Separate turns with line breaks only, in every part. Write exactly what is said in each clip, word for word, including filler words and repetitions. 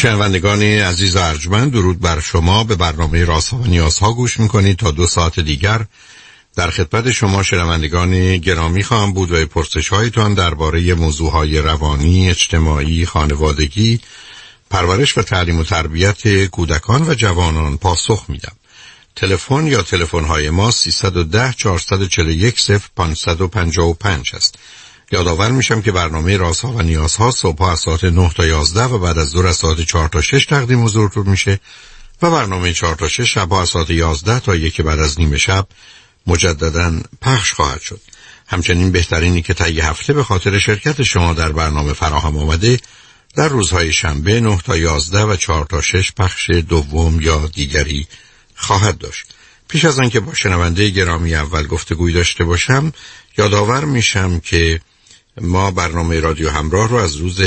شنوندگان عزیز و ارجمند، درود بر شما. به برنامه رازها و نیازها گوش میکنید. تا دو ساعت دیگر در خدمت شما شنوندگان گرامی خواهم بود و پرسش هایتان درباره موضوعهای روانی، اجتماعی، خانوادگی، پرورش و تعلیم و تربیت کودکان و جوانان پاسخ میدم. تلفن یا تلفن های ما سیصد و ده چهارصد و چهل و یک صفر پانصد و پنجاه و پنج است. یادآور میشم که برنامه رازها و نیازها صبح از ساعت نه تا یازده و بعد از ظهر از ساعت چهار تا شش تقدیم حضورتون میشه و برنامه چهار تا شش شب از ساعت یازده تا یک بعد از نیم شب مجددا پخش خواهد شد. همچنین بهترینی که طی هفته به خاطر شرکت شما در برنامه فراهم آمده در روزهای شنبه نه تا یازده و چهار تا شش پخش دوم یا دیگری خواهد داشت. پیش از آنکه با شنونده گرامی اول گفتگوی داشته باشم، یادآور میشم که ما برنامه رادیو همراه رو از روز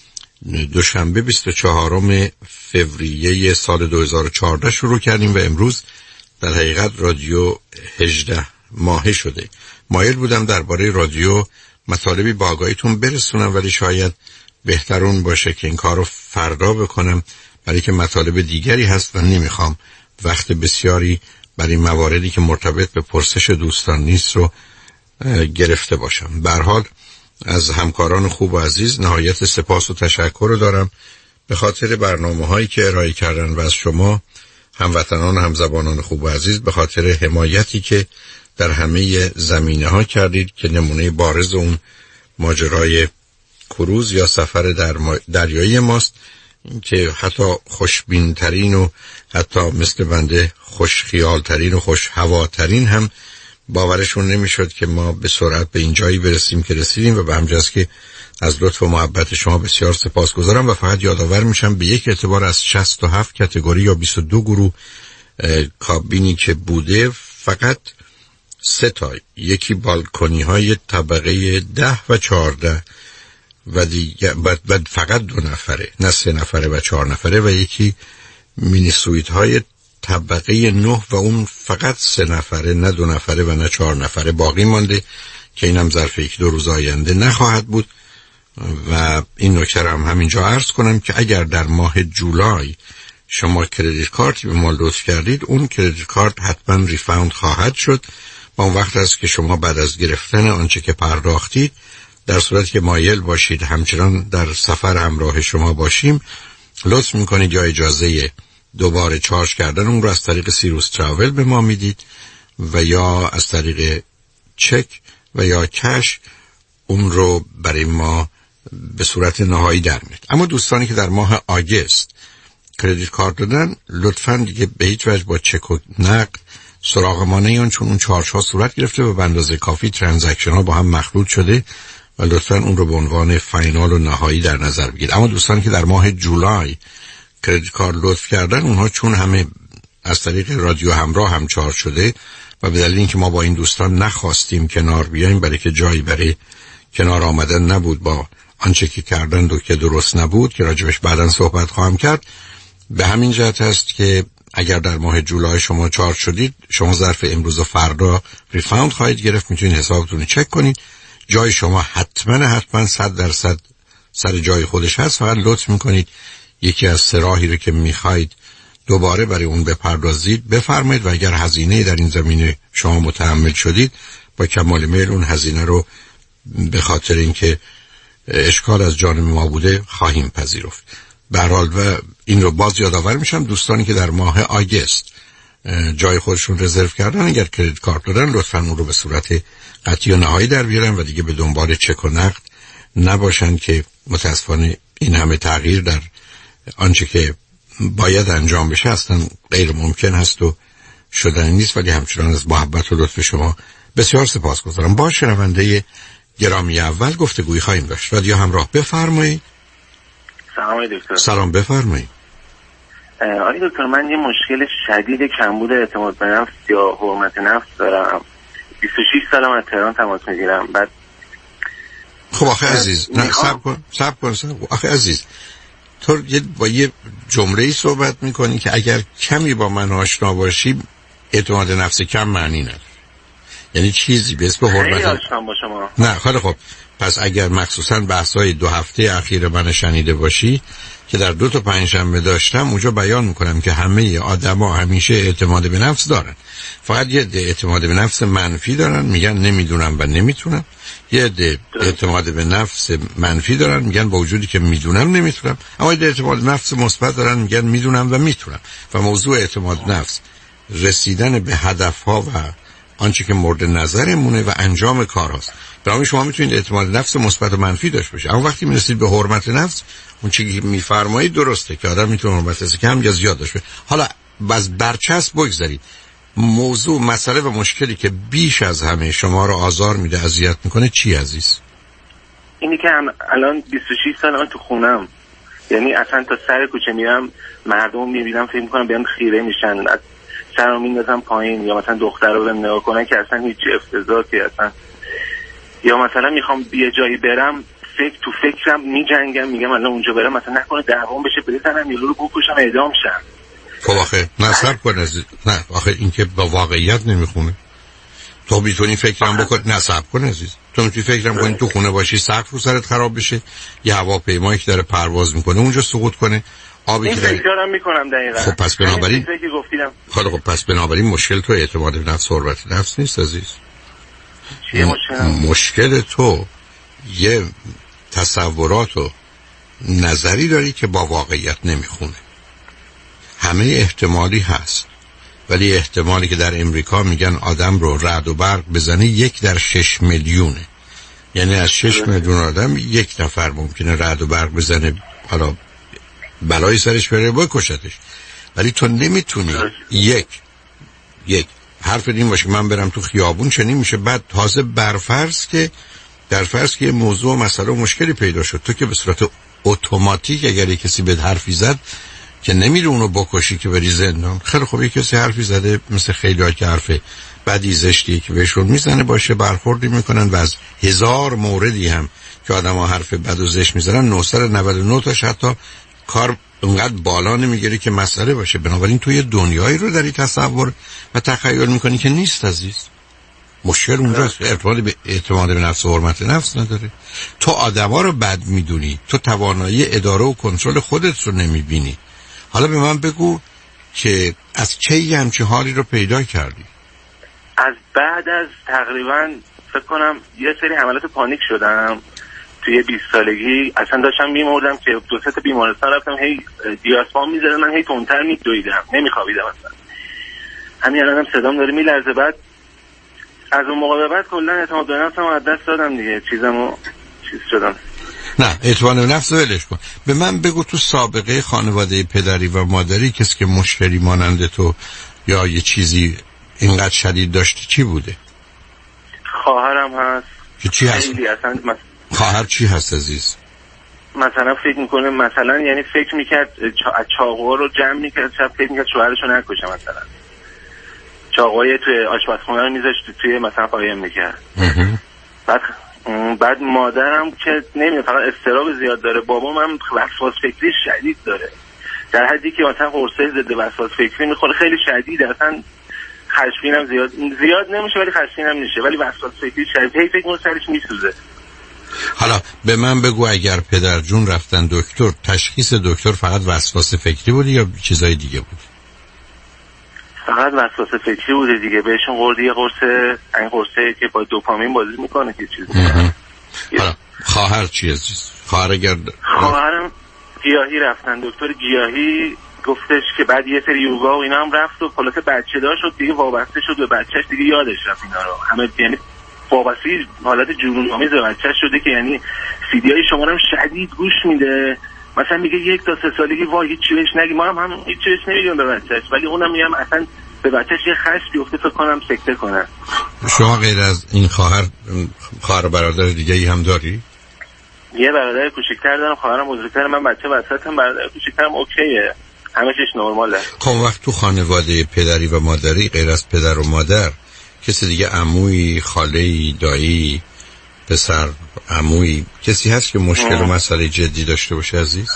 دوشنبه بیست و چهارم فوریه سال دو هزار و چهارده شروع کردیم و امروز در حقیقت رادیو هجده ماهه شده. مایل بودم درباره رادیو مطالبی با آگاهیتون برسونم، ولی شاید بهترون باشه که این کار رو فردا بکنم، برای که مطالب دیگری هست و نمیخوام وقت بسیاری برای مواردی که مرتبط به پرسش دوستان نیست رو گرفته باشم. به هر حال از همکاران خوب و عزیز نهایت سپاس و تشکر رو دارم به خاطر برنامه هایی که ارائه کردن و از شما هموطنان و همزبانان خوب و عزیز به خاطر حمایتی که در همه زمینه ها کردید که نمونه بارز اون ماجرای کروز یا سفر در دریایی ماست که حتی خوشبین ترین و حتی مثل بنده خوش خیال ترین و خوش هوا ترین هم باورشون نمیشد که ما به سرعت به این جایی برسیم که رسیدیم و به همجاست که از لطف و محبت شما بسیار سپاسگزارم و فقط یادآور میشم به یک اعتبار از شصت و هفت کاتگوری یا بیست و دو گروه کابینی که بوده فقط سه تا، یکی بالکنی های طبقه ده و چهارده و دیگه بعد فقط دو نفره، نه سه نفره و چهار نفره، و یکی مینی سویت های طبقه نه و اون فقط سه نفره، نه دو نفره و نه چهار نفره باقی مانده که اینم ظرف یک دو روز آینده نخواهد بود. و این نکته هم همینجا عرض کنم که اگر در ماه جولای شما کردیت کارتی به ما لطف کردید، اون کردیت کارت حتما ریفاوند خواهد شد و اون وقت است که شما بعد از گرفتن آنچه که پرداختید، در صورتی که مایل باشید همچنان در سفر همراه شما باشیم، لطف میکنید یا اجازه دوباره چارج کردن اون رو از طریق سیروس تراول به ما میدید و یا از طریق چک و یا کش اون رو برای ما به صورت نهایی در میاد. اما دوستانی که در ماه آگست کردیت کارت دادن، لطفاً دیگه به هیچ وجه با چک و نقد سراغ ما نیان، چون اون چارج ها صورت گرفته و به اندازه کافی ترانزکشن ها با هم مخلوط شده و لطفاً اون رو به عنوان فاینال و نهایی در نظر بگیرید. اما دوستانی که در ماه جولای کردیت کارت لطف کردن، اونها چون همه از طریق رادیو همراه هم چارج شده و به دلیل اینکه ما با این دوستان نخواستیم کنار بیایم، برای که جایی برای کنار آمدن نبود با آنچه که کردن دو که درست نبود که راجبش بعداً صحبت خواهم کرد، به همین جهت است که اگر در ماه جولای شما چارج شدید، شما ظرف امروز و فردا ریفاوند خواهید گرفت. میتونید حسابتون رو چک کنید، جای شما حتما حتما صد درصد سر جای خودش هست. فقط لطف میکنید یکی از سه راهی رو که میخواید دوباره برای اون بپردازید بفرمایید و اگر هزینه در این زمینه شما متحمل شدید، با کمال میل اون هزینه رو به خاطر اینکه اشکال از جانب ما بوده خواهیم پذیرفت. به هر حال و این رو باز یادآور میشم دوستانی که در ماه آگست جای خودشون رزرو کردن، اگر کردیت کارت دارن، لطفاً اون رو به صورت قطعی و نهایی در بیارن و دیگه به دنبال چک و نقد نباشن که متاسفانه این همه تغییر در آنچه که باید انجام بشه اصلا غیر ممکن هست و شدنی نیست. ولی همچنان از محبت و لطف شما بسیار سپاسگزارم. با شنونده گرامی اول گفتگویی خواهیم داشت. رادیو همراه، بفرمایید.
سلام دکتر.
سلام، بفرمایید.
آقای دکتر، من یه مشکل شدید کمبود اعتماد به نفس یا حرمت نفس دارم. بیست و شش سالم از تهران تماس میگیرم. بعد
خب آخه عزیز، نه صبر کن صبر کن صبر کن آخه عزیز، تو یه با یه جمله‌ای صحبت میکنی که اگر کمی با من آشنا باشی اعتماد نفس کم معنی نداره. یعنی چیزی به اسم حرمت
آشنا با شما.
نه خیلی خب، پس اگر مخصوصا بحث‌های دو هفته اخیر من شنیده باشی، که در دو تا پنجشنبه داشتم اونجا بیان میکنم که همه آدما همیشه اعتماد به نفس دارن، فقط یه عده اعتماد به نفس منفی دارن میگن نمیدونم و نمیتونم، یه عده اعتماد به نفس منفی دارن میگن با وجودی که میدونم نمیتونم، اما یه عده اعتماد به نفس مثبت دارن میگن میدونم و میتونم. و موضوع اعتماد نفس رسیدن به هدفها و آنچه که مورد نظرمونه و انجام کارهاست. برای شما میتونید اعتماد نفس مثبت و منفی داشته باشید، اما وقتی میرسید به حرمت نفس اون چیزی که میفرمایید درسته که آدم میتونه حرمت نفس کم یا زیاد داشته باشه. حالا باز برچسب بگذارید، موضوع مسئله و مشکلی که بیش از همه شما رو آزار میده اذیت میکنه چی عزیز؟
اینی که هم الان بیست و شش سال من تو خونم، یعنی اصلا تا سر کوچه میرم مردم میبینم فکر میکنم بهم خیره میشن، از سرم میندازم پایین، یا مثلا دختر رو بهم نگاه کنن که اصلا هیچ افتضاحی اصلا، یا مثلا میخوام یه جایی برم فکر تو فکرم میجنگم میگم الان اونجا برم مثلا نکنه دعوام بشه بزنم یارو رو بکشم اعدام شم.
خب آخه نصب کن از نه آخه این که با واقعیت نمیخونه. تو میتونی فکرم بکن نصب کن عزیز، تو میتونی فکرم کنی تو خونه باشی سقف رو سرت خراب بشه، یه هواپیمایی که داره پرواز میکنه اونجا سقوط کنه، آبی که داره
فکرام میکنم دقیقاً.
خب پس بنابراین خب خب پس بنابراین مشکل تو اعتماد به نفس و حرمت نفس نیست عزیز.
چیه مشکل؟
مشکل تو یه تصورات و نظری داری که با واقعیت نمیخونه. همه احتمالی هست، ولی احتمالی که در امریکا میگن آدم رو رعد و برق بزنه یک در شش میلیونه، یعنی از شش میلیون آدم یک نفر ممکنه رعد و برق بزنه، حالا بلای سرش بره بکشتش. ولی تو نمیتونی یک یک حرف این باشه من برم تو خیابون چنین میشه، بعد تازه برفرض که در فرض که موضوع مسئله و مشکلی پیدا شد، تو که به صورت اتوماتیک اگر کسی به حرفی زد که نمیره اونو بکشی که بری زندان. خیلی خوب یک کسی حرفی زده مثل خیلی ها که حرف بدی زشتی که بهشون میزنه باشه برخوردی میکنن و از هزار موردی هم که آدم ها حرف بد و زشت میزنن نهصد و نود و نه تاش حتی کار اونقدر بالا نمیگیری که مسئله باشه. بنابراین توی دنیایی رو داری تصور و تخیل میکنی که نیست عزیز. مشکل اونجاست، ارتباط به اعتماد به نفس و حرمت نفس نداره. تو آدما رو بد میدونی، تو توانایی اداره و کنترل خودت رو نمیبینی. حالا به من بگو که از چه همچین حالی رو پیدا کردی؟
از بعد از تقریبا فکر کنم یه سری حملات پانیک شدم توی بیست سالگی، اصلا داشتم میمردم که دو سه تا بیمارستان رفتم، هی دیاسپام می‌زدن من هی تندتر میدویدم نمیخوابیدم اصلا. همین الانم صدام داره میلرزه. بعد از اون موقع به بعد کلا اعتماد به نفسم از دست دادم دیگه، چیزمو چیز شدم.
نه اعتماد به نفس ولش کن. به من بگو تو سابقه خانواده پدری و مادری کسی که مشکلی مانند تو یا یه چیزی اینقدر شدید داشتی چی بوده؟
خواهرم هست.
که چی هست؟
مس...
خواهر چی هست عزیز؟
مثلا فکر میکنه مثلا یعنی فکر میکرد چا... چاقوها رو جمع میکرد، شب فکر میکرد شوهرشو نکشه، مثلا چاقوهای توی آشپزخونه رو میذاشت توی مثلا قایم میکرد. بعد بعد مادرم که نمیدونم فقط استراب زیاد داره، بابام هم وسواس فکری شدید داره، در حدی که مثلا قرصه ضد وسواس فکری میخوره خیلی شدید، اصلا خشمگینم زیاد زیاد نمیشه ولی خشمگینم میشه، ولی وسواس فکری شدید، هی فکر می‌کنه سرش میسوزه.
حالا به من بگو اگر پدر جون رفتن دکتر، تشخیص دکتر فقط وسواس فکری بود یا چیزای دیگه بود؟
فقط وسواس فکری بوده دیگه. بهشون قرص یه قرص این قرصه که با دوپامین بازی میکنه که چیزی.
حالا خواهر چی عزیز؟ خواهر اگر
خواهرم گیاهی رفتن دکتر گیاهی، گفتش که بعد یه سری یوگا و اینا هم رفت و خلاصه بچه دار شد دیگه، وابسته شد به بچهش دیگه، یادش رفت اینا رو همه، یعنی وابسته حالت جنون‌آمیز به بچهش شده که یعنی سیدیای شما رو هم شدید گوش میده، مثلا میگه یک تا سه سالگی وای هیچ چیزی نگی، ما هم هم هیچ چیزی نمیگیم به بچهش، ولی اونم میگم اصلا به بچهش یه خشم بیفته فکر کنم سکته کنه.
شما غیر از این خواهر خواهر برادر دیگه ای هم داری؟
یه برادر کوچیک‌تر دارم، خواهرم بزرگتر، من بچه وسطم، برادر کوچیک‌ترم اوکیه، همه چیز نرماله.
خب وقت تو خانواده پدری و مادری غیر از پدر و مادر کسی دیگه عمویی، خاله‌ای، دایی، پسر، عمویی کسی هست که مشکل و مسئله جدی داشته باشه عزیز؟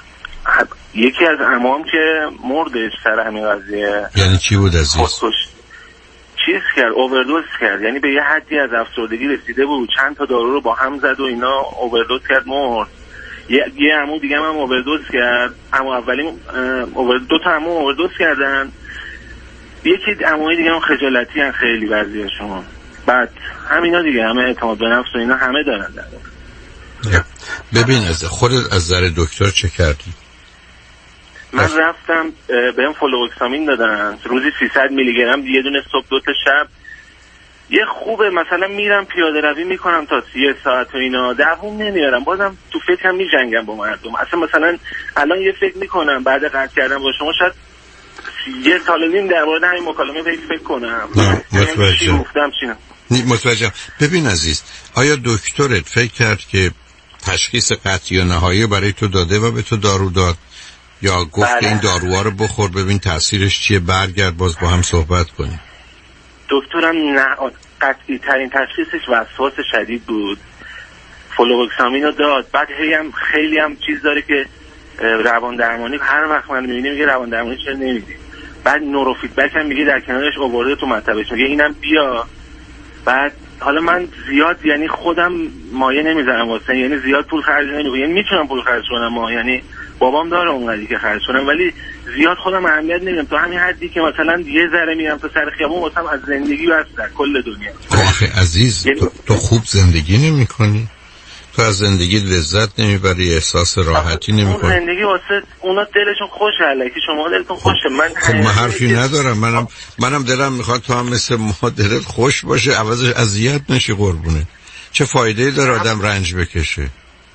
یکی از عموام که مردش سر همین قضیه.
یعنی چی بود عزیز؟
خودکش چیز کرد، اووردوز کرد، یعنی به یه حدی از افسردگی رسیده بود، چند تا دارو رو با هم زد و اینا، اووردوز کرد مرد. یه یه عمو دیگه هم اووردوز کرد. عمو اولی اوور دو تا عمو اووردوز کردن. یکی عموی دیگه هم خجالتی ان خیلی بعضیاشون. بعد همینا دیگه همه اعتماد به نفس و اینا همه دارن در واقع.
ببین از خودت از نظر دکتر چه کردی؟
من رفتم بهم فلوکسامین دادن روزی سیصد میلی گرم یه دونه صبح دو تا شب. یه خوبه مثلا میرم پیاده روی میکنم تا یه ساعت و اینا دووم نمیارم. بازم تو فکرم میجنگم با مردم. اصلا مثلا الان یه فکر میکنم بعد قطع کردم با شما شاید یه سال نیم در مورد همین مکالمه فکر فکر کنم.
نه متوجه.
چی گفتم چی نه.
متوجه. ببین عزیز آیا دکترت فکر کرد که تشخیص قطعی و نهایی برای تو داده و به تو دارو داد یا گفت که این داروها رو بخور ببین تاثیرش چیه برگرد باز با هم صحبت کنیم؟
دکترم نه قطعی ترین تشخیصش وسواس شدید بود. فلوکسامین رو داد. بعد هی هم خیلی هم چیز داره که روان درمانی هر وقت من میبینی میگه روان درمانی چرا نمیدی. بعد نورو فیدبک هم میگه در کنارش آورده تو مطبش میگه اینم بیا. بعد حالا من زیاد یعنی خودم مایه نمیذارم واسه یعنی زیاد پول خرج نمیکنم. یعنی میتونم پول خرج کنم ما یعنی بابام داره اونقدری که خرج کنم ولی زیاد خودم اهمیت نمیدم تو همین حدی که مثلا یه ذره میرم تو سر خیابون واسم از زندگی بس در کل دنیا.
آخه عزیز یعنی... تو, تو خوب زندگی نمی‌کنی؟ تو از زندگی لذت نمیبری احساس راحتی نمی‌کنی؟
اون زندگی واسه اونا دلشون خوشه الکی شما دلتون خوشه. من
خب من حرفی ندارم. منم منم دلم میخواد تو هم مثل ما دلت خوش باشه عوضش اذیت نشی قربونه. چه فایده‌ای داره آدم رنج بکشه؟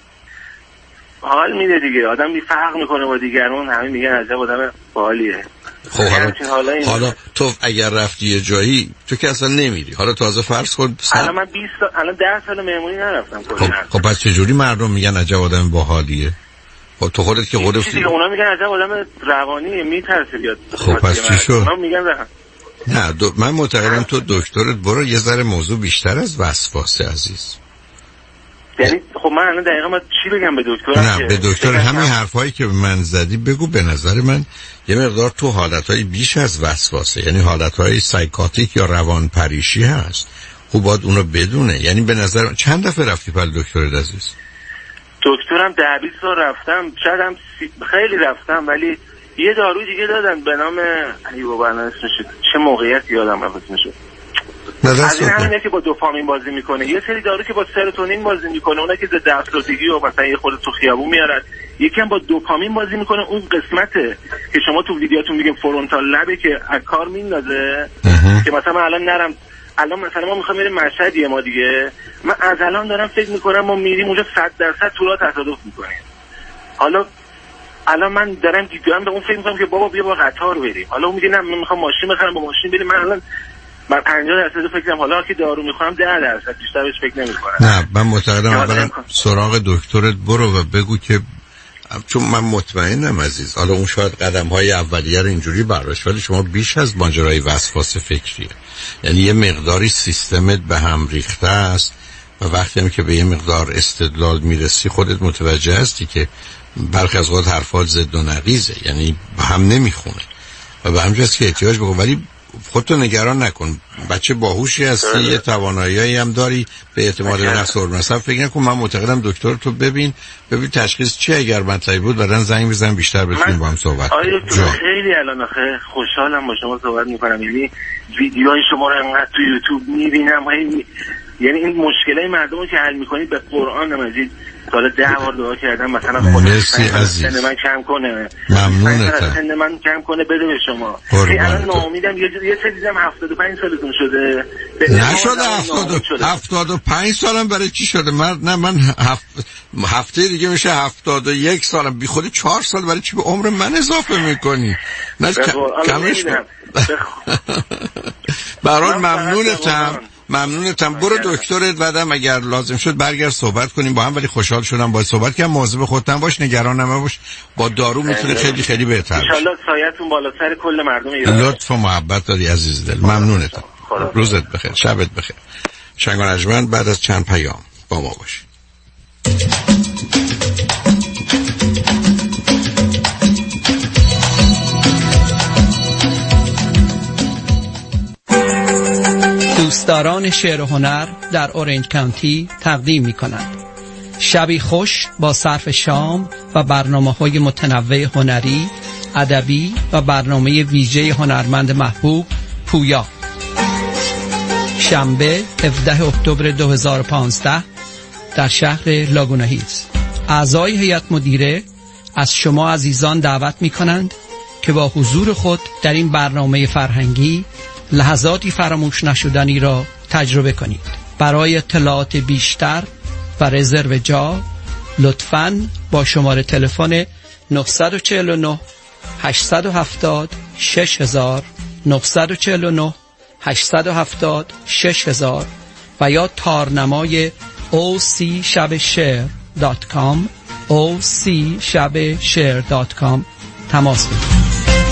حال میده دیگه آدم بی فرق میکنه با دیگران. همه میگن عجب آدم باحالیه.
خب حالا حالا تو اگر رفتی یه جایی تو که اصلا نمیری حالا تازه فرض کن سن...
الان من بیست سال الان ده سال مهمونی نرفتم کلا.
خب خب پس چه جوری مردم میگن عجب آدم باحالیه؟ خب تو خودت که خودت
دیگه اونا میگن عجب آدم روانیه میترسه بیاد.
خب پس چی شد؟
من میگم رحم.
نه دو... من معتقدم تو دکترت برو یه ذره موضوع بیشتر از وسواسه عزیز.
یعنی خب من الان دقیقاً من چی بگم به دکتر؟
نه به دکتر همین حرفایی که به من زدی بگو. به نظر من یه مقدار تو حالتهای بیش از وسواسه یعنی حالتهای سایکاتیک یا روان پریشی هست. خوب باید اونو بدونه. یعنی به نظر چند دفعه رفتی پل دکترت عزیز؟
دکترم ده بیست بار رفتم شاید هم سی... خیلی رفتم ولی یه داروی دیگه دادن به نام ای بابا اسمش چه موقعیت یادم رفت شد. از این همینه که با دوپامین بازی میکنه. یه سری دارو که با سروتونین بازی میکنه اونا که ضد افسردگی و مثلا یه خورده تو خیابون میارن. یکی هم با دوپامین بازی میکنه اون قسمته که شما تو ویدیوتون میگیم فرونتال لبه که از کار میندازه که مثلا من الان نرم الان مثلا ما میخوایم بریم مشهد ما دیگه من از الان دارم فکر میکنم ما میریم اونجا صد درصد تو راه تصادف میکنیم. حالا الان من دارم دیدم به اون فکر میکنم که بابا بیا با قطار بریم. حالا اون میگه نه من میخوام ماشین بخرم با ماشین بریم. من الان من پنجاه درصد فکر کنم حالا که دارو میخورم ده درصد بیشتر بهش فکر نمیکنم.
نه من معتقدم اولا سراغ دکترت برو و بگو که چون من مطمئنم عزیز حالا اون شاید قدم های اولیه رو اینجوری برداشت ولی شما بیش از ماجرای وسواس فکریه. یعنی یه مقداری سیستمت به هم ریخته است و وقتی هم که به یه مقدار استدلال میرسی خودت متوجه هستی که برخی از اوقات حرفات ضد و نقیضه یعنی به هم نمیخونه و به همجاست که احتیاج بکن. ولی خودتو نگران نکن. بچه باهوشی هستی یه توانایی هم داری به اعتماد به نفس و مثلا فکر نکن. من معتقدم دکتر تو ببین ببین تشخیص چی اگر مطلبی بود بعدن زنگ بزن بیشتر بتونیم با هم صحبت کنیم.
آره دکتر خیلی الان آخه خوشحالم با شما صحبت میکنم. یعنی ویدیوهای شما رو انقدر تو یوتیوب میبینم یعنی این مشکلای مردم رو که حل میکنید به قرآن مجید سال ده بار دعا کردم مثلا خدا سن من کم کنه
ممنونتم
سن من کم کنه بده به شما. الان ناامیدم یه یه سری دیدم هفتاد و پنج سالتون شده
نشده. هفتاد و پنج سالم برای چی شده؟ من نه من هفت هفته دیگه میشه هفتاد و یک سالم. بی خودی چهار سال برای چی به عمر من اضافه میکنی؟ نه کمش برات ممنونتم ممنونتم. برو دکترت بعدم اگر لازم شد برگرد صحبت کنیم با هم. ولی خوشحال شدم با صحبت کردم. مواظب خودت باش نگران نباش. با دارو میتونه خیلی خیلی بهتر بشه.
ان شاء الله سایه‌تون بالاتر کل مردم ایران.
لطف و محبت داری عزیز دل. ممنونتم. روزت بخیر شبت بخیر. شنگ و نجمن بعد از چند پیام با ما باشید.
دوستداران شعر و هنر در اورنج کانتی تقدیم می کند شبی خوش با صرف شام و برنامه‌های متنوع هنری، ادبی و برنامه ویژه هنرمند محبوب پویا. شنبه هفدهم اکتبر دو هزار و پانزده در شهر لاگونا هیلز. اعضای هیئت مدیره از شما عزیزان دعوت می‌کنند که با حضور خود در این برنامه فرهنگی لحظاتی فراموش نشدنی را تجربه کنید. برای اطلاعات بیشتر و رزرو جا لطفاً با شماره تلفن نه چهار نه هشت هفت صفر شش هزار نه چهار نه هشت هفت صفر شش هزار و یا تارنمای او سی شب شعر دات کام او سی شب شعر دات کام تماس بگیرید.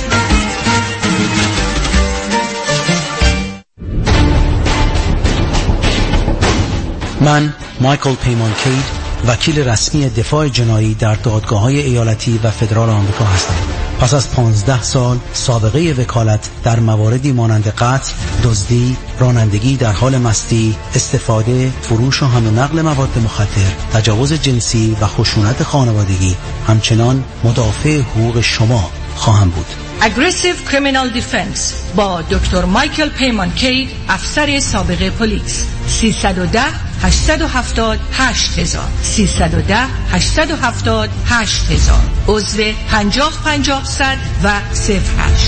من مایکل پیمانکید، وکیل رسمی دفاع جنایی در دادگاه‌های ایالتی و فدرال آمریکا هستم. پس از پانزده سال سابقه وکالت در مواردی مانند قتل، دزدی، رانندگی در حال مستی، استفاده، فروش و حمل و نقل مواد مخدر، تجاوز جنسی و خشونت خانوادگی، همچنان مدافع حقوق شما خواهم بود.
Aggressive Criminal Defense با دکتر مایکل پیمانکید، افسر سابق پلیس. سیصد و ده هشتصد و هفتاد هشت هزار سیصد و ده هشتصد و هفتاد هشت هزار عضو پنجاه پنجاه صد و صفر هشت.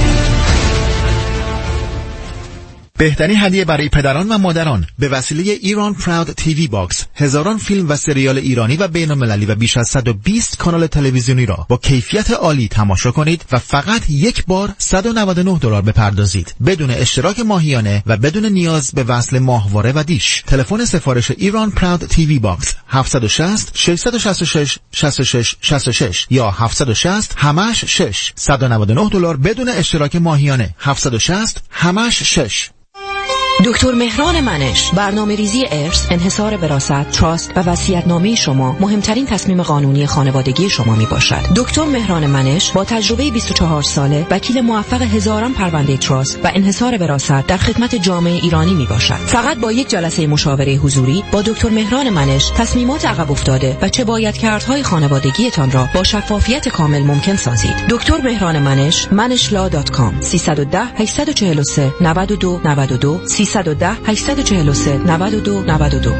بهترین هدیه برای پدران و مادران به وسیله ایران پراود تیوی باکس، هزاران فیلم و سریال ایرانی و بین المللی و بیش از صد و بیست کانال تلویزیونی را با کیفیت عالی تماشا کنید و فقط یک بار صد و نود و نه دلار بپردازید بدون اشتراک ماهیانه و بدون نیاز به وصل ماهواره و دیش. تلفن سفارش ایران پراود تیوی باکس هفت شش صفر شش شش شش شش شش شش شش یا هفت شش صفر همش شش صد و نود و نه دلار بدون اشتراک ماهیانه هفت شش صفر همش شش.
دکتر مهران منش، برنامه ریزی ارث، انحصار وراثت، تراست و وصیت‌نامه شما مهمترین تصمیم قانونی خانوادگی شما می باشد. دکتر مهران منش با تجربه بیست و چهار ساله، وکیل موفق هزاران پرونده تراست و انحصار وراثت در خدمت جامعه ایرانی می باشد. فقط با یک جلسه مشاوره حضوری با دکتر مهران منش تصمیمات عقب افتاده و چه باید کردهای خانوادگیتان را با شفافیت کامل ممکن سازید. دکتر مهران منش، منش لا دات کام سیصد و ده هشتصد و چهل و سه نود و دو نود و دو سیصد و ده هشتصد و چهل و سه نود و دو نود و دو.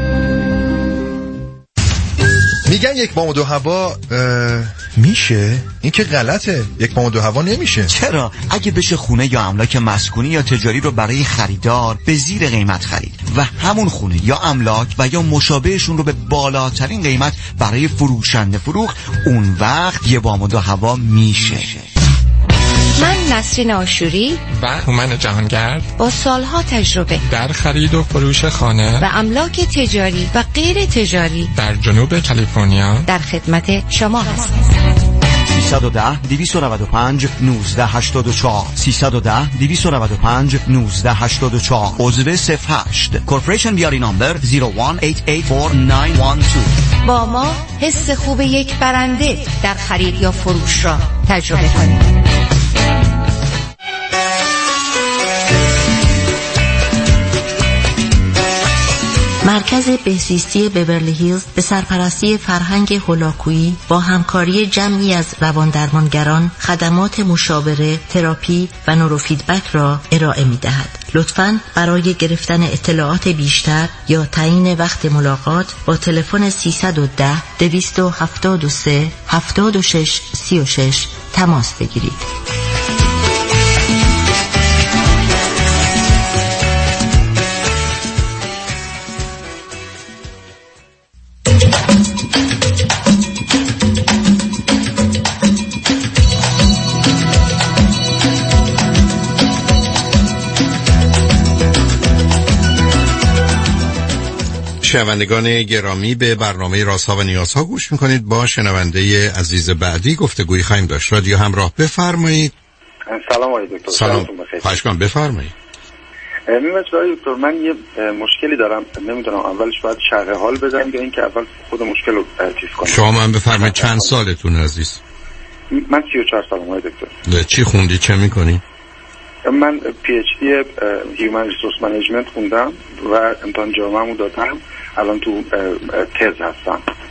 میگن یک بام و دو هوا میشه؟ این که غلطه. یک بام و دو هوا نمیشه.
چرا؟ اگه بشه خونه یا املاک مسکونی یا تجاری رو برای خریدار به زیر قیمت خرید و همون خونه یا املاک و یا مشابهشون رو به بالاترین قیمت برای فروشنده فروخت، اون وقت یه بام و دو هوا میشه.
من نسرین آشوری
و هومن جهانگرد با سالها تجربه در خرید و فروش خانه
و املاک تجاری و غیر تجاری
در جنوب کالیفرنیا در
خدمت شما هستیم.
سیصد و ده دویست و نود و پنج نوزده هشتاد و چهار سیصد و ده دویست و نود و پنج نوزده هشتاد و چهار عضو صفر هشت کورپوریشن بیاری نامبر صفر یک هشت هشت چهار نه یک دو.
با ما حس خوب یک برنده در خرید یا فروش را تجربه کنید.
مرکز بهزیستی بیورلی هیلز به سرپرستی فرهنگ هولاکویی با همکاری جمعی از رواندرمانگران خدمات مشاوره، تراپی و نوروفیدبک را ارائه می‌دهد. لطفاً برای گرفتن اطلاعات بیشتر یا تعیین وقت ملاقات با تلفن سیصد و ده دویست و هفتاد و سه هفتاد و شش سی و شش تماس بگیرید.
شنوندگان گرامی، به برنامه رازها و نیازها گوش میکنید. با شنونده عزیز بعدی گفتگوی خواهیم داشت. رادیو همراه، بفرمایید.
سلام آقای دکتر.
سلام. خواهش کنم بفرمایید.
می‌بینید آقای دکتر، من یه مشکلی دارم، نمیدونم اولش باید شرح حال بدم یا اینکه اول خود مشکل رو چیز کنم.
شما من بفرمایید چند سالتون عزیز؟
من سی و چهار سالم آقای دکتر.
چی خوندی، چه میکنی؟
من پی اچ دی هیومن ریسورس منیجمنت خوندم و امتحان جامعه‌مو دادم. الان تو تز هستم.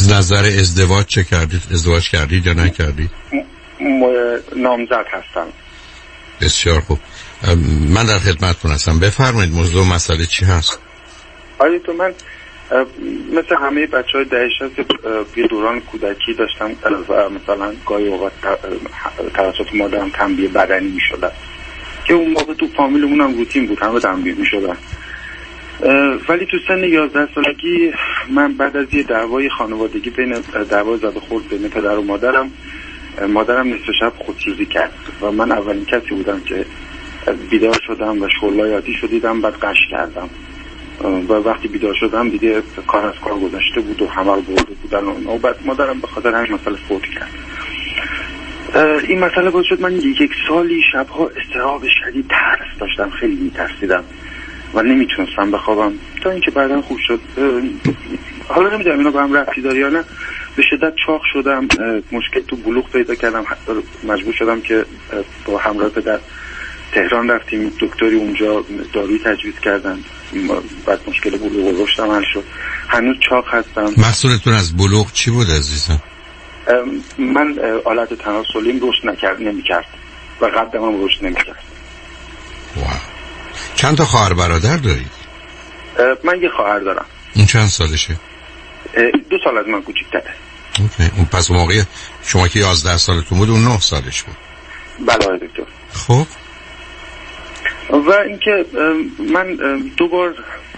از نظر ازدواج چه کردید؟ ازدواج کردید یا نکردید؟
م... نامزد هستم.
بسیار خوب. من در خدمتتون هستم. بفرمایید موضوع مسئله چی هست؟
آره تو من مثل همه بچه های دهش هست که یه دوران کودکی داشتم و مثلا گاهی اوقات توسط مادرم تنبیه بدنی می شدن که اون موقع تو فامیلمون هم روتین بود، همه تنبیه می شدن. ولی تو سن یازده سالگی من بعد از یه دعوای خانوادگی بین دعوای زد و خورد بین پدر و مادرم مادرم نصف شب خودسوزی کرد و من اولین کسی بودم که بیدار شدم و شعله آتیش شدیدم، بعد قش کردم و وقتی بیدار شدم دیگه کار از کار گذاشته بود و همه رو برده بودن و بعد مادرم به خاطر همین مسئله فوت کرد. این مسئله باعث شد من یک سالی شبها اضطراب شدید، ترس داشتم، خیلی میترسیدم و نمیتونستم بخوابم تا اینکه بعداً خوب شد. حالا نمیدونم اینا با هم ربطی داره یا نه، به شدت چاق شدم، مشکل تو بلوغ پیدا کردم، مجبور شدم که با همراه پدر تهران رفتیم دکتری، اونجا داروی تجویز کردن، بعد مشکل بلوغ و رشدم حل شد. هنوز چاق هستم.
مسئولتون از بلوغ چی بود عزیزم؟
من آلت تناسلیم رشد نکرد نمیکرد و قدم هم رشد نمیکرد.
واو. چند تا خواهر برادر دارید؟
من یه خواهر دارم.
این چند سالشه؟
دو سال از من کوچیک‌تره.
اوکی. اون پس موقع شما که یازده سالتون بود اون نه سالش بود.
بله دکتر.
خب
و اینکه من دو بار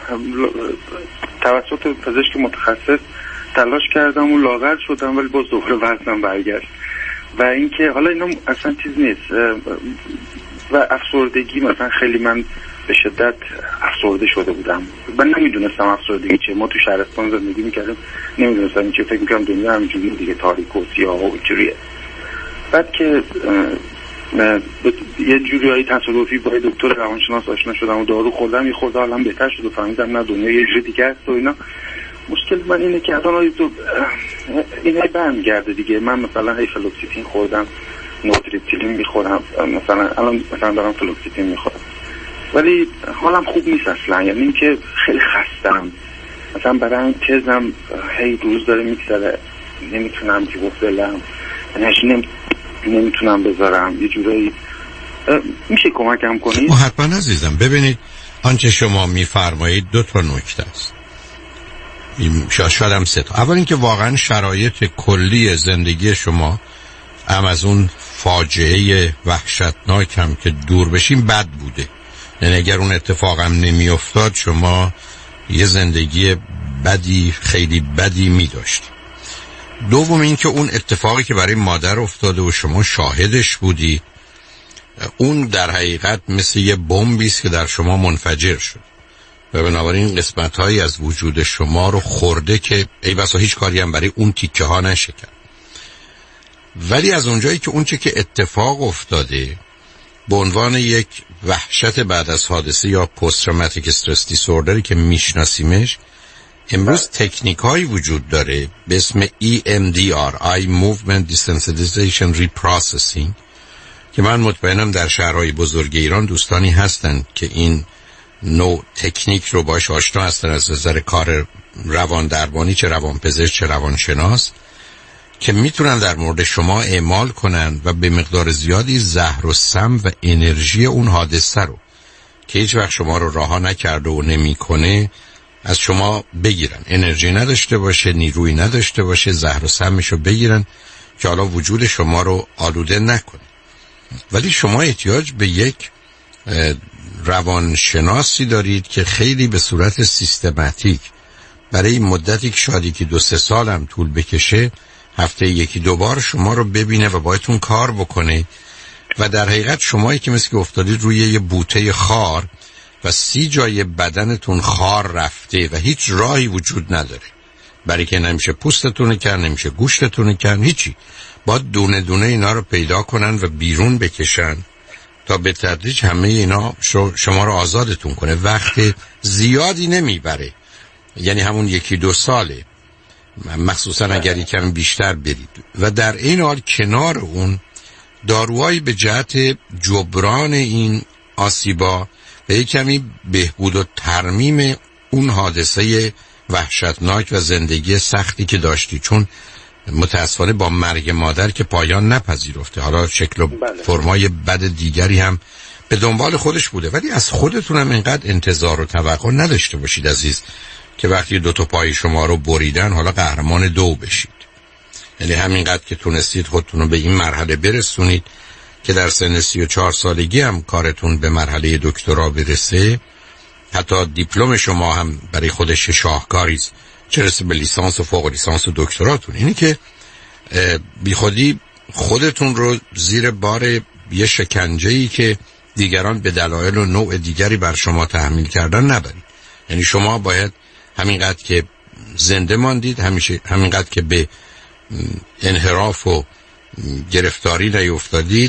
توسط پزشک متخصص تلاش کردم و لاغر شدم ولی باز دوباره وزنم برگشت و اینکه حالا اینا اصلا چیز نیست و افسردگی مثلا خیلی من به شدت افسرده شده بودم. من نمیدونستم افسردگی چیه، ما تو شهرستان زندگی میکردیم نمیدونستم این چیه، فکر میکردم دنیا همینجوری دیگه تاریک و سیاه و اینجوریه. بعد که یه جوریایی تصادفی با دکتر روانشناس آشنا شدم و دارو خوردم، یه خورده حالم بهتر شد و فهمیدم نه دنیا یه جوری دیگه است و اینا. مشکل من اینه که الان تو اینا برمیگرده دیگه. من مثلا هی فلوکسیتین خوردم، نوتریپتیلین میخورم، مثلا الان مثلا دارم فلوکسیتین میخورم ولی حالم خوب نیست اصلا، یعنی اینکه خیلی خستم، مثلا برای این تزم هی روز داره میگذره، نمیتونم جوفلم نشینم نمیتونم بذارم، یه جورایی میشه کمکم کنید؟
حتما عزیزم. ببینید آنچه شما میفرمایید دو تا نکته است، شاید هم سه تا. اول اینکه واقعا شرایط کلی زندگی شما هم از اون فاجعه وحشتناک هم که دور بشیم بد بوده، یعنی اگر اون اتفاق هم نمی افتاد شما یه زندگی بدی خیلی بدی می داشتید. دوم این که اون اتفاقی که برای مادر افتاده و شما شاهدش بودی اون در حقیقت مثل یه بمبی است که در شما منفجر شد و بنابراین قسمت هایی از وجود شما رو خورده که ای بسا هیچ کاری هم برای اون تیکه ها نشه کرد. ولی از اونجایی که اون چه که اتفاق افتاده به عنوان یک وحشت بعد از حادثه یا پست تروماتیک استرس دیسوردری که میشناسیمش، امروز تکنیک هایی وجود داره به اسم ای ام دی آر Eye Movement Desensitization Reprocessing که من مطمئنم در شهرهای بزرگ ایران دوستانی هستن که این نوع تکنیک رو باش آشنا هستن از نظر کار روان درمانی، چه روان پزشک چه روانشناس، که میتونن در مورد شما اعمال کنن و به مقدار زیادی زهر و سم و انرژی اون حادثه رو که هیچ وقت شما رو رها نکرده و نمیکنه از شما بگیرن. انرژی نداشته باشه، نیروی نداشته باشه، زهر و سمشو بگیرن که حالا وجود شما رو آلوده نکنه. ولی شما احتیاج به یک روانشناسی دارید که خیلی به صورت سیستماتیک برای مدتی که شاید که دو سه سال هم طول بکشه هفته یکی دو بار شما رو ببینه و باهاتون کار بکنه و در حقیقت شمایی که مثل که افتادید روی یه بوته خار و سی جای بدنتون خار رفته و هیچ راهی وجود نداره، برای که نمیشه پوستتون کن، نمیشه گوشتتون کن، هیچی. باید دونه دونه اینا رو پیدا کنن و بیرون بکشن تا به تدریج همه اینا شما رو آزادتون کنه. وقت زیادی نمیبره، یعنی همون یکی دو ساله، مخصوصا اگر یکم بیشتر برید. و در این حال کنار اون داروهایی به جهت جبران این آسیبا و یک کمی بهبود و ترمیم اون حادثه وحشتناک و زندگی سختی که داشتی، چون متاسفانه با مرگ مادر که پایان نپذیرفته، حالا شکل و فرمای بد دیگری هم به دنبال خودش بوده، ولی از خودتون هم اینقدر انتظار و توقع نداشته باشید عزیز که وقتی دو تا پای شما رو بریدن حالا قهرمان دو بشید. یعنی همینقدر که تونستید خودتون رو به این مرحله برسونید که در سن سی و چهار سالگی هم کارتون به مرحله دکترا برسه، حتی دیپلم شما هم برای خودش شاهکاری است، چه رسه به لیسانس و فوق لیسانس و دکتراتون. اینی که بی خودی خودتون رو زیر بار یه شکنجه‌ای که دیگران به دلایل و نوع دیگری بر شما تحمیل کردن نبرید. یعنی شما باید همینقدر که زنده ماندید، همیشه همینقدر که به انحراف و گرفتاری نیفتادید،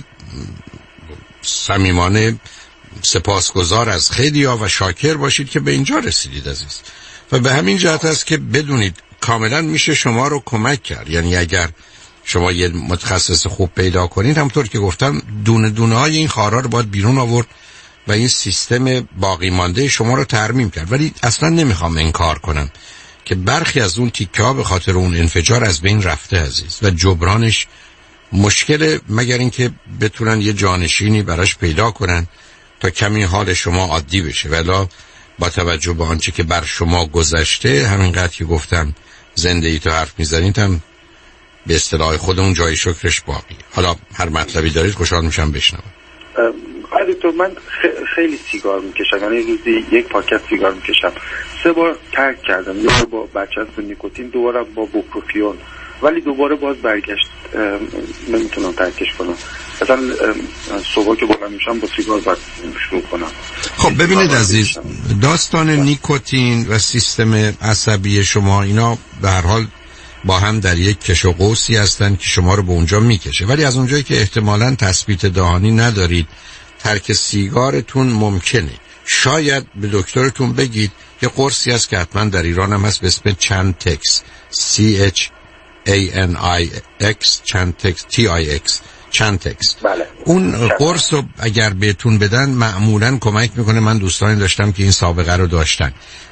صمیمانه سپاسگزار از خیلی‌ها و شاکر باشید که به اینجا رسیدید عزیز. و به همین جهت است که بدونید کاملا میشه شما رو کمک کرد. یعنی اگر شما یه متخصص خوب پیدا کنید، همونطور که گفتم دونه دونه های این خارا رو باید بیرون آورد و این سیستم باقی مانده شما رو ترمیم کرد. ولی اصلا نمیخوام انکار کنم که برخی از اون تیکه ها به خاطر اون انفجار از بین رفته عزیز و جبرانش مشکل، مگر اینکه بتونن یه جانشینی براش پیدا کنن تا کمی حال شما عادی بشه. ولی با توجه به آنچه که بر شما گذشته، همینقدر که گفتم زندگی تو حرف میزنید هم به اصطلاح خودمون جای شکرش باقی. حالا هر مطلبی دارید خوشحال میشم بشنوم.
آره تو من خیلی سیگار میکشم، یعنی روزی یک پاکت سیگار میکشم. سه بار ترک کردم، یه بار با بچه‌ت نیکوتین، دوباره با بوپروفیون، ولی دوباره باز برگشت. نمیتونم ترکش کنم. مثلا صبح که بلند میشم با سیگار باید شروع کنم.
خب ببینید عزیز، داستان نیکوتین و سیستم عصبی شما اینا به هر حال با هم در یک کش و قوسی هستن که شما رو به اونجا میکشه، ولی از اونجایی که احتمالاً تثبیت دهانی ندارید، ترک سیگارتون ممکنه. شاید به دکترتون بگید یه قرصی هست که حتما در ایران هم هست به اسم چنتکس، سی اچ ای ان آی اکس، چنتکس، تی آی اکس، چنتکس.
بله.
اون قرص رو اگر بهتون بدن معمولاً کمک میکنه. من دوستانی داشتم که این سابقه رو داشتن.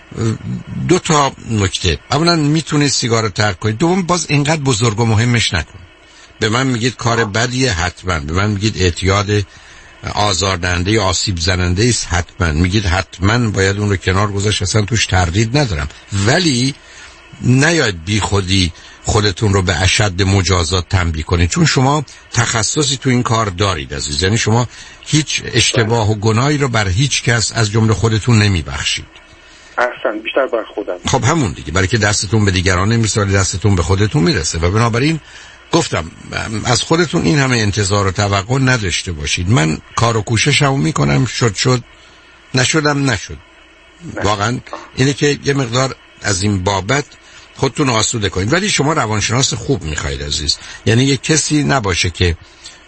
دو تا نکته: اولا میتونید سیگار رو ترک کنید، دوم باز اینقدر بزرگ و مهمش نکن. به من میگید کار بدیه، حتما. به من میگید اعتیاد آزاردهنده یا آسیب زننده است، حتما. میگید حتما باید اون رو کنار گذاشت، اصلا توش تردید ندارم. ولی نیاید بی خودی خودتون رو به اشد مجازات تنبیه کنید، چون شما تخصصی تو این کار دارید عزیز. یعنی شما هیچ اشتباه و گناهی رو بر هیچ کس از جمله خودتون نمیبخشید.
احسن، بیشتر بر خودم.
خب همون دیگه، برای که دستتون به دیگران نمیرسه ولی دستتون به خودتون میرسه. و بنابراین گفتم از خودتون این همه انتظار و توقع نداشته باشید. من کار و کوششمو میکنم، شد شد، نشدم نشد. واقعا اینه که یه مقدار از این بابت خودتون آسوده کنید. ولی شما روانشناس خوب میخواید عزیز. یعنی یه کسی نباشه که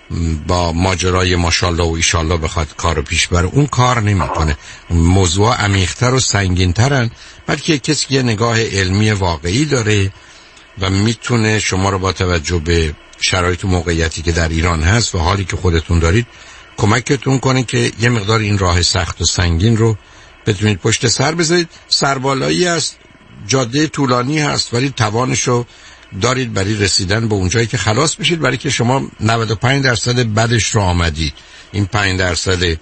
با ماجرای ماشاءالله و ایشالله بخواد کارو پیش بره، اون کار نمیکنه. موضوع عمیق‌تر و سنگین‌ترن، بلکه کسی که یه نگاه علمی واقعی داره و میتونه شما رو با توجه به شرایط و موقعیتی که در ایران هست و حالی که خودتون دارید کمکتون کنه که یه مقدار این راه سخت و سنگین رو بتونید پشت سر بذارید. سربالایی است، جاده طولانی هست، ولی توانشو دارید برای رسیدن به اونجایی که خلاص بشید. برای که شما نود و پنج درصد بدش رو آمدید، این پنج درصد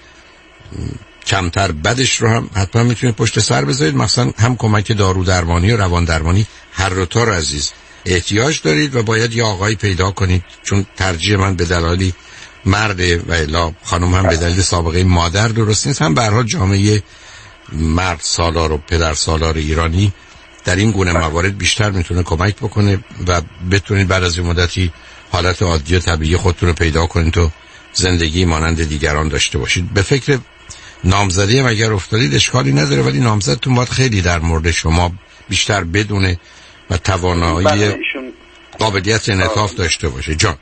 کمتر بدش رو هم حتما میتونید پشت سر بذارید. مثلا هم کمک دارو درمانی و روان درمانی، هر دو تا رو عزیز احتیاج دارید و باید یه آقایی پیدا کنید. چون ترجیح من به دلالی مرده و الا خانم هم به دلیل سابقه مادر درست نیست. هم به هر حال جامعه مرد سالار و پدر سالار ایرانی در این گونه موارد بیشتر میتونه کمک بکنه و بتونید بعد از این مدتی حالت عادی و طبیعی خودتون رو پیدا کنید تو زندگی مانند دیگران داشته باشید. به فکر نامزدی هم اگر افتادید اشکالی نداره، ولی نامزدتون باید خیلی در مورد شما بیشتر بدونه و توانایی قابلیت انعطاف داشته باشه. جان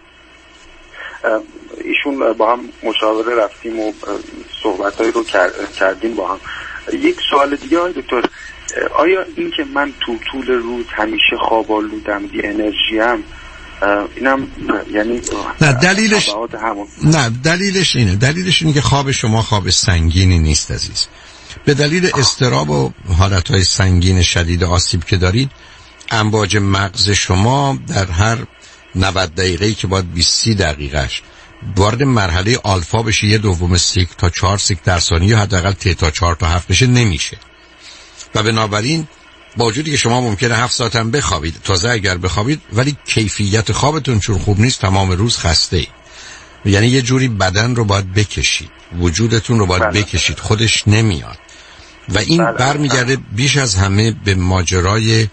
ایشون با هم مشاوره رفتیم و صحبتایی رو کردیم با هم. یک سوال دیگه آقای دکتر، آیا این که من تو طول روز همیشه خواب آلودم، بی انرژی ام، اینم یعنی
نه دلیلش نه دلیلش اینه دلیلش اینه که خواب شما خواب سنگینی نیست عزیز. به دلیل اضطراب و حالتهای سنگین شدید آسیب که دارید، امواج مغز شما در هر نود دقیقه‌ای که باید بیست دقیقهش وارد مرحله آلفا بشه، یه دوم سیک تا چهار سیک در ثانیه یا حداقل ت تا چهار تا هفت بشه نمیشه. و بنابراین با وجودی که شما ممکنه هفت ساعت هم بخوابید، تازه اگر بخوابید، ولی کیفیت خوابتون چون خوب نیست تمام روز خسته اید. یعنی یه جوری بدن رو باید بکشید، وجودتون رو باید بکشید، خودش نمیاد. و این برمیگرده بیش از همه به ماجرای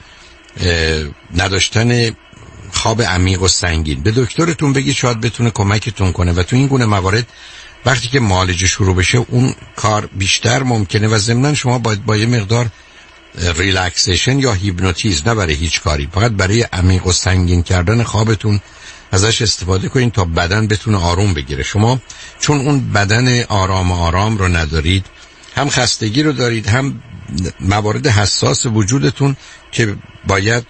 نداشتن خواب عمیق و سنگین. به دکترتون بگید شاید بتونه کمکتون کنه و تو این گونه موارد وقتی که معالجه شروع بشه اون کار بیشتر ممکنه و ضمناً شما باید با یه مقدار ریلکسیشن یا هیپنوتیزم، نه برای هیچ کاری، فقط برای عمیق و سنگین کردن خوابتون ازش استفاده کنین تا بدن بتونه آروم بگیره. شما چون اون بدن آرام آرام رو ندارید، هم خستگی رو دارید، هم موارد حساس وجودتون که باید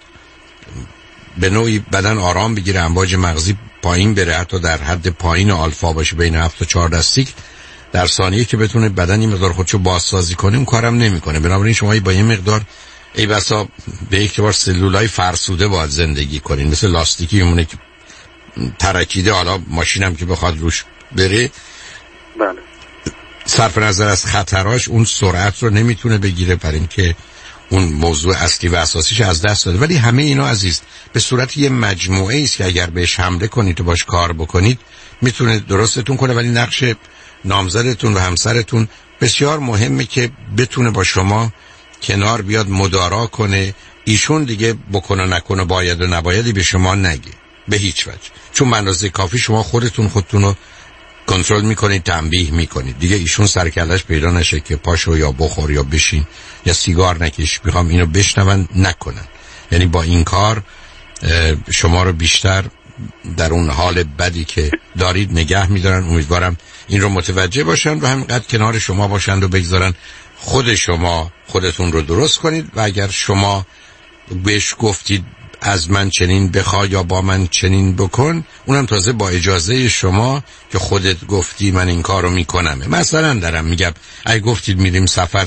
به نوعی بدن آرام بگیره، امواج مغزی پایین بره، حتی در حد پایین آلفا باشه بین هفت تا چهارده سیک در ثانیه که بتونه بدن این مقدار خودشو بازسازی کنه، اون کارم نمیکنه. بنابراین شما با یه مقدار ای بسا به یک بار سلولای فرسوده باید زندگی کنین، مثل لاستیکی میمونه که ترکیده، حالا ماشینم که بخواد روش بره
بله
صرف نظر از خطراش اون سرعت رو نمیتونه بگیره، برای اینکه اون موضوع اصلی و اساسیش از دست داده. ولی همه اینا عزیز به صورت یه مجموعه است که اگر بهش حمله کنید و باش کار بکنید میتونه درستتون کنه. ولی نقش نامزدتون و همسرتون بسیار مهمه که بتونه با شما کنار بیاد، مدارا کنه. ایشون دیگه بکنه نکنه، باید و نبایدی به شما نگه به هیچ وجه، چون به اندازه کافی شما خودتون خودتون رو کنترل میکنید، تنبیه میکنید. دیگه ایشون سرکلش پیدا نشه که پاشو یا بخور یا بشین یا سیگار نکش، میخوام اینو بشنون نکنن. یعنی با این کار شما رو بیشتر در اون حال بدی که دارید نگه میدارن. امیدوارم این رو متوجه باشن و همینقدر کنار شما باشن و بگذارن خود شما خودتون رو درست کنید. و اگر شما بهش گفتید از من چنین بخواه یا با من چنین بکن، اونم تازه با اجازه شما که خودت گفتی من این کار رو میکنم. مثلا دارم میگم اگه گفتید میریم سفر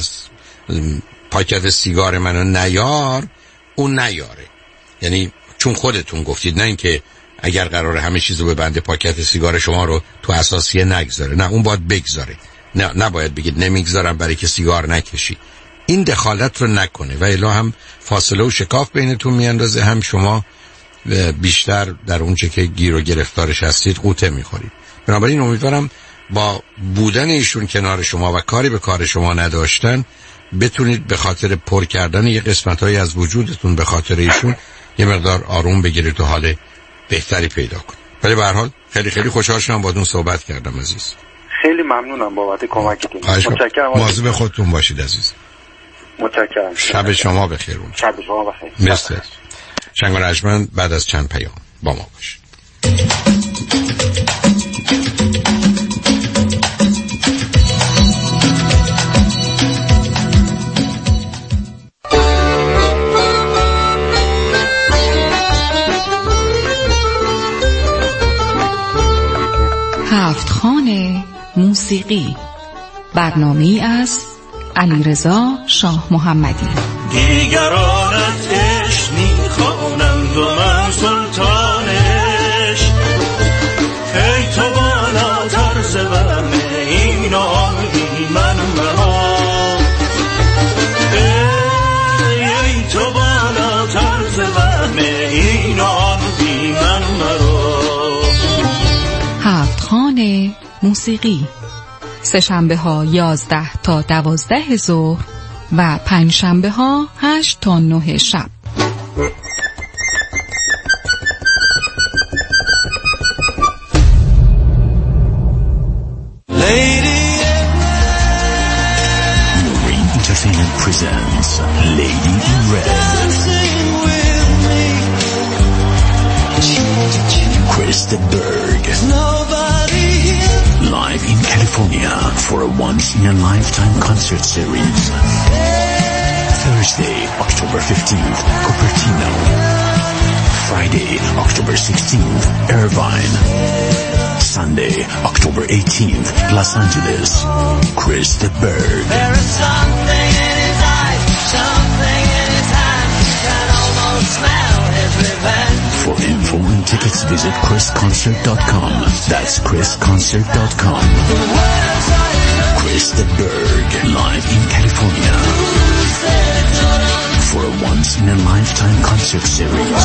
پاکت سیگار منو نیار، اون نیاره. یعنی چون خودتون گفتید، نه اینکه اگر قراره همه چیزو ببنده پاکت سیگار شما رو تو اساسیه نگذاره، نه اون باید بگذاره. نه نباید بگید نمیگذارم برای که سیگار نکشی. این دخالت رو نکنه و الا هم فاصله و شکاف بینتون میاندازه، هم شما بیشتر در اون چه که گیر و گرفتارش هستید قوطه میخورید. بنابراین امیدوارم با بودن ایشون کنار شما و کاری به کار شما نداشتن بتونید به خاطر پر کردن یه قسمت‌هایی از وجودتون به خاطر ایشون یه مقدار آروم بگیرید و حال بهتری پیدا کنید. ولی به هر حال خیلی خیلی خوشحال شدم باهاتون صحبت کردم عزیز.
خیلی ممنونم بابت کمکتون.
متشکرم. مواظب خودتون باشید عزیز.
متشکرم.
شب شما بخیر.
شب شما بخیر.
مرسی. شنگ و رجمن بعد از چند پیام با ما باشید.
هفت خانه موسیقی، برنامه‌ای از علیرضا شاه محمدی.
دیگرانت عشق می‌خوانند و من سلطانش، ای تو بالاتر ز وهم این و آن بی من مرا، ای, ای تو بالاتر ز وهم این و آن بی من مرا.
هفت خانه موسیقی، سه شنبه ها یازده تا دوازده ظهر و پنج شنبه ها هشت تا نه شب.
Marine Entertainment presents Lady in Red. Krista Berg. Live in California for a once-in-a-lifetime concert series. Thursday, October fifteenth, Cupertino. Friday, October sixteenth, Irvine. Sunday, October eighteenth, Los Angeles. Chris the Bird.
There is something in his eyes, something in his hand. You can almost smell his revenge.
For info and tickets, visit chris concert dot com. That's chris concert dot com. Chris the Bird, live in California. For a once-in-a-lifetime concert series.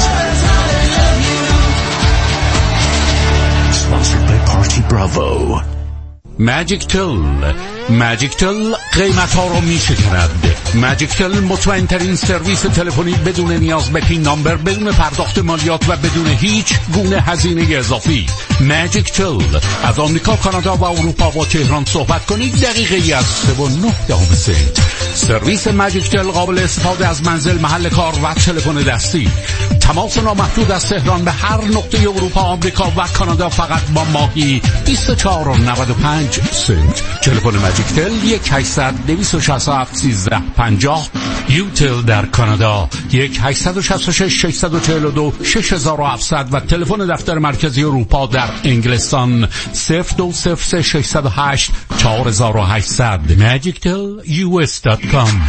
Sponsored by Party Bravo.
ماجیک تل ماجیک تل قیمت ها رو می شکند. ماجیک تل مطمئن ترین سرویس تلفنی بدون نیاز به پین نامبر، بدون پرداخت مالیات و بدون هیچ گونه هزینه اضافی. ماجیک تل از آمریکا، کانادا و اروپا با تهران صحبت کنید دقیقه از سه و نه دهم سنت. سرویس ماجیک تل قابل استفاده از منزل، محل کار و تلفن دستی. تماس نامحدود از تهران به هر نقطه اروپا، آمریکا و کانادا فقط با ماهی بیست و چهار و نود و پنج سنت. تلفن ماجیک تل یک هشتصد دویست و شصت و هفت سیزده پنجاه. یوتل در کانادا یک هشتصد و شصت و شش ششصد و چهل و دو شش هزار و هفتصد و تلفن دفتر مرکزی اروپا در انگلستان صفر دو صفر سه ششصد و هشت چهار هزار و هشتصد. ماجیک تل یو اس دات کام.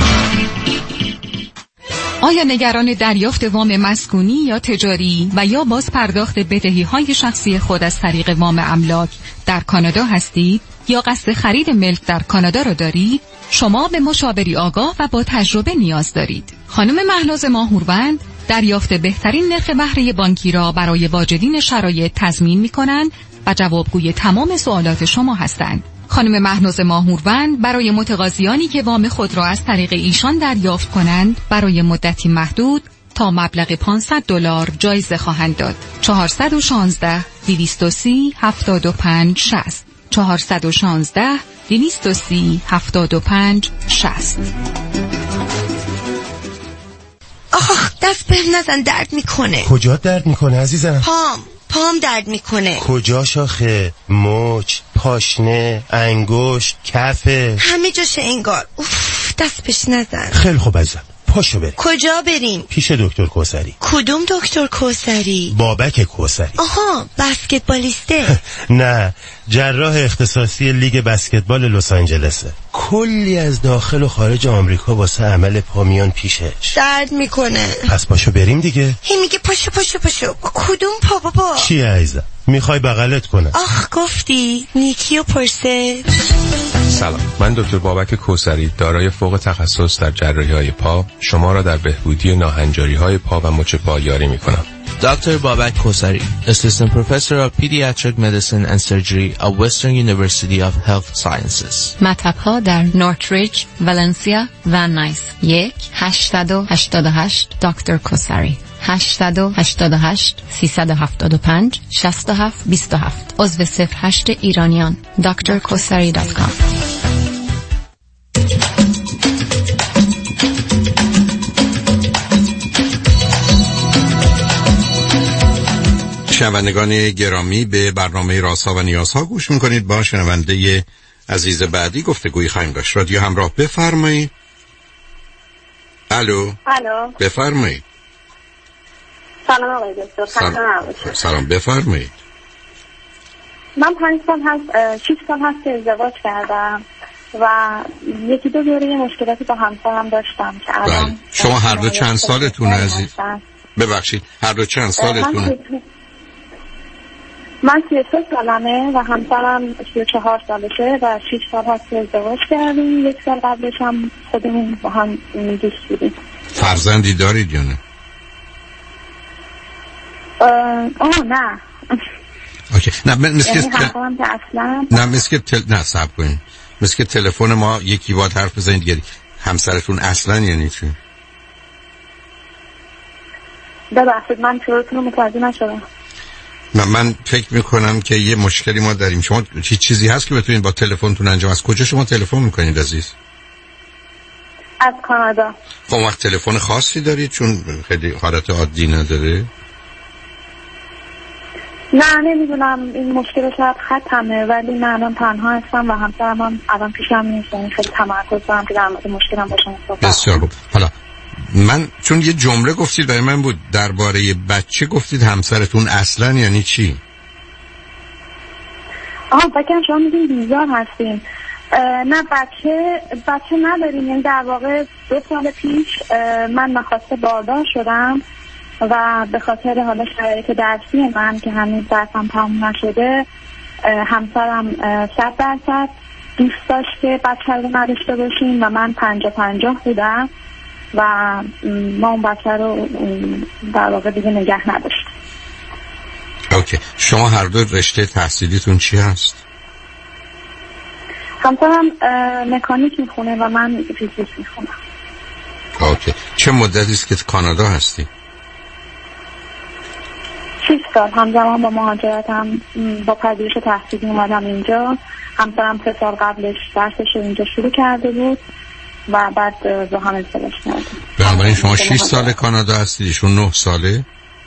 آیا نگران دریافت وام مسکونی یا تجاری و یا باز پرداخت بدهی‌های شخصی خود از طریق وام املاک در کانادا هستید یا قصد خرید ملک در کانادا را دارید؟ شما به مشاوری آگاه و با تجربه نیاز دارید. خانم مهناز ماهوروند دریافت بهترین نرخ بهره بانکی را برای واجدین شرایط تضمین می‌کنند و جوابگوی تمام سوالات شما هستند. خانم مهناز ماهوروند برای متقاضیانی که وام خود را از طریق ایشان دریافت کنند برای مدتی محدود تا مبلغ پانصد دلار جایزه خواهند داد. چهارصد و شانزده دویست و سی هفتاد و پنج شصت چهارصد و شانزده دویست و سی هفتاد و پنج شصت.
آخ دست به نزن، درد میکنه.
کجا درد میکنه عزیزم؟
پام پام درد میکنه.
کجا شاخه؟ مچ، پاشنه، انگشت، کفه،
همه جاشه انگار. اوف دست بهش نزن.
خیلی خوب عزیزم، پاشو بریم.
کجا بریم؟
پیش دکتر کوثری.
کدوم دکتر کوثری؟
بابک کوثری.
آها بسکتبالیسته.
نه، جراح اختصاصی لیگ بسکتبال لس آنجلسه. کلی از داخل و خارج آمریکا واسه عمل پا میان پیشش.
درد میکنه.
پس پاشو بریم دیگه.
هی میگه پاشو پاشو پاشو. کدوم پا بابا؟
چی عزیزم؟ میخوای بغلت کنم؟
آخ گفتی نیکی و پرسه.
سلام، من دکتر بابک کوثری دارای فوق تخصص در جراحی‌های پا شما را در بهبودی ناهنجاری‌های پا و مچ پا یاری می‌کنم.
Doctor Babak Kosari, Assistant Professor of Pediatric Medicine and Surgery at Western University of Health Sciences.
مطب‌ها در نورتریج، ولنسیا و نایس. یک هشتصد و هشتاد و هشت دکتر کوثری. هشتصد و هشتاد و هشت سیصد و هفتاد و پنج شصت و هفت بیست و هفت. عضو صفر هشت ایرانیان. دکتر کوثری دات کام.
شنوندگان گرامی، به برنامه رازها و نیازها گوش میکنید. با شنونده عزیز بعدی گفتگویی خواهیم داشت. رادیو همراه، بفرمایید. الو.
الو.
بفرمایید.
سلام آقای دکتر.
سلام. سلام بفرمایید.
من پنج سال هست شش سال هست که ازدواج کردم و یکی دو دوره مشکلاتی با همسرم داشتم که الان.
شما هر دو چند سالتونه عزیز؟ ببخشید هر دو چند سالتونه؟
من سی و سه سالمه و همسرم سی و چهار سالشه و شش سال هست که ازدواج کردیم. یک سال قبلش هم خودمون با هم دوست بودیم.
فرزندی دارید یا نه؟
آه نه.
اوکی. نه مثل
یعنی همسرم که اصلا
نه مثل تل... نه صبر کنید. مثل تلفن ما یکی باید حرف بزنید دیگه. همسرتون اصلا یعنی چی؟
ببخشید من شروعتون رو متوجه نشدم.
نه من فکر میکنم که یه مشکلی ما داریم. شما هیچ چیزی هست که بتونید با تلفنتون انجام؟ از کجا شما تلفن میکنید عزیز؟
از کانادا.
خب وقت تلفن خاصی دارید چون خیلی حالت عادی نداره؟
نه نمیدونم، این مشکل شاید خطمه، ولی من الان تنها هستم و همسرم هم الان پیشم نیست. یعنی خیلی تمرکز دارم که در مورد مشکلم باشم صحبت.
بسیار خوب. حالا من چون یه جمله گفتید برای من بود درباره بچه، گفتید همسرتون اصلا یعنی چی؟
آها بکنم شما میگین بیزار هستیم. نه بچه بچه نداریم، یعنی در واقع دو سال پیش من نخواسته باردار شدم و به خاطر حالا شرایط درسی من که هنوز درسم تموم نشده، همسرم صد درصد دوست داشت که بچه رو نداشته باشیم و من پنجاه پنجاه بودم و ما اون بچه رو در واقع دیگه نگه نداشتیم.
اوکی. شما هر دو رشته تحصیلیتون چی هست؟
همسرم مکانیک میخونه و من فیزیک میخونم.
اوکی. چه مدتی است که کانادا هستی؟
شش سال. همزمان با مهاجرتم با پذیرش تحصیلی اومدم اینجا. همسرم سه سال قبلش درسش رو اینجا شروع کرده بود و بعد با هم ازدواج کردیم.
بنابراین شما شش سال کانادا هستید، ایشون نه ساله؟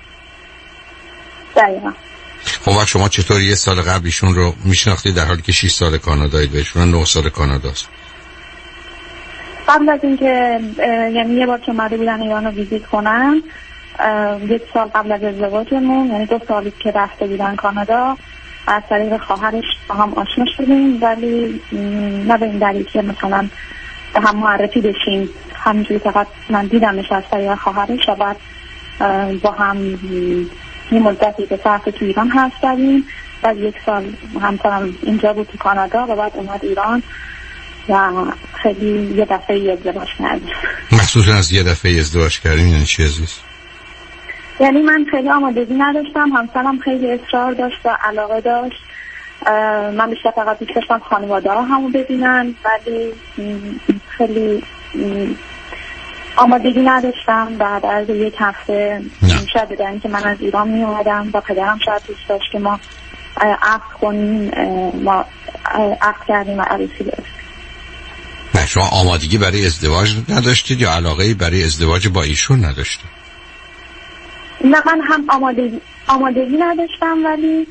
دقیقا.
خب وقت شما چطور یه سال قبل ایشون رو میشناختید در حالی که شش سال کانادایید و ایشون نه سال کاناداست؟
قبل از اینکه یعنی یه بار که اومده بودن ایران رو ویزیت کنم، یک سال قبل از ازدواجمون، یعنی دو سالی که رفته بودن کانادا، از طریق خواهرش با هم آشنا شدیم، ولی نه به این دلیل که مثلا به هم معرفی بشیم، همینجوری فقط من دیدمش از طریق خواهرش و بعد با هم یه مدتی به صرف تو ایران حرف زدیم. بعد یک سال همسرم اینجا بود تو کانادا و بعد اومد ایران و خیلی یه دفعه ازدواج کردیم.
مخصوصا از یه دفعه ازدواج کردیم یعنی چی عزیز؟
یعنی من خیلی آمادگی نداشتم، همسرم خیلی اصرار داشت و علاقه داشت. من بیشتر فقط دوست داشتم خانواده ها همو ببینن، ولی خیلی آمادگی نداشتم. بعد از یک هفته شاید بدن که من از ایران می اومدم و پدرم شاید دوست داشت که ما عقد کنیم، ما عقد کردیم و عروسی داشتیم.
نه شما آمادگی برای ازدواج نداشتید یا علاقه برای ازدواج با ایشون نداشتید؟
نه من هم آمادگی آمادگی نداشتم، ولی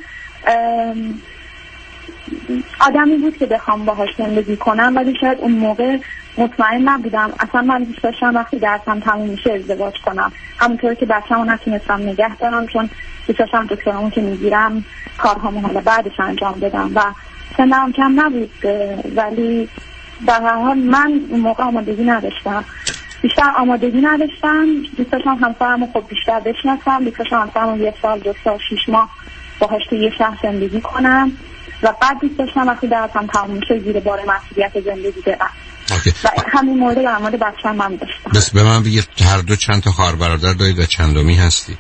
آدمی بود که بخوام باهاش زندگی کنم، ولی شاید اون موقع مطمئن نبودم. اصلا من دوست داشتم وقتی درسم تموم میشه ازدواج کنم، همونطور که بچه‌مو نتونستم نگه دارم چون دوست داشتم دکترامو که میگیرم کارهامو حالا بعدش انجام بدم و سنم کم نبود، ولی در هر حال من اون موقع آمادگی نداشتم. بیشتر آمادگی نداشتم، دوست داشتم همسرمو خب بیشتر بشناسم، دوست داشتم همسرمو یک سال دو سال شیش ماه باهاش توی یه شهر زندگی کنم و بعد دوست داشتم وقتی درسم تموم میشه زیر بار مسئولیت زندگی برم. و همین مورد در مورد بچه‌م من داشتم.
بس به من بگید هر دو چند تا خواهر برادر دارید و چندمی هستی؟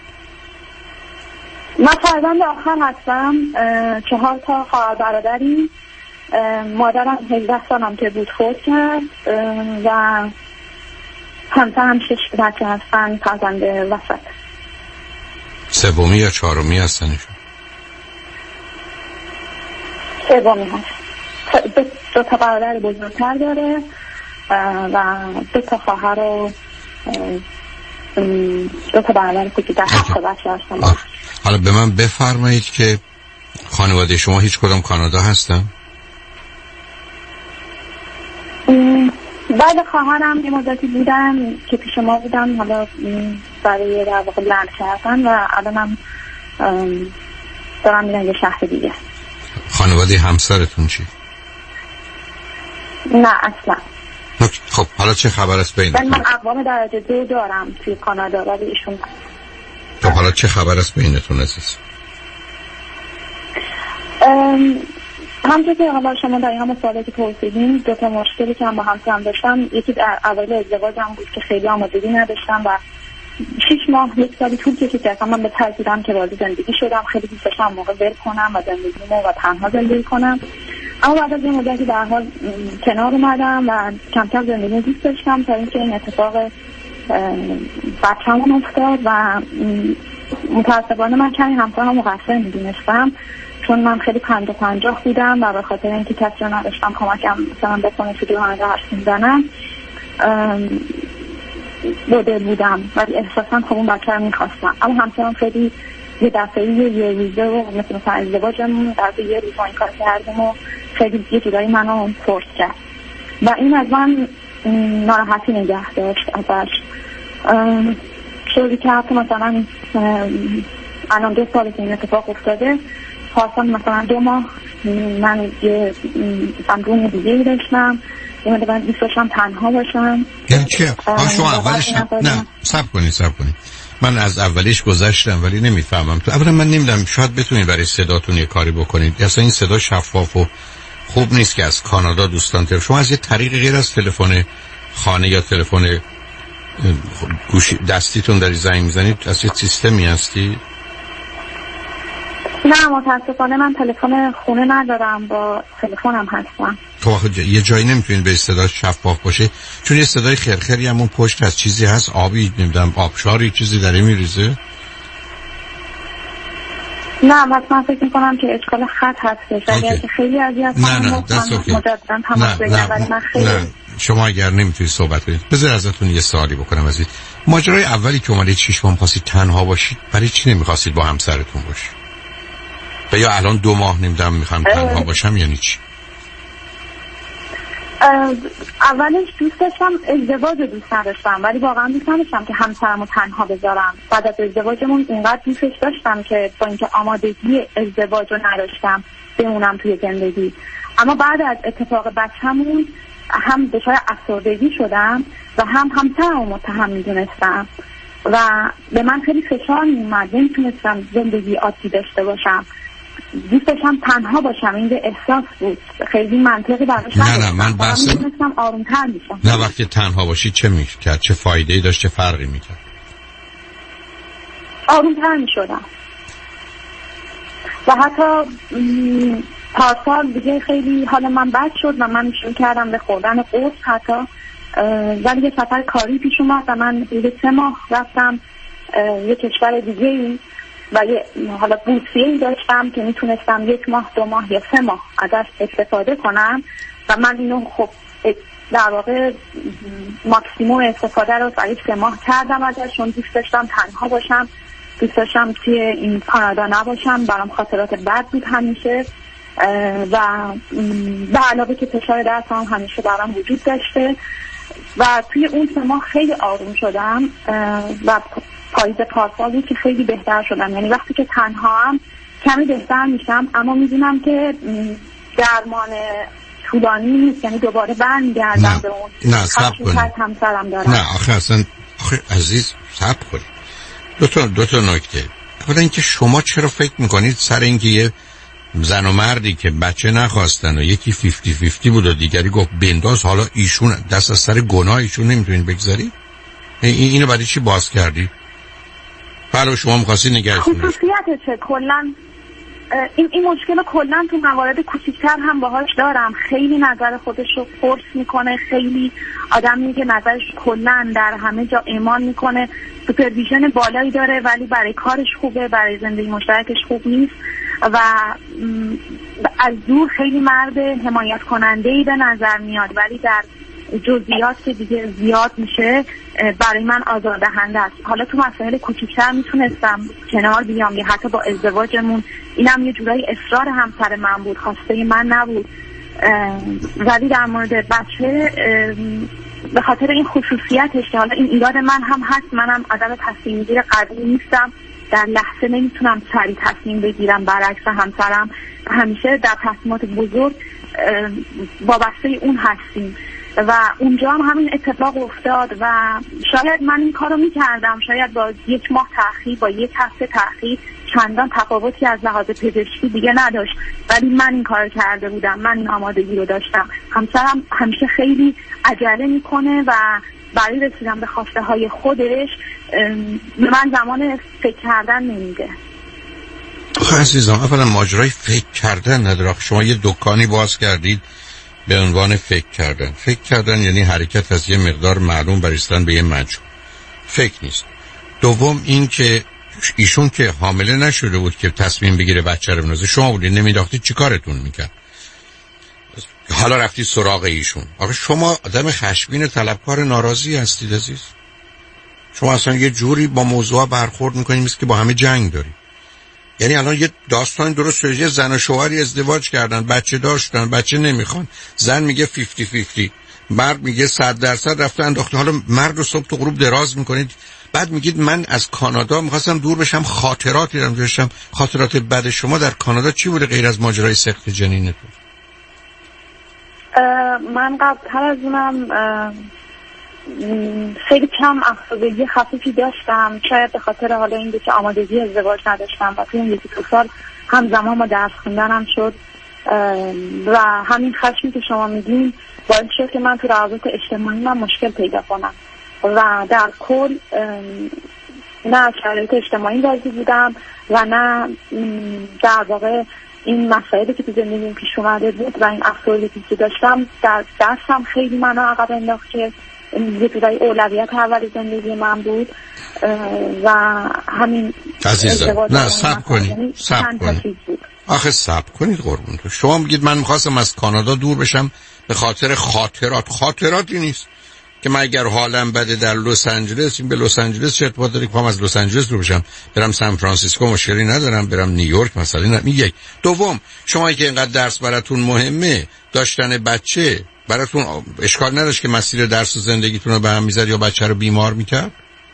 من فرزند آخر هستم، چهار تا خواهر برادریم. مادرم هجده سالم که بود فوت کرد و همسرم شش بچه هستن، فرزند وسط.
سومی یا چهارمی هستنشون؟
سومی هست. دو تا برادر بزرگتر داره و دو تا خواهر و دو تا برادر کوچیک‌تر، هفت تا بچه هستن.
حالا به من بفرمایید که خانواده شما هیچ کدام کانادا هستن؟
بعد خواهرم یه مدتی بودن که پیش ما بودن، حالا برای در واقع لند کردن و الانم دارم میرن یه شهر دیگه.
خانواده همسرتون چی؟
نه اصلا.
خب حالا چه خبر است بینتون؟
من اقوام درجه دو دارم توی کانادا ولی ایشون.
خب حالا چه خبر است بینتون عزیز؟
همچون که حالا شما در این همه سوالی که پرسیدین، دو تا مشکلی که هم با همسرم داشتم، یکی در اول ازدواجم بود که خیلی آمادگی نداشتم و شش ماه یک سالی طول کشید که اصلا من به ترجیحم که وارد زندگی شدم. خیلی دوست داشتم موقع ول کنم و زندگیمو و تنها زندگی کنم، اما بعد از یه مدتی در حال کنار اومدم و کم کم زندگی دوست داشتم تا اینکه این اتفاق بچه‌مون افتاد و متأسفانه من کمی همسرم مقصر می‌دونستم چون من خیلی پنجاه پنجاه بودم و به خاطر اینکه کسی رو نداشتم کمکم مثلا بکنه تو دوران حرف میزنم بوده بودم، ولی احساساً خب اون بچه رو میخواستم. اما همسرم خیلی یه دفعه یه روزه و مثل مثلا ازدواجمون در یه روز این کار کردیم و خیلی یه جورایی منو فورس کرد و این از من ناراحتی نگه داشت ازش. شروعی که حتی مثلا الان دو سالی که این اتفاق افتاده پارسال مثلا دو ماه من یه روم دیگه ای داشتم، یه مدت من دوست داشتم تنها باشم.
یعنی چه؟ آه شما اولش نه صبر کنید صبر کنید من از اولیش گذشتم ولی نمیفهمم. تو اولا من نمیدونم شاید بتونید برای صداتون یه کاری بکنید. اصلا این صدا شفاف و خوب نیست که از کانادا دوستان تلفن. شما از یه طریق غیر از تلفن خانه یا تلفن گوشی دستیتون داری زنگ میزنید از یه سیستمی هستی؟
نه متاسفانه من تلفن خونه ندارم، با تلفنم هستم.
خب یه جایی نمیتونید به صدا شفاف باشه چون یه صدای خرخری همون پشت از چیزی هست، آبی نمیدونم آبشاری چیزی داره میریزه؟
نه بس من فکر میکنم که اشکال خط هستش. اگر که خیلی اذیت
نه نه دست اوکی.
نه نه
نه خیلی... نه شما اگر نمیتونید صحبت کنید بذار ازتون یه سوالی بکنم. از این ماجرای اولی که اومدید شش ماه خواستید تنها باشید، برای چی نمیخواستید با همسرتون باشید؟ و یا الان دو ماه نمیدونم میخوام تنها باشم یعنی چی؟
اولش دوست داشتم ازدواج دوست نداشتم، ولی واقعا دوست نداشتم که همسرمو تنها بذارم. بعد از ازدواجمون اینقدر دوستش داشتم که با اینکه آمادگی ازدواج رو نداشتم بمونم توی زندگی. اما بعد از اتفاق بچه‌مون هم دچار افسردگی شدم و هم همسرمو متهم میدونستم و به من خیلی فشار میومد، نمیتونستم زندگی عادی داشته باشم. دوست داشتم تنها باشم. این احساس بود، خیلی منطقی براش
نه نه من بحث
میتونستم آرومتر میشم.
نه وقتی تنها باشی چه میکرد؟ چه فایده‌ای داشت؟ چه فرقی میکرد؟
آرومتر میشدم و حتی پارسال دیگه خیلی حال من بد شد و من شروع کردم به خوردن قرص حتی. ولی یه سفر کاری پیش اومد و من دیگه سه ماه رفتم یه کشور دیگه ای و یه حالا بورسیه‌ای داشتم که میتونستم یک ماه دو ماه یا سه ماه ازش استفاده کنم و من اینو خب در واقع ماکسیموم استفاده رو برای سه ماه کردم ازش، چون دوست داشتم تنها باشم، دوست داشتم توی این کانادا نباشم، برام خاطرات بد بود همیشه و به علاوه که فشار درس هم همیشه برام وجود داشته و توی اون سه ماه خیلی آروم شدم و پاییز پارسالی که خیلی بهتر شدم. یعنی وقتی که تنها هم کمی بهتر میشم اما میدونم که درمان طولانی نیست، یعنی دوباره برمیگردم به اون.
نه صبر کنید.
همسرم دارم.
نه آخه اصلا آخه عزیز صبر کنید. دو تا دو تا نکته. اولا اینکه شما چرا فکر میکنید سر اینکه یه زن و مردی که بچه نخواستن و یکی فیفتی فیفتی بود و دیگری گفت بنداز، حالا ایشون دست از سر گناه ایشون نمیتونید بگذارید؟ اینو برای چی باز کردی؟ برای شما می‌خواستی نگهش داری.
خصوصیت چه کلاً این این مشکل کلاً تو موارد کوچیک‌تر هم باهاش دارم. خیلی نظر خودش رو فورس میکنه، خیلی آدمی که نظرش کلاً در همه جا ایمان میکنه، سوپرویژن بالایی داره ولی برای کارش خوبه، برای زندگی مشترکش خوب نیست و از دور خیلی مرد حمایت کننده‌ای به نظر میاد ولی در جزئیات که دیگه زیاد میشه برای من آزاردهنده است. حالا تو مسائل کوچیک‌تر میتونستم کنار بیام یا حتی با ازدواجمون اینم یه جورایی اصرار همسر من بود، خواسته من نبود، ولی در مورد بچه به خاطر این خصوصیتش که حالا این ایراد من هم هست، منم آدم تصمیم گیر قوی نیستم، در لحظه نمیتونم سریع تصمیم بگیرم، برعکس همسرم همیشه در تصمیمات بزرگ وابسته اون هستیم و اونجا هم همین اتفاق افتاد و شاید من این کارو میکردم، شاید با یک ماه تأخیر، با یک هفته تأخیر چندان تفاوتی از لحاظ پزشکی دیگه نداشت، ولی من این کار کرده بودم، من این آمادگی رو داشتم. همسرم همیشه خیلی عجله میکنه و برای رسیدن به خواسته های خودش من زمان فکر کردن نمیده.
آخه عزیزم اولا ماجرای فکر کردن نداره. شما یه دکانی باز کردید به عنوان فکر کردن. فکر کردن یعنی حرکت از یه مقدار معلوم برستن به یه مجموع. فکر نیست. دوم این که ایشون که حامله نشده بود که تصمیم بگیره بچه رو بنازه، شما بودید نمیداختید چی کارتون میکرد؟ حالا رفتید سراغ ایشون. آخه شما آدم خشمگین طلبکار ناراضی هستید عزیز. شما اصلا یه جوری با موضوع برخورد میکنید مثل که با همه جنگ دارید. یعنی الان یه داستان درست شده، زن و شوهری ازدواج کردن، بچه داشتن، بچه نمیخوان، زن میگه فیفتی فیفتی، مرد میگه صد درصد رفته انداخته. حالا مرد رو صبح تو غروب دراز میکنید بعد میگید من از کانادا میخواستم دور بشم، خاطراتی دارم داشتم. خاطرات بعد شما در کانادا چی بوده غیر از ماجرای سقط جنینتون؟
من قبل‌تر از اونم خیلی کم افسردگی خفیفی داشتم، شاید به خاطر حالا این که آمادگی ازدواج نداشتم و توی این یکی دو سال همزمان با درس خوندنم شد و همین خشمی که شما میگین باعث شد که من تو روابط اجتماعی من مشکل پیدا کنم و در کل نه شرایط اجتماعی راضی بودم و نه در واقع این مسائلی که تو زندگیم پیش اومده بود و این افسردگی که داشتم در درسم خیلی منو عقب انداخت که یه جورایی اولویت اول زندگی من بود و همین
عزیزم نه صبر کنید صبر کنید آخه صبر کنید قربون تو. شما میگید من میخواستم از کانادا دور بشم به خاطر خاطرات. خاطراتی نیست که من اگر حالم بده در لس آنجلس، این به لس آنجلس چه ارتباط داره که من از لس آنجلس دور بشم برم سان فرانسیسکو مشکلی ندارم، برم نیویورک مثلا نه. یک دوم شما که اینقدر درس براتون مهمه، داشتن بچه براتون اشکال نداشت که مسیر درس و زندگیتون رو به هم میزد یا بچه رو بیمار میکرد؟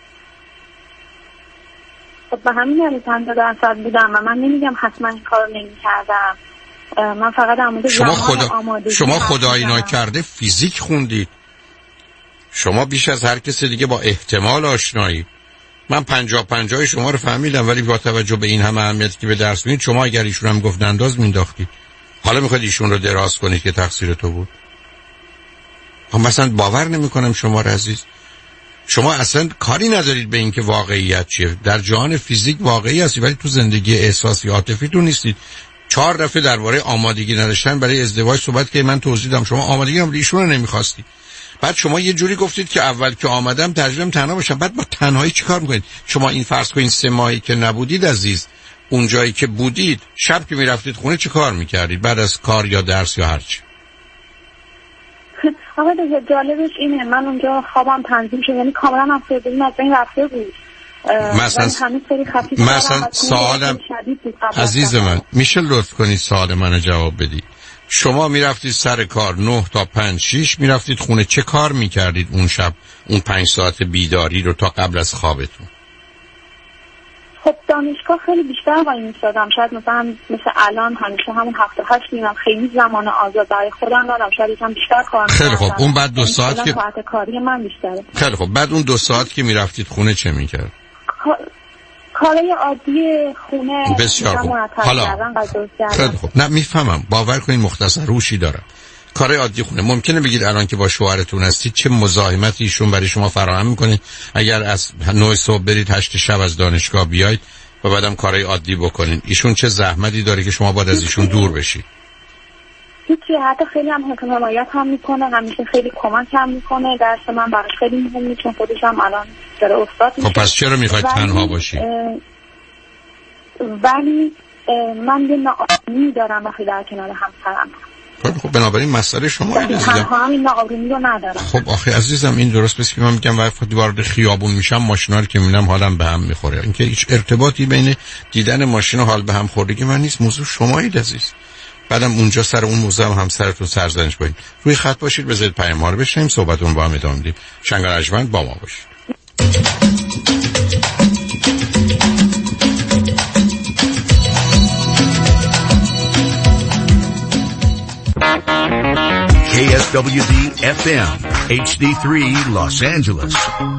خب به همین یعنی چند درصد بودم و من نمیگم حتما این کار نمی‌کردم. من فقط عمود
شما خدا شما خدایی ناکرده فیزیک خوندید، شما بیش از هر کس دیگه با احتمال آشنایی. من پنجاه پنجاه شما رو فهمیدم، ولی با توجه به این همه اهمیتی که به درس میدید شما اگر ایشون هم گفت انداز مینداختید، حالا میخواید ایشون رو دراز کنید که تقصیر تو بود. خب مثلا باور نمیکنم شما رو عزیز، شما اصلا کاری ندارید به این که واقعیت چیه. در جهان فیزیک واقعی هستی ولی تو زندگی احساسی عاطفی تو نیستید. چهار دفعه درباره آمادگی نداشتن برای ازدواج صحبت که من توضیح دادم، شما آمادگی هم ایشون رو نمیخواستی. بعد شما یه جوری گفتید که اول که آمدم ترجیحاً تنها باشم. بعد با تنهایی چیکار میکنید؟ شما این فرض کنید سه ماهی که نبودید عزیز، اون جایی که بودید شب که میرفتید خونه چیکار میکردید بعد از کار یا درس یا هر چی؟
آقا دیگه جالبش اینه من اونجا خوابم تنظیم شد، یعنی کاملا افسردگی از بین رفته بود.
مثلا مثلا سوالم عزیز من میشه لطف کنید سوال منو جواب بدید؟ شما میرفتید سر کار نه تا پنج شیش میرفتید خونه، چه کار میکردید اون شب اون پنج ساعت بیداری رو تا قبل از خوابتون؟
خب دانشگاه خیلی بیشتر وای میستادم، شاید مثلا مثل الان همیشه همون هفته هشت میرم، خیلی زمان آزاد برای خودم دارم، شاید یکم بیشتر کار می‌کردم.
خیلی خب اون بعد دو ساعت که
ساعت کاری من بیشتره.
خیلی خب بعد اون دو ساعت که میرفتید خونه چه میکرد؟
کارهای عادی خونه.
بسیار خوب. حالا خیلی خب نه میفهمم، باور کنید مختصر روشی دارم. کارهای عادی خونه ممکنه بگید الان که با شوهرتون هستید چه مزاحمتی ایشون برای شما فراهم میکنه اگر از نه صبح برید هشت شب از دانشگاه بیاید و بعدم کارهای عادی بکنین؟ ایشون چه زحمتی داره که شما باید از ایشون دور بشید؟
هیچی، حتی خیلی هم حمایت هم میکنه، همیشه خیلی کمک هم میکنه، درس من براش خیلی مهمه چون خودش هم الان داره استاد میشه.
خب پس چرا میخواید تنها باشید؟
ولی من یه ناآرومی دارم وقتی در کنار همسرم.
خب بنابراین مسئله شما اینه دیگه.
تنها هم این ناآرومی رو ندارم.
خب آخه عزیزم این درست بس که من میگم وقتی وارد خیابون میشم ماشینا رو که میبینم حالم به هم میخوره. اینکه هیچ ارتباطی بین دیدن ماشین و حال به هم خوردگی من نیست، موضوع شمایید عزیز. بعدم اونجا سر اون موضوع هم همسرتون سرزنش کنید. روی خط باشید، بذارید پیام ما رو بشنویم، صحبتون با هم ادامه میدیم. شنگار ارجمند با ما باشید.
K S W D F M H D three Los Angeles.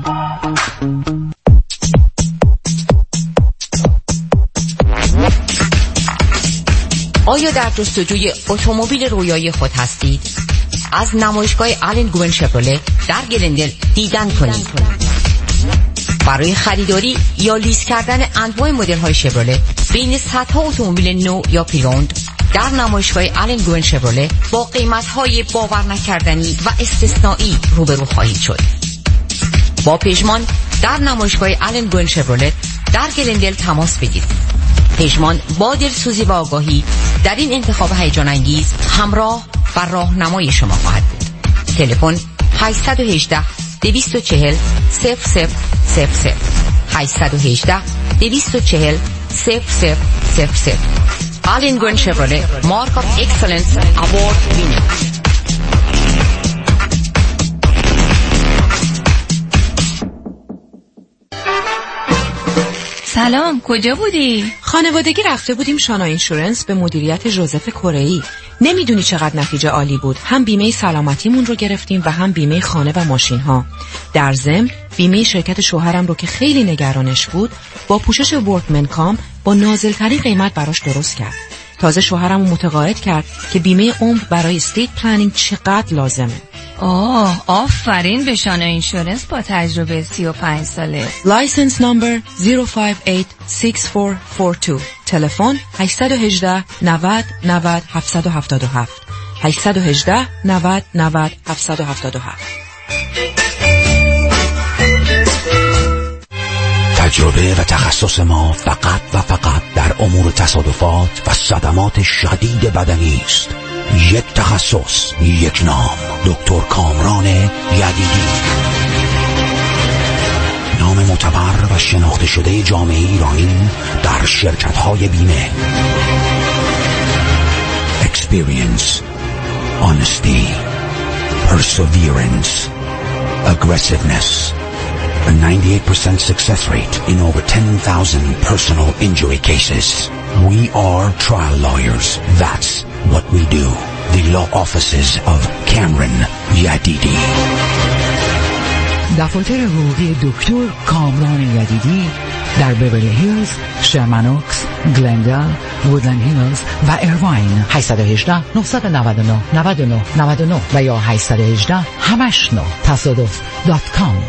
آیا در جستجوی اتومبیل رویایی خود هستید؟ از نمایشگاه آلن گوون شفرولت در گلندل دیدن کنید. برای خریداری یا لیز کردن انواع مدل‌های شفرولت بین صدها اتومبیل نو یا پریوند در نمایشگاه آلن گوون شفرولت با قیمت‌های باور نکردنی و استثنایی روبرو خواهید شد. با پژمان در نمایشگاه آلن گوون شفرولت در گلندل تماس بگیرید. پژمان با دلسوزی و آگاهی در این انتخاب هیجان انگیز همراه و راهنمای شما خواهد بود. تلفن هشت یک هشت دو چهار صفر صفر صفر صفر هشت یک هشت دو چهار صفر صفر صفر صفر. آلن گوون شفرولت مارک آف اکسلنس اوارد وینر.
سلام، کجا بودی؟
خانوادگی رفته بودیم شانا اینشورنس به مدیریت ژوزف کره‌ای. نمیدونی چقدر نتیجه عالی بود. هم بیمه سلامتیمون رو گرفتیم و هم بیمه خانه و ماشین ها. در ضمن بیمه شرکت شوهرم رو که خیلی نگرانش بود با پوشش ورکمن کام با نازل‌ترین قیمت براش درست کرد. تازه شوهرم رو متقاعد کرد که بیمه عمر برای استیت پلنینگ چقدر لازمه.
آه، آفرین به شانا اینشورنس با تجربه سی و پنج ساله.
لایسنس نمبر صفر پنج هشت شش چهار چهار دو. تلفن هشت یک هشت نود نود هفت هفت هفت هشت یک هشت نود نود هفت هفت هفت.
تجربه و تخصص ما فقط و فقط در امور تصادفات و صدمات شدید بدنی است. یک تخصص، یک نام، دکتر کامران یدیدی. نام معتبر و شناخته شده جامعه ایرانی در شرکت‌های بیمه. Experience, honesty, perseverance, aggressiveness. A ninety-eight percent success rate in over ten thousand personal injury cases. We are trial lawyers. That's what we do. The law offices of Cameron Yadidi.
دفاتر حقوقی دکتر کامران یدیدی در بیورلی هیلز، شرمنوکس، گلندل، وودلند هیلز و ایرواین. هشت یک هشت نه نه نه نه نه نه نه و یا هشت یک هشت هشت نه تصادف دات کام.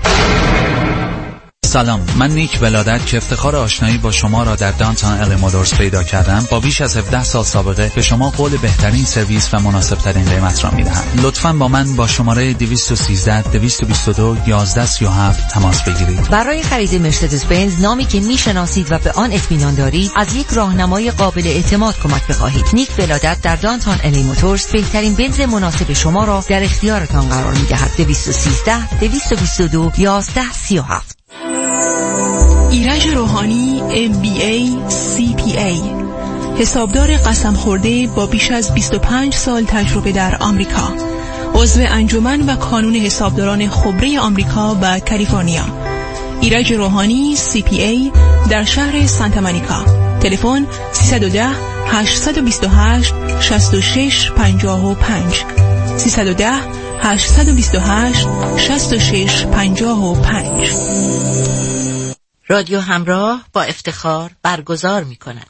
سلام، من نیک ولادت که افتخار آشنایی با شما را در دانتان ال مودرز پیدا کردم با بیش از هفده سال سابقه به شما قول بهترین سرویس و مناسب ترین قیمت را میدهم. لطفاً با من با شماره دویست و سیزده دویست و بیست و دو یازده سی و هفت تماس بگیرید.
برای خرید مرسدس بنز، نامی که میشناسید و به آن اطمینان دارید، از یک راهنمای قابل اعتماد کمک بخواهید. نیک ولادت در دانتان ال مودرز بهترین بنز مناسب شما را در اختیارتان قرار میدهد. دویست و سیزده دویست و بیست و دو یازده سی و هفت.
ایرج روحانی ام بی ای سی پی ای، حسابدار قسم خورده با بیش از بیست و پنج سال تجربه در آمریکا، عضو انجمن و کانون حسابداران خبره آمریکا و کالیفرنیا. ایرج روحانی سی پی ای در شهر سانتا مونیکا. تلفن سیصد و ده هشتصد و بیست و هشت شصت و شش پنجاه و پنج سیصد و ده هشتصد و بیست و هشت شصت و شش پنجاه و پنج.
رادیو همراه با افتخار برگزار می کند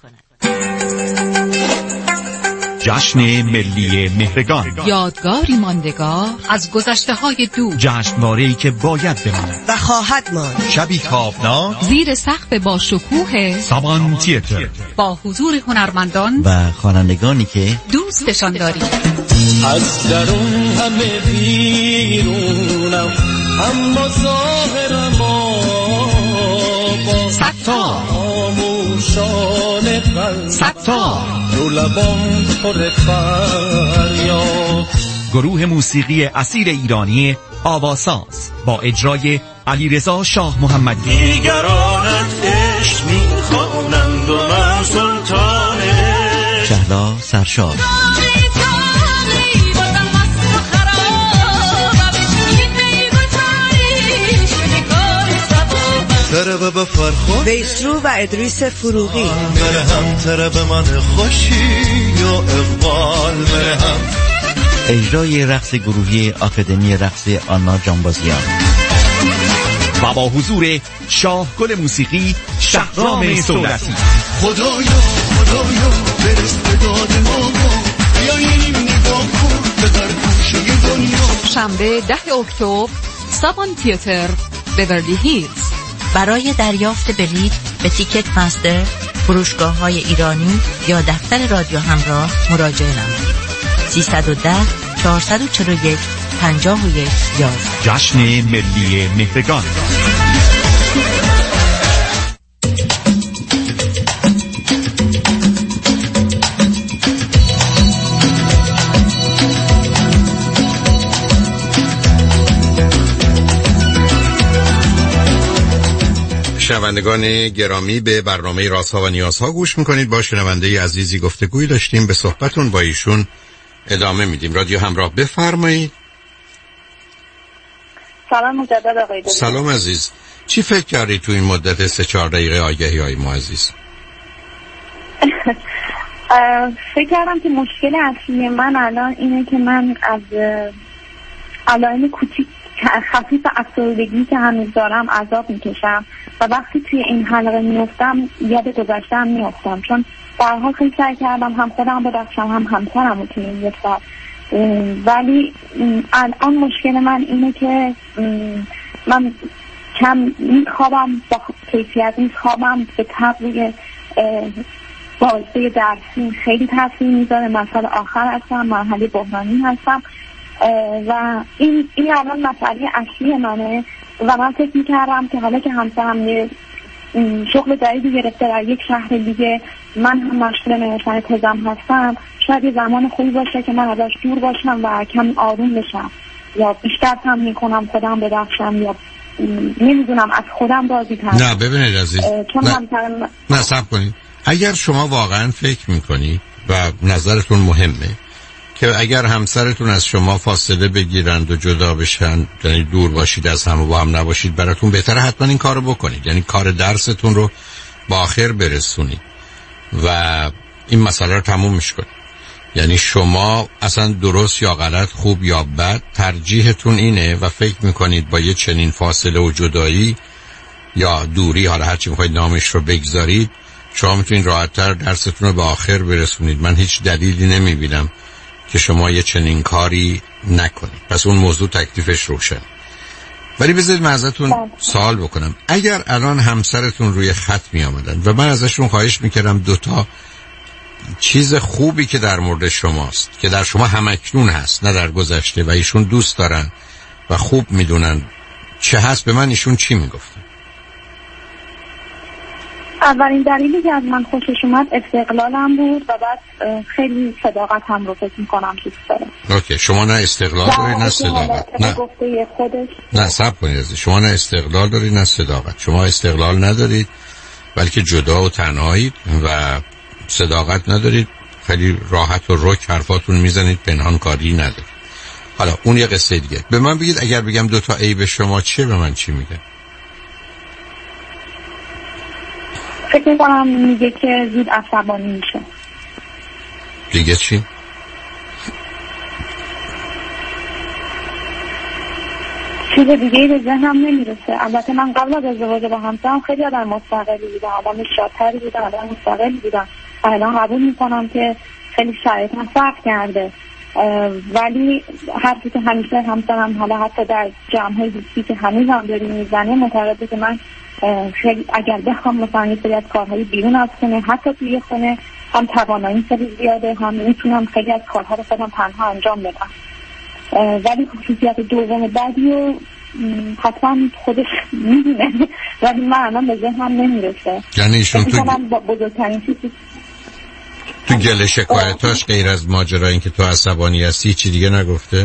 جشن ملی مهرگان،
یادگاری ماندگار از گذشته های دور،
جشنواره‌ای که باید بماند
و خواهد ماند،
شبی خوابناک
زیر سقف با شکوه
سابان تیاتر
با حضور هنرمندان
و خوانندگانی که
دوستشان دارید.
از درون همه بیرونم اما ظاهرم
ستا
آموشان قلب
ستا
رو لبام پر فریاد.
گروه موسیقی اصیل ایرانی آواساز با اجرای علیرضا شاه محمدی.
دیگرانت عشق میخوانند و من سلطانه.
شهلا سرشار.
تربه به فرخون ویسرو و ادریس فروغی.
مرهم تربه من خوشی یا اقبال مرهم.
اجرای رقص گروهی آکادمی رقص آنا جانبازیان
و با حضور شاهگل موسیقی شهرام سولتی.
خدایا خدایا برس به داد ما بیا این نگاه کن به در گوشه دنیا.
شنبه ده اکتبر سابان تیاتر بیورلی هیلز.
برای دریافت بلیط به تیکت مستر، فروشگاه های ایرانی یا دفتر رادیو همراه مراجعه نمایید. سیصد و ده چهارصد و چهل و یک پنجاه و یک یازده.
جشن ملی مهرگان.
شنوندگان گرامی، به برنامه رازها و نیازها گوش میکنید. با شنونده عزیزی گفتگوی داشتیم، به صحبتون با ایشون ادامه میدیم. رادیو همراه، بفرمایید.
سلام مجدد آقای دکتر.
سلام عزیز. چی فکر کردی تو این مدت سه چهار دقیقه آگهی های ما عزیز؟
فکر کردم که مشکل اصلی من الان اینه که من از علائم کوچیک خفیف افسردگی که هنوز دارم عذاب میکشم و وقتی توی این حلقه میفتم یاد گذشتم میفتم، چون در حال خیلی سعی کردم هم خودم ببخشم هم همسرم رو توی این یفتم، ولی الان مشکل من اینه که من کم میخوابم، با کیفیت میخوابم، به طبع بازده درسی خیلی تاثیر میذاره. مسئله آخر هستم، مرحله بحرانی هستم و این این الان مسئله اصلی منه و من فکر میکردم که حالا که همسرم یه شغل جدیدی گرفته در یک شهر دیگه، من هم مشغول نوشتن تزم هستم، شاید یه زمان خوبی باشه که من ازش دور باشم و کم آروم بشم یا بیشتر تمرین کنم، خودم ببخشم یا نمیدونم از خودم راضی ترم.
نه ببینید عزیز،
چون
نه,
همسرم...
نه صبر کنید. اگر شما واقعا فکر میکنید و نظرتون مهمه که اگر همسرتون از شما فاصله بگیرند و جدا بشن، یعنی دور باشید از هم و با هم نباشید، براتون بهتره حتما این کارو بکنید، یعنی کار درستون رو با آخر برسونید و این مسئله رو تموم میشه. یعنی شما اصلا درست یا غلط، خوب یا بد، ترجیحتون اینه و فکر میکنید با یه چنین فاصله و جدایی یا دوری، حالا هرچی میخواید نامش رو بگذارید، شما میتونید راحت‌تر درستون رو به آخر برسونید. من هیچ دلیلی نمیبینم که شما یه چنین کاری نکنید. پس اون موضوع تکلیفش روشن. ولی بذارید من ازتون سوال بکنم. اگر الان همسرتون روی خط می آمدن و من ازشون خواهش میکردم دوتا چیز خوبی که در مورد شماست، که در شما همکنون هست نه در گذشته و ایشون دوست دارن و خوب میدونن چه هست، به من ایشون چی میگفتن؟
اولین دلیلی که از من خوشش اومد استقلالم بود و بعد خیلی صداقت هم رو فکر میکنم دوست دارم.
اوکی، شما نه استقلال دارید نه صداقت. نه
گفته خودش.
نه صبر کنید، شما نه استقلال دارید نه صداقت. شما استقلال ندارید بلکه جدا و تنهایید و صداقت ندارید، خیلی راحت و رک حرفاتون میزنید، پنهان کاری ندارید. حالا اون یه قصه دیگه. به من بگید اگر بگم دو تا عیب شما چیه، به من چی میگه؟
فکر میکنم میگه که زود عصبانی میشه.
دیگه چی؟
چیز دیگه ای به ذهنم نمیرسه. البته من قبل از ازدواج با همسرم خیلی آدم مستقلی بودم، آدم شادتری بودم، آدم مستقلی بودم. الان قبول میکنم که خیلی شرایطم فرق کرده، ولی حرفی که همیشه همسرم حالا حتی در جمع‌های دوستی که هنوز هم داریم میزنه معتقده که من خیلی اگر بخوام مثلا یه سری از کارهای بیرون از خونه، حتی توی خونه، هم توانایی خیلی زیاده، هم میتونم خیلی از کارها رو خودم تنها انجام بدم. ولی خصوصیت دوم بعدی رو حتما خودش میدونه ولی من الان به ذهنم نمیرسه.
یعنی ایشون تو
بزرگترین چیزی
تو گله شکایتاش غیر از ماجرا این که تو عصبانی هستی چی دیگه نگفته؟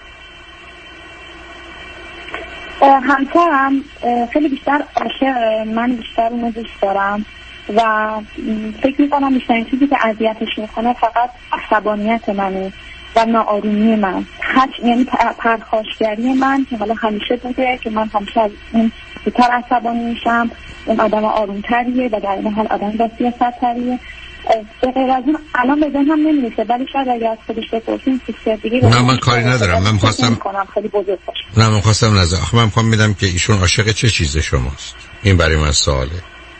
همسرم خیلی بیشتر عاشق من، بیشتر اونو دوست دارم و فکر میکنم بیشترین چیزی که اذیتش میکنه فقط عصبانیت منه و ناآرومی من، یعنی پرخاشگری من که حالا همیشه بوده که من همیشه از اون بیشتر عصبانی میشم. اون آدم آرومتریه و در این حال آدم با سیاست‌تریه. به غیر از اون الان به ذهنم نمیرسه، ولی شاید اگر از خودش بپرسیم چیزی دیگه.
نه من کاری ندارم، من خواستم
خیلی بزرگ باشه.
نه من خواستم نظر آخه من میخوام میدم که ایشون عاشق چه چیز شماست. این برای من سواله.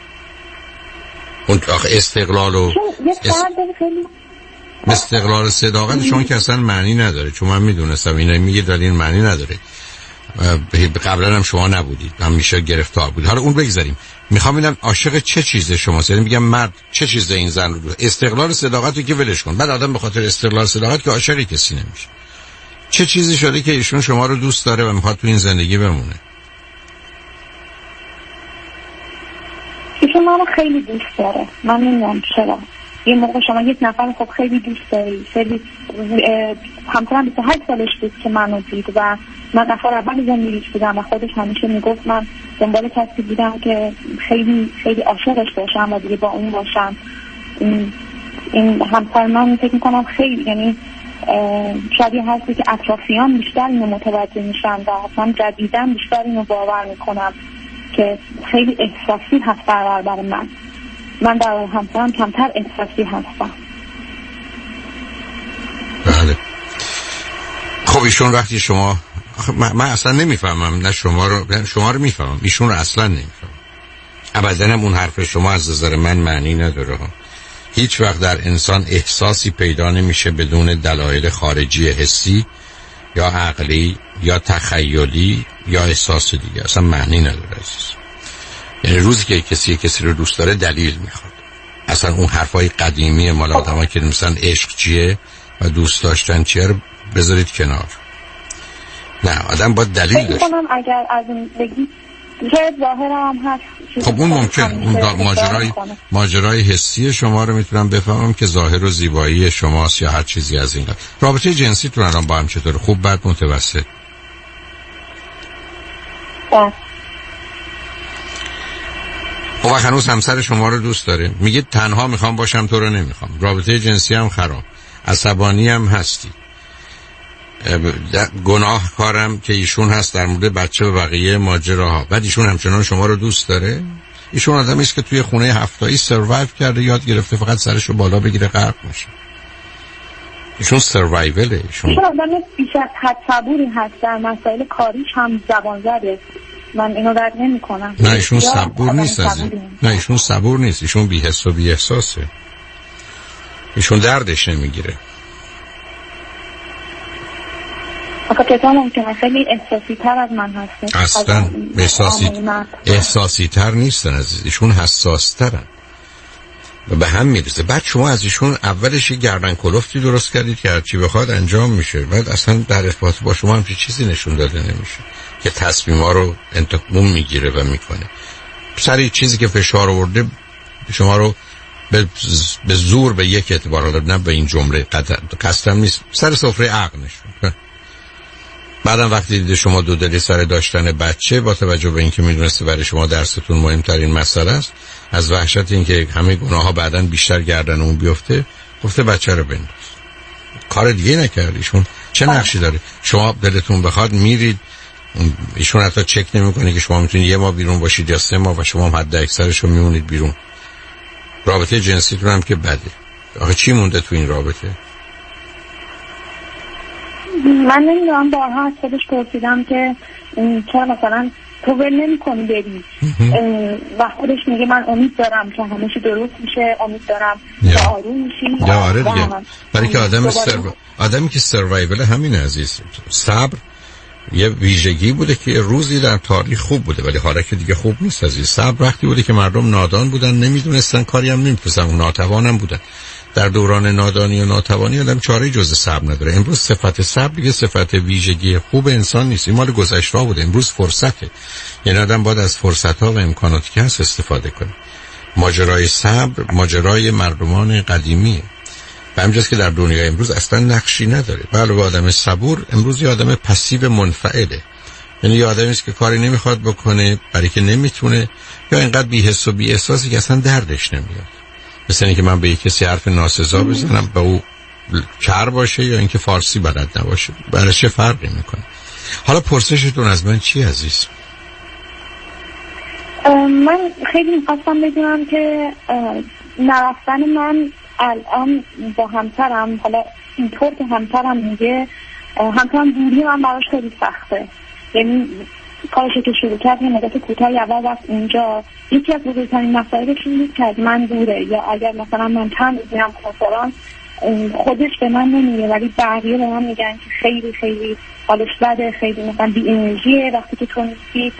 اون آخه استقلال و
است...
استقلال و صداقت شما که اصلا معنی نداره، چون من میدونستم اینا میگه دلیل این معنی نداره. قبلا هم شما نبودید، همیشه گرفتار بود. حالا اون بگذاریم. میخوام ببینم عاشق چه چیز شماست. یعنی میگم مرد چه چیز این زن رو استقلال صداقتی که ولش کن، بعد آدم به خاطر استقلال صداقت که عاشق کسی نمیشه. چه چیزی شده که ایشون شما رو دوست داره و میخواد تو این زندگی بمونه؟
ایشون منو خیلی دوست داره. من نمیدونم چرا. یه موقع شما یک نفر خب خیلی دوست داری، خیلی همسرم بیست و هشت سالش بود که منو دید و من نفر اول زندگیش بودم و خودش همیشه میگفت من دنبال کسی بودم که خیلی خیلی عاشقش باشم و دیگه با اون باشم. این, این همسر من فکر میکنم خیلی، یعنی شاید یه هستی که اطرافیان بیشتر اینو متوجه میشن و اصلا جدیدن بیشتر اینو باور میکنم که خیلی احساسی هست برای برای من. من در همسرم کمتر احساسی هستم.
بله. خب ایشون وقتی شما من, من اصلا نمیفهمم، نه شما رو شما رو میفهمم، ایشون رو اصلا نمیفهمم. ابدا هم اون حرف شما از نظر من معنی نداره ها. هیچ وقت در انسان احساسی پیدا نمیشه بدون دلایل خارجی حسی یا عقلی یا تخیلی یا احساس دیگه، اصلا معنی نداره عزیز. یعنی روزی که کسی کسی رو دوست داره دلیل میخواد. اصلا اون حرفای قدیمی مال آدمایی که مثلا عشق چیه و دوست داشتن چیه رو بذارید کنار. نه، آدم باید دلیل داشت.
اگر از این بگی که ظاهرم هست.
خب اون ممکن اون ماجرای ماجرای حسی شما رو میتونم بفهمم که ظاهر و زیبایی شماست یا هر چیزی از این. رابطه جنسیتون الان با هم چطوره؟ خوب، بد، متوسط؟
بله.
اون وقت هنوز همسر شما رو دوست داره؟ میگه تنها میخوام باشم، تو رو نمیخوام. رابطه جنسی هم خراب، عصبانی هم هستی. گناه کارم که ایشون هست در مورد بچه و بقیه ماجراها. بعد ایشون همچنان شما رو دوست داره؟ ایشون آدمی است که توی خونه هفتایی سروایو کرده، یاد گرفته فقط سرشو بالا بگیره غرق میشه. ایشون سروایوله. ایشون
ایشون آدم بیش از حد صبوری هست، در مسائل کاریش هم زبان زده. من اینو درک نمی‌کنم.
نه ایشون صبور نیست از این. نه ایشون صبور نیست، ایشون بی‌حس و بی‌احساسه. ایشون دردش نمیگیره.
آخه که تو ممکنه خیلی احساسی تر از من هستی.
اصلا احساسی احساسی تر نیستن عزیز، ایشون حساس ترن و به هم میرسه. بعد شما از ایشون اولش یه گردن کلفتی درست کردید که هرچی بخواد انجام میشه، بعد اصلا در ارتباط با شما همچین چیزی نشون داده نمیشه که تصمیما رو انتقام میگیره و میکنه. سری چیزی که فشار آورده شما رو به به زور به یک اعتبار داد، نه به این جمله قصدم نیست، سر سفره عقل نشون. بعدم وقتی دیده شما دو دلی سر داشتن بچه، با توجه به اینکه میدونسته برای شما درستون مهمترین مسئله است، از وحشت اینکه همه گناه ها بعدن بیشتر گردن اون بیفته، گفته بچه رو بنداز. کار دیگه نکردیشون. چه نقشی داره؟ شما دلتون بخواد میرید، ایشون حتی چک نمیکنه که شما میتونید یه ماه بیرون باشید یا سه ماه و شما هم حد اکثرش رو میمونید بیرون. رابطه جنسیتون هم که بده. آخه چی مونده تو این رابطه؟
من نمیدونم، بارها از خودش پرسیدم که چرا مثلا تو ول نمی کنی بری و خودش میگه من امید دارم که همه چی درست میشه، امید دارم که آروم میشی.
یا آره دیگه، برای که آدم سرو... آدمی که سروایول همین عزیز. صبر یه ویژگی بوده که روزی در تاریخ خوب بوده ولی حالا که دیگه خوب نیست عزیز. صبر وقتی بوده که مردم نادان بودن، نمیدونستن، کاری هم نمیتونستن، اون ناتوان هم بودن. در دوران نادانی و ناتوانی آدم چاره جز صبر نداره. امروز صفت صبر دیگه صفت ویژگی خوب انسان نیست، این مال گذشته ها بوده. امروز فرصته، یعنی آدم باید از فرصت ها و امکاناتی که هست استفاده کنه. ماجرای صبر ماجرای مردمان قدیمیه و همینجاست که در دنیای امروز اصلا نقشی نداره. بله آدم صبور امروز یه آدم پسیو منفعله، یعنی یه آدمی است که کاری نمیخواد بکنه برای که نمیتونه، یا اینقدر بی‌حس و بی‌احساسی که اصلا دردش نمیاد. مثل اینکه من به یک کسی حرف ناسزا بزنم به او کر باشه یا اینکه فارسی بلد نباشه، برای چه فرقی میکنه؟ حالا پرسشتون از من چی عزیز؟
من خیلی میخواستم بدونم که نرفتن من الان با همسرم، حالا اینطور که همسرم میگه، همسرم دوری من براش خیلی سخته، یعنی کارشو که شروع کرد یه مدت کوتاهی اول وقت اینجا یکی از بزرگترین مسائلش این بود که از من دوره، یا اگر مثلا من چند روز میرم کنفرانس خودش به من نمیگه ولی بقیه به من میگن که خیلی خیلی حالش بده، خیلی مثلا بی انرژیه وقتی که تو نیستی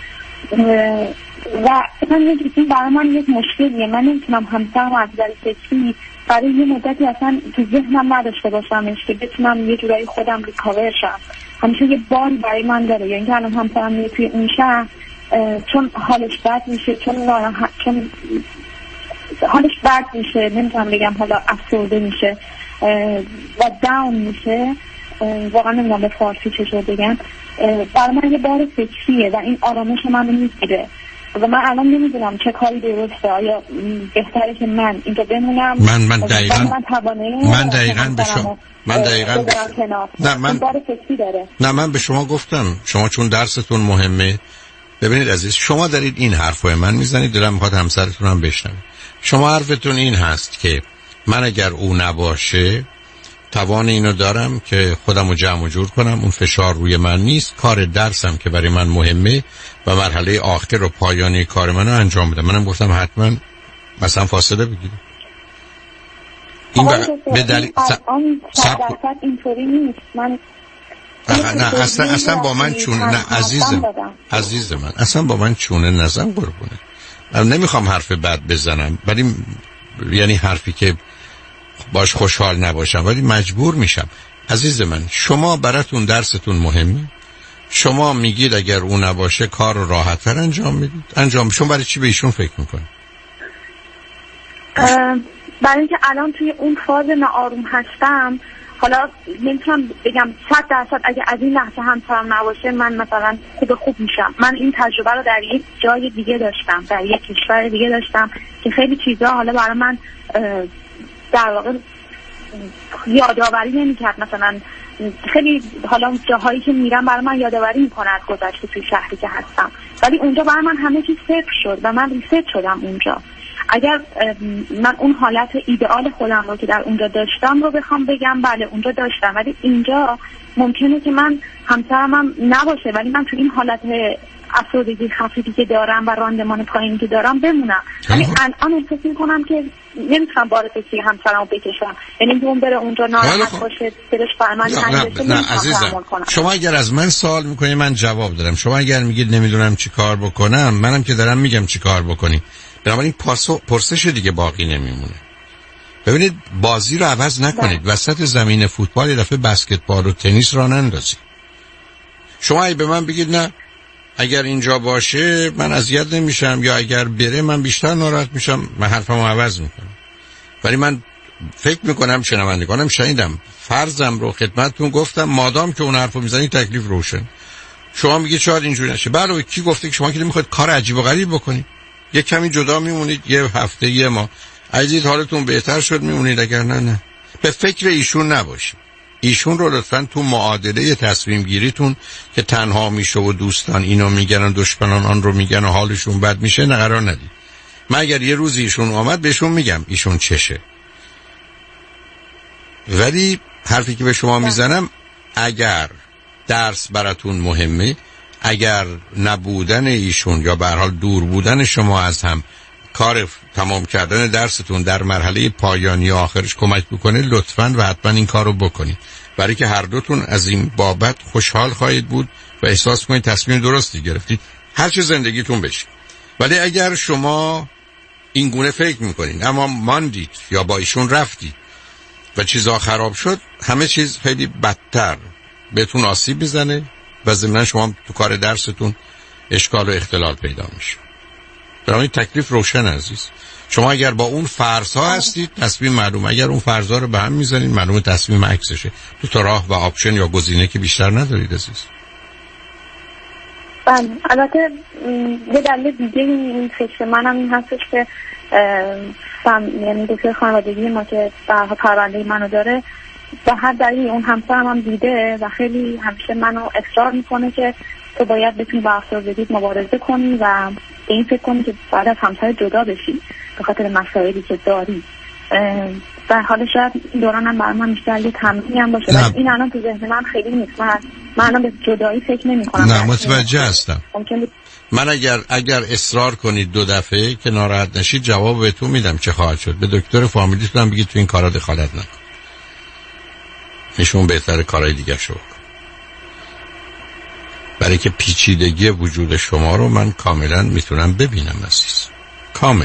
و اصلا این برای من یک مشکلیه. من نمیتونم همسرم از نظر فکری برای یه مدتی اصلا تو ذهنم نداشته باشمش که بتونم یه جورایی خودم ریکاور شم. همیشه یه باری برای من داره، یعنی که الان همسرم میره توی این شهر چون حالش بد میشه، چون چون حالش بد میشه، نمیتونم بگم حالا افسرده میشه و داون میشه، واقعا نمیدونم به فارسی چطور بگم، برای من یه بار فکریه و این آرامش من رو میگیره و من الان نمیدونم چه کاری درسته. آیا بهتره که من اینجا بمونم؟
من من دقیقاً
من,
من دقیقاً به شما من دقیقاً به شما نه من
بار فکری داره.
نه من به شما گفتم شما چون درستون مهمه ببینید عزیز، شما دارید این حرفای من میزنید، دلم میخواد همسرتون هم بشنوید. شما حرفتون این هست که من اگر او نباشه توان اینو دارم که خودم رو جمع و جور کنم، اون فشار روی من نیست، کار درسم که برای من مهمه و مرحله آخر و پایانی کار منو انجام بدم. منم گفتم حتما مثلا فاصله بگیریم. این به دلیل
اینطوری نیست. من
نه اصلا اصلا با من چونه نه عزیزم عزیز من اصلا با من چونه نزن قربونه. من نمیخوام حرف بد بزنم، ولی یعنی حرفی که باش خوشحال نباشم، ولی مجبور میشم. عزیز من، شما براتون درستون مهمه، شما میگید اگر اون نباشه کار رو راحت‌تر انجام میدید. انجام شما برای چی به ایشون فکر میکنید؟
برای اینکه الان توی اون فاز ناآروم هستم. حالا نمیتونم بگم صد درصد اگه از این لحظه همسرم نباشه من مثلا خوب خوب میشم. من این تجربه رو در یک جای دیگه داشتم، در یک کشور دیگه داشتم که خیلی چیزا حالا برای من در واقع یادآوری نمی‌کرد. مثلا خیلی حالا جاهایی که میرم برای من یادآوری میکنه از گذشته توی شهری که هستم، ولی اونجا برای من همه چیز صفر شد و من ریست شدم اونجا. اگر من اون حالت ایدئال خودم رو که در اونجا داشتم رو بخوام بگم بله اونجا داشتم، ولی اینجا ممکنه که من همسرم هم نباشه ولی من تو این حالت افسردگی خفیفی که دارم و راندمان پایینی که دارم بمونم. ولی الان فکر می‌کنم که نمی‌تونم بار فکری همسرم رو بکشم، یعنی اینکه اون بره اونجا ناراحت باشه، دلش بر من تنگ بشه.
نه عزیزم، شما اگر از من سوال می‌کنید من جواب دارم. شما اگر میگید نمیدونم چی کار بکنم، منم که دارم میگم چی کار بکنی. بنابراین پرسش دیگه باقی نمیمونه. ببینید بازی رو عوض نکنید. وسط زمین فوتبال یه دفعه بسکتبال و تنیس را نندازید. شما اگه به من بگید نه اگر اینجا باشه من اذیت نمیشم یا اگر بره من بیشتر ناراحت میشم، من حرفمو عوض میکنم. ولی من فکر میکنم شنوندگانم شنیدم، فرضم رو خدمتتون گفتم، مادام که اون حرفو میزنی تکلیف روشن. شما میگید شاید اینجوری نشه. بله کی گفته که شما که نمیخواید کار عجیب و غریب بکنید؟ یک کمی جدا میمونید، یه هفته یه ماه عزیز حالتون بهتر شد میمونید، اگر نه نه به فکر ایشون نباشید. ایشون رو لطفاً تو معادله تصمیم گیریتون که تنها میشه و دوستان اینو میگن و دشمنان آن رو میگن و حالشون بد میشه نه قرار ندید. من اگر یه روز ایشون اومد بهشون میگم ایشون چشه، ولی حرفی که به شما میزنم اگر درس براتون مهمه، اگر نبودن ایشون یا به هر حال دور بودن شما از هم کار تمام کردن درستون در مرحله پایانی آخرش کمک بکنه، لطفاً و حتما این کار رو بکنید، برای که هر دوتون از این بابت خوشحال خواهید بود و احساس کنید تصمیم درستی گرفتید هر چه زندگیتون بشه. ولی اگر شما این گونه فکر میکنید اما ماندید یا با ایشون رفتید و چیزا خراب شد، همه چیز خیلی بدتر بهتون آسیب میزنه و ضمن شما تو کار درستون اشکال و اختلال پیدا میشه. برای تکلیف روشن عزیز. شما اگر با اون فرض‌ها هستید تصمیم معلوم، اگر اون فرض‌ها رو به هم میزنید معلومه تصمیم عکسشه. تو تا راه و آپشن یا گزینه که بیشتر ندارید عزیز.
بله البته یه دلیل دیگه این فکر منم این هستش که فهم یعنی دکتر خانوادگی ما که در پرونده منو داره به هر دلیل اون همسرم هم دیده و خیلی همیشه منو اصرار میکنه که تو باید بتونی با افسردگیت مبارزه کنی و به این فکر کنی که بعد از همسر جدا بشی به خاطر مسائلی که داری. در حال شاید این دوران هم برای من بیشتر یه تمرینی هم باشه، ولی این الان تو ذهن من خیلی نیست. من من الان به جدایی فکر نمی کنم.
نه متوجه هستم. من اگر اگر اصرار کنید دو دفعه که ناراحت نشید جواب بهتون میدم چه خواهد شد. به دکتر فامیلیتون هم بگید تو این کارا دخالت نکن. ایشون بهتره کارهای دیگه شو بکن. برای که پیچیدگی وجود شما رو من کاملا میتونم ببینم عزیز. کاملا.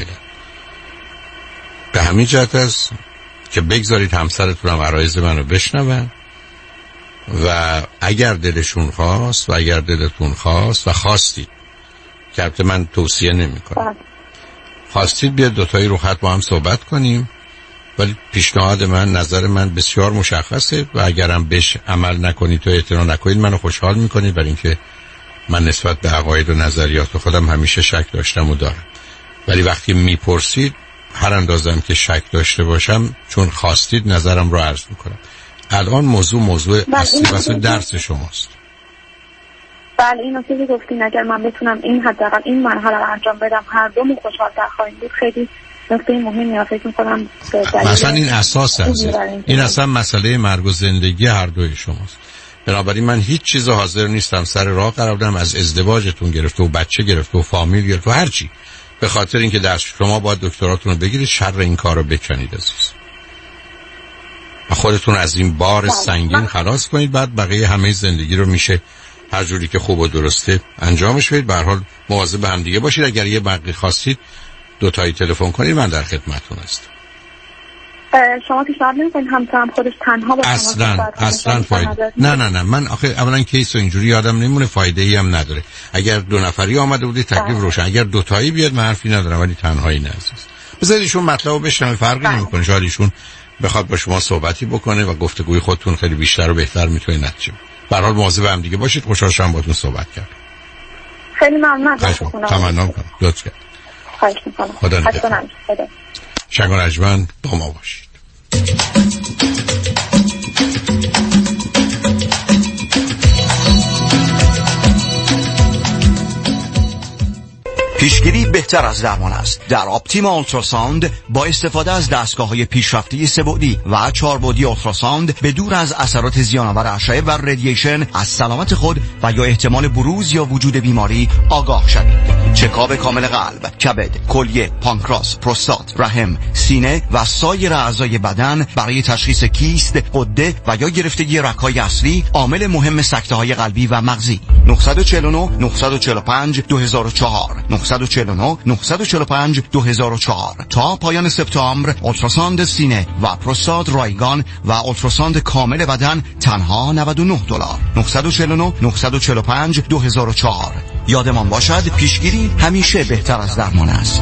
به همین جهت است که بگذارید همسرتون هم عرایض منو بشنون و اگر دلشون خواست و اگر دلتون خواست و خواستید که البته من توصیه نمی کنم خواستید بیاد دوتایی رو خط با هم صحبت کنیم، ولی پیشنهاد من نظر من بسیار مشخصه و اگرم بهش عمل نکنید تو اعتنا نکنید منو خوشحال میکنید، برای اینکه من نسبت به عقاید و نظریات خودم همیشه شک داشتم و دارم. ولی وقتی میپرسید هر اندازم که شک داشته باشم چون خواستید نظرم رو عرض میکنم. الان موضوع موضوع اصلی واسه درس شماست.
بله این نکته که گفتین اگر من بتونم این حداقل این مرحله رو انجام بدم هر دومون خوشحال‌تر خواهیم بود. خیلی نکته مهمی فکر می‌کنم.
مثلا این اساس هست، این اصلا مسئله مرگ و زندگی هر دوی شماست. بنابراین من هیچ چیز حاضر نیستم سر راه قرار بدم، از ازدواجتون گرفته و بچه گرفته و فامیل گرفته و هر چی، به خاطر اینکه دست شما باید دکتراتون رو بگیرید، شر این کار رو بکنید عزیز. و خودتون از این بار سنگین خلاص کنید، بعد بقیه همه زندگی رو میشه هر جوری که خوب و درسته انجامش بدید. به هر حال مواظب هم دیگه باشید. اگر یه بقیه خواستید دو تایی تلفن کنید، من در خدمتتون هستم.
شما پیشنهاد نمی‌کنید همسرم هم خودش تنها باشه؟
اصلا اصلا فایده نه نه نه من آخه اولا کیس و اینجوری یادم نمیمونه، فایده ای هم نداره. اگر دو نفری آمده بودی تکلیف روشن، اگر دو تایی بیاد من حرفی ندارم، ولی تنهایی نه عزیز. بذارید ایشون مطلبو بشنوه، فرقی نمیکنه. شاید ایشون بخواد با شما صحبتی بکنه و گفتگوی خودتون خیلی بیشتر و بهتر میتونه نتیجه بده. به هر حال مواظب هم دیگه باشید. خوشحال شدم باهاتون صحبت کردم.
خیلی ممنون.
تمنا کنم. لطف کنید.
خواهش می‌کنم.
خدا نگهدار. شنگ و رجمن با ما باشید.
پیشگیری بهتر از درمان است. در آپتیما اولتراساوند با استفاده از دستگاه‌های پیشرفته سه‌بعدی و چهاربعدی اولتراساوند به دور از اثرات زیان‌آور اشعه و رادییشن از سلامت خود و یا احتمال بروز یا وجود بیماری آگاه شوید. چکاپ کامل قلب، کبد، کلیه، پانکراس، پروستات، رحم، سینه و سایر اعضای بدن برای تشخیص کیست، غده و یا گرفتگی رگ‌های اصلی، عامل مهم سکته‌های قلبی و مغزی. نه چهار نه نه چهار پنج دو هزار و چهار نه چهار نه نه چهار پنج دو هزار و چهار تا پایان سپتامبر اولتراساند سینه و پروستات رایگان و اولتراساند کامل بدن تنها نود و نه دلار. نه چهار نه نه چهار پنج دو هزار و چهار. یادمان باشد پیشگیری همیشه بهتر از درمان است.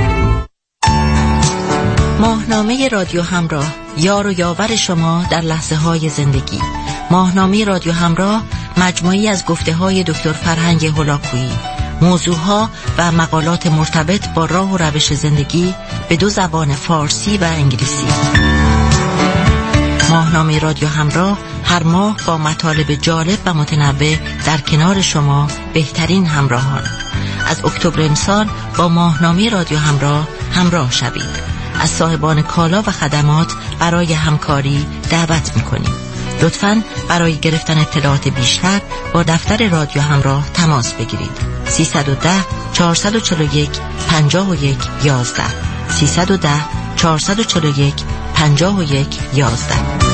ماهنامه رادیو همراه، یار و یاور شما در لحظه های زندگی. ماهنامه رادیو همراه مجموعی از گفته های دکتر فرهنگ هولاکویی، موضوعها و مقالات مرتبط با راه و روش زندگی به دو زبان فارسی و انگلیسی. ماهنامه رادیو همراه هر ماه با مطالب جالب و متنوع در کنار شما بهترین همراهان. از اکتبر امسال با ماهنامه رادیو همراه همراه شوید. از صاحبان کالا و خدمات برای همکاری دعوت می‌کنیم. لطفاً برای گرفتن اطلاعات بیشتر با دفتر رادیو همراه تماس بگیرید. سیصد و ده چهارصد و چهل و یک پنجاه و یک یازده سیصد و ده چهارصد و چهل و یک پنجاه و یک یازده.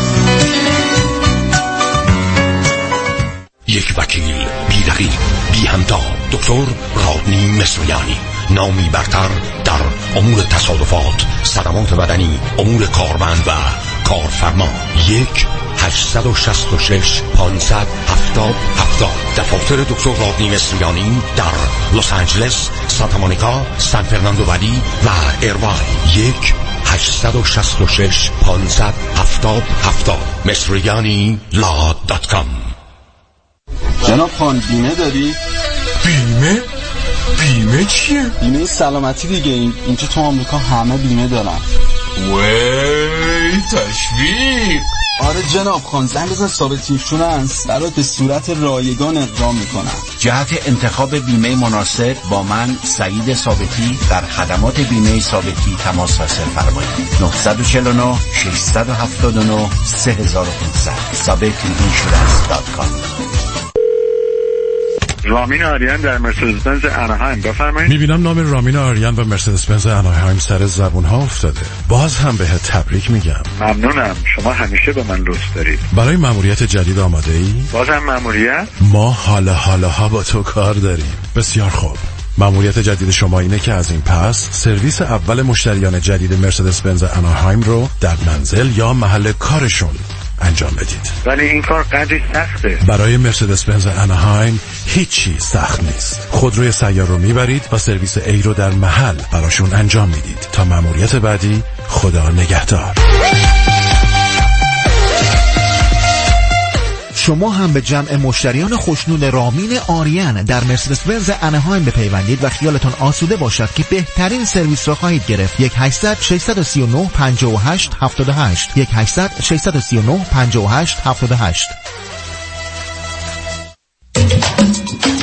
یک وکیل بی رقیب بی همتا، دکتر رادنی مصریانی، نامی برتر در امور تصادفات، صدمات بدنی، امور کارمند و کارفرما. یک هشتصد و شصت و شش پانصد هفتاد هفتاد. دفاتر دکتر رادنی مصریانی در لس آنجلس، سانتا مونیکا، سان فرناندو ولی و ایرواین. یک هشتصد و شصت و شش پانصد هفتاد هفتاد. مصریانی لا دات کام.
جناب خان بیمه داری؟
بیمه؟ بیمه چیه؟
بیمه سلامتی دیگه. این اینجا تو آمریکا همه بیمه دارن.
وی تشویق.
آره جناب خان، زنگ بزن ثابت اینشورنس برات به صورت رایگان اقدام میکنن.
جهت انتخاب بیمه مناسب با من سعید ثابتی در خدمات بیمه ثابتی تماس حاصل فرمایید. نه چهار نه شش هفت نه سه هزار و پانصد. ثابت اینشورنس دات کام.
رامین آریان در مرسدس بنز اناهایم، بفرمایید.
میبینم نام رامین آریان و مرسدس بنز اناهایم سر زبون ها افتاده. باز هم بهت تبریک میگم.
ممنونم، شما همیشه به من لطف دارید.
برای مأموریت جدید آماده ای؟
بازم مأموریت؟
ما حالا حالا ها با تو کار داریم. بسیار خوب. مأموریت جدید شما اینه که از این پس سرویس اول مشتریان جدید مرسدس بنز اناهایم رو در منزل یا محل کارشون انجام بدید.
ولی این کار قدری سخته.
برای مرسدس بنز اناهایم هیچی سخت نیست. خودروی سیار رو میبرید و سرویس ای رو در محل براشون انجام میدید. تا مأموریت بعدی، خدا نگهدار.
شما هم به جمع مشتریان خوشنود رامین آریان در مرسدس بنز اناهایم بپیوندید و خیالتان آسوده باشد که بهترین سرویس را خواهید گرفت. یک هشتصد ششصد و سی و نه پنجاه و هشت هفتاد و هشت یک هشتصد ششصد و سی و نه پنجاه و هشت هفتاد و هشت.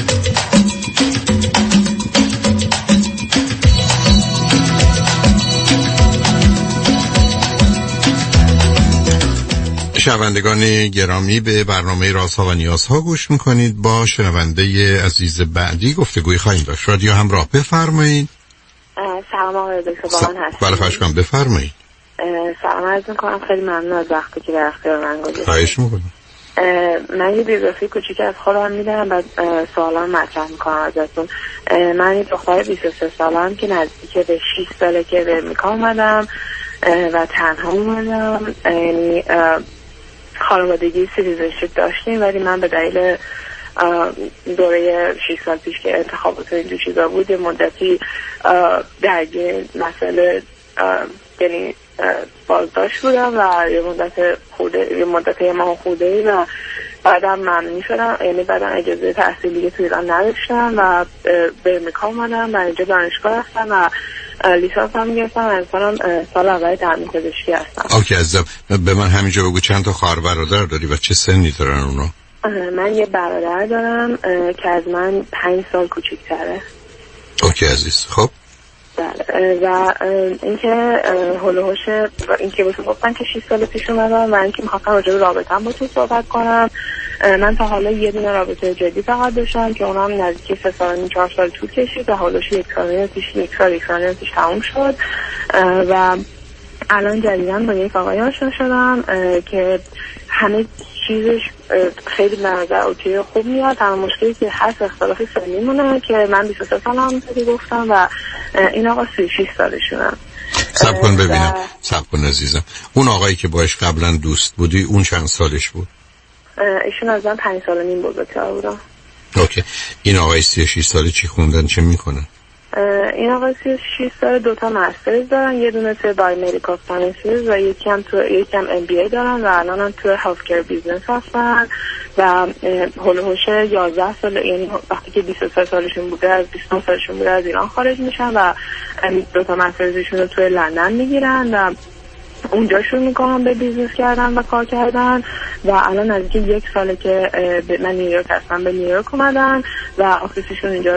شنوندگان گرامی، به برنامه رازها و نیازها گوش میکنید. با شنونده عزیز بعدی گفتگوی خواهیم داشت. رادیو همراه، بفرمایید.
سلام آقای دکتر، بابان هستم.
بله خواهش کنم، بفرمایید.
سلام عرض میکنم، خیلی ممنون از وقتی که در اختیار من گذاشتید.
خواهش میکنم.
من یه بیوگرافی کوچیک از خودم میدم و سوالا مطرح میکنم ازتون. من یه دختر بیست و سه سالم که نزدیک به شش ساله که به امریکا اومدم و تنها اومدم. یعنی خانوادگی سیتیزنشیپ داشتیم، ولی من به دلیل دوره شش سال پیش که انتخابات و این دو چیزا بود یه مدتی درگیر مسئله یعنی بازداشت بودم و یه مدت خوده یه مدت یه ماه خوده و بعدم ممنوع شدم. یعنی بعدم اجازه تحصیلی تو ایران نداشتم و به امریکا اومدم و اینجا دانشگاه رفتم و لیسانس هم گرفتم. انسانم سال اول تامین پزشکی هستم.
اوکی عزیزم، به من همینجا بگو چند تا خواهر برادر داری و چه سنی دارن اونا؟
من یه برادر دارم که از من پنج سال کوچیک‌تره.
اوکی عزیز، خب
بله. و اینکه هلوهوش اینکه بهتون گفتن که شش سال پیش اومدم و اینکه میخواستم راجع به رابطه‌ام با تو صحبت کنم. من تا حالا یه دونه رابطه جدی فقط داشتم که اونم نزدیک سه سال و چهار سال طول کشید و هلوهوش یک سال پیش یک سال یک سال پیش تموم شد و الان جدیداً با یک آقای آشنا شدم که همه چیزش خیلی به نظر اوکی خوب میاد. تمام مشکلی که هست اختلاف سنی مونه که من بیست و سه سالم دیگه گفتم و این آقا سی و شش سالشونه.
صبر کن ببینم، صبر کن عزیزم. اون آقایی که باش قبلا دوست بودی اون چند سالش بود؟
ایشون از من پنج سال و نیم بزرگتر بودن.
اوکی. این آقای سی و شش ساله چی خوندن، چه میکنن؟
این آقای سی و شش ساله دوتا مسترز دارن، یه دونه توی بایومدیکال ساینسز و یکی هم تو یکی هم ام بی ای دارن و الان هم توی هلت کیر بیزنس هستن و هلوهوش یازده سال، یعنی وقتی که بیست و سه سالشون بوده از بیست و نه سالشون بوده از ایران خارج میشن و دوتا مسترزشون رو توی لندن میگیرن و اونجا شروع میکنم به بیزنس کردن و کار کردن و الان از یک ساله که من نیویورک هستم به نیویورک اومدن و آفیسشون اینجا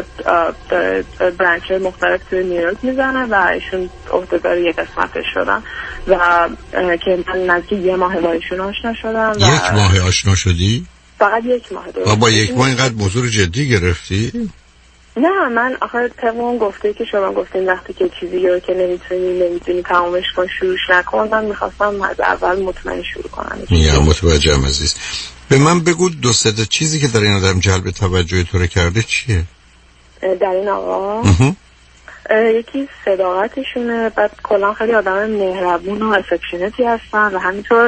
برانچ مختلف توی نیویورک میزنن و ایشون عهدهدار یک قسمتش شدن و که من نزدیک یه ماه با ایشون آشنا شدم.
یک ماه آشنا شدی؟
فقط یک ماه.
و با یک ماه اینقدر موضوع جدی گرفتی؟
نه، من آخر تقویم گفته که شما گفتین وقتی که چیزی رو که نمیتونی نمیتونی تمامش کن شروعش نکن. من میخواستم از اول مطمئن شروع کنم.
میگم متوجهم عزیز. به من بگو دو سه تا چیزی که در این آدم جلب توجه تو رو کرده چیه؟
در این آقا یکی صداقتشونه، بعد کلا خیلی آدم مهربون و افکشنتی هستن و همینطور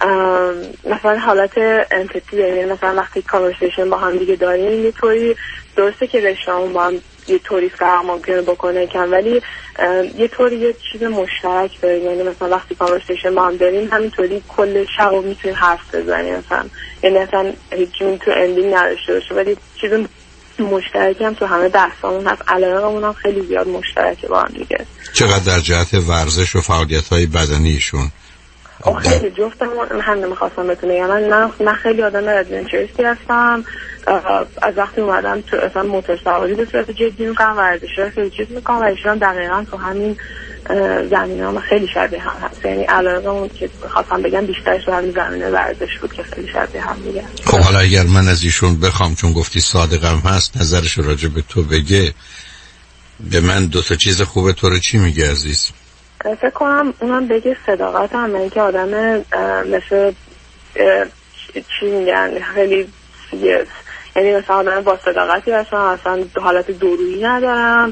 مثلا حالت امپاتی، یعنی مثلا وقتی کانورسیشن با هم دیگه داریم یه طوری درسته که رشته‌مون با هم یه طوری فرق ممکنه بکنه کم، ولی یه طوری یه چیز مشترک داریم. یعنی مثلا وقتی کانورسیشن با هم داریم همینطوری کل شب رو میتونیم حرف بزنیم مثلا، یعنی مثلا هیچی تو اندینگ نداشته باشه ولی چیز مشترکی هم تو همه بحثامون هست. علاقمون هم خیلی زیاد مشترکه با هم دیگه.
چقدر در جهت ورزش و فعالیت‌های بدنیشون؟
خیلی جفتمون هم نمیخواستم بتونه، یعنی من من خیلی آدم ادونچرسی هستم. از وقتی اومدم تو اصلا موتور سواری به صورت جدی میکنم، ورزش رو خیلی چیز میکنم و ایشون دقیقا تو همین زمینه هم خیلی شبیه هم هست. یعنی علاقمون که خواستم بگم بیشترش تو همین زمینه ورزش بود که خیلی شبیه هم دیگه.
خب حالا اگر من از ایشون بخوام، چون گفتی صادقم هست، نظرش راجع به تو بگه، به من دو تا چیز خوبه تو رو چی میگه عزیز؟
فکر کنم اونم بگه صداقت هم، من که آدم مثل چی میگن خیلی سیریس، یعنی مثلا آدم با صداقتی هستم، اصلا حالت دورویی ندارم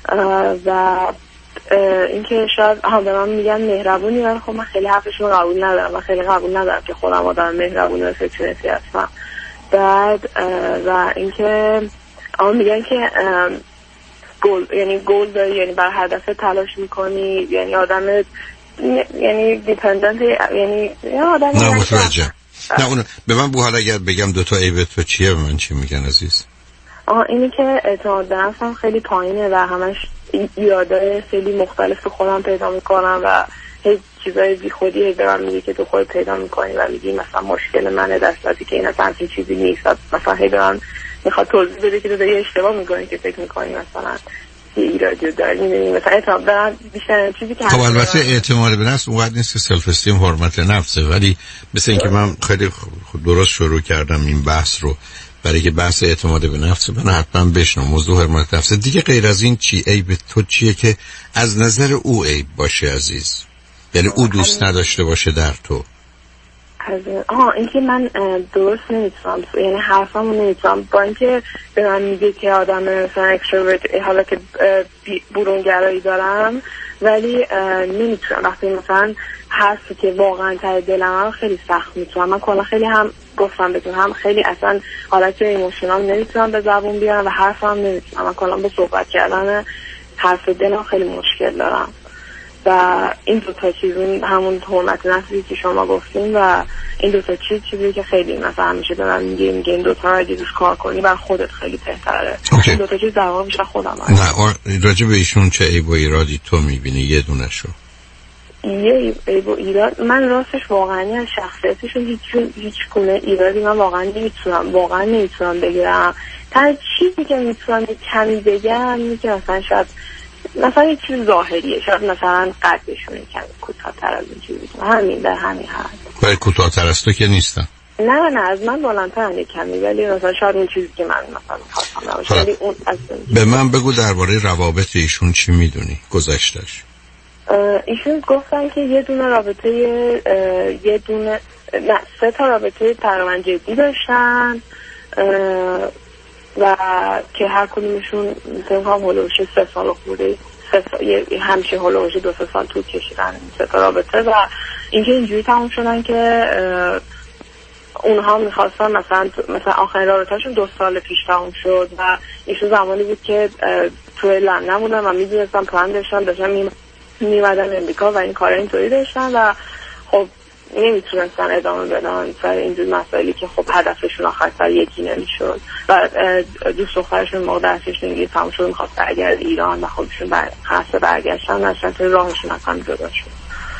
و اینکه شاید هم به من میگن مهربونی ولی خب من خیلی حرفشون قبول ندارم و خیلی قبول ندارم که خودم آدم مهربونی و افکشنتی هستم. بعد و اینکه اما میگن که گول، یعنی گول داری، یعنی بر هدف تلاش میکنی، یعنی آدم یعنی دیپندنت، یعنی آدم
نه متوجه. نه اون به من بو حالا اگر بگم دو تا عیب تو چیه به من چی میگن عزیز؟
آه اینی که اعتماد به نفسم خیلی پایینه و همش ایرادای خیلی مختلف تو خودم پیدا میکنم و هیچ چیزای بی خودی هی برام میگه که تو خودت پیدا میکنی و میگی مثلا مشکل منه، دستاتی که این اصلا همچین چیزی نیست. مثلا هی برام میخواد توضیح بده که تو داری اشتباه میکنی که فکر میکنی مثلا ایرادی رو داریم. مثلا اعتماد به نفس بیشتر چیزی که
خب البته اعتماد به نفس اونقدر نیست که سلف استیم حرمت نفسه، ولی مثل اینکه من خیلی درست شروع کردم این بحث رو برای که بحث اعتماد به نفس من حتما بشنم. موضوع حرمت نفس دیگه غیر از این چی عیب تو چیه که از نظر او عیب باشه عزیز؟ یعنی او دوست نداشته باشه در تو؟
از آها اینکه من درست نمیتونم، یعنی حرفمو نمیتونم، با اینکه به من میگه که آدم مثلا اکستروورت، حالا که برونگرایی دارم، ولی نمیتونم وقتی مثلا حرفی که واقعا ته دلم خیلی سخت میتونم. من کلا خیلی هم گفتم بهتون هم خیلی اصلا حالت ایموشنال نمیتونم به زبون بیارم و حرفم نمیتونم. من کلا به صحبت کردن حرف دلم خیلی مشکل دارم و این دو تا چیز، همون حرمت نفسی که شما گفتین و این دو تا چیز چیزی که خیلی مثلا همیشه به من میگه میگه این دو تا رو روش کار کنی بر خودت خیلی بهتره.
okay.
این دو تا چیز در واقع بیشتر خودم
نه راجع به ایشون چه عیب و ایرادی تو میبینی؟ یه دونه شو
یه عیب و ایراد من راستش واقعا از شخصیتشون هیچ هیچ گونه ایرادی من واقعا نمیتونم واقعا نمیتونم بگیرم. تا چیزی که میتونم کمی بگم اینه که مثلا شاید مثلا یه چیز ظاهریه، شاید مثلا قدشون کمی کوتاه‌تر از این چیزی که همین در همین حد.
ولی کوتاه‌تر از تو که نیستن.
نه نه از من بلندترن یک کمی، ولی مثلا شاید اون چیزی که من مثلا خواستم نباشه. ولی اون از
به من بگو درباره روابط ایشون چی میدونی گذشتش؟
ایشون گفتن که یه دونه رابطه یه دونه نه سه تا رابطه تقریبا جدی داشتن و که هر کدومشون مثلا هم هولوش سه سال خورده سه سال همیشه هولوش دو سه سال طول کشیدن سه تا رابطه و اینکه اینجوری تموم شدن که اونها میخواستن مثلا مثلا آخرین رابطهشون دو سال پیش تموم شد و ایشون زمانی بود که توی لندن بودن و میدونستن پلان داشتن داشتن میمدن امریکا و این کار اینطوری داشتن و خب نمیتونستن ادامه بدن سر اینجور مسائلی که خب هدفشون آخر سر یکی نمیشد و دوست دخترشون موقع درسش نگیری تموم شد میخواست برگرد ایران و خودشون بر... خسته برگشتن نشن توی راهشون اصلا جدا شد.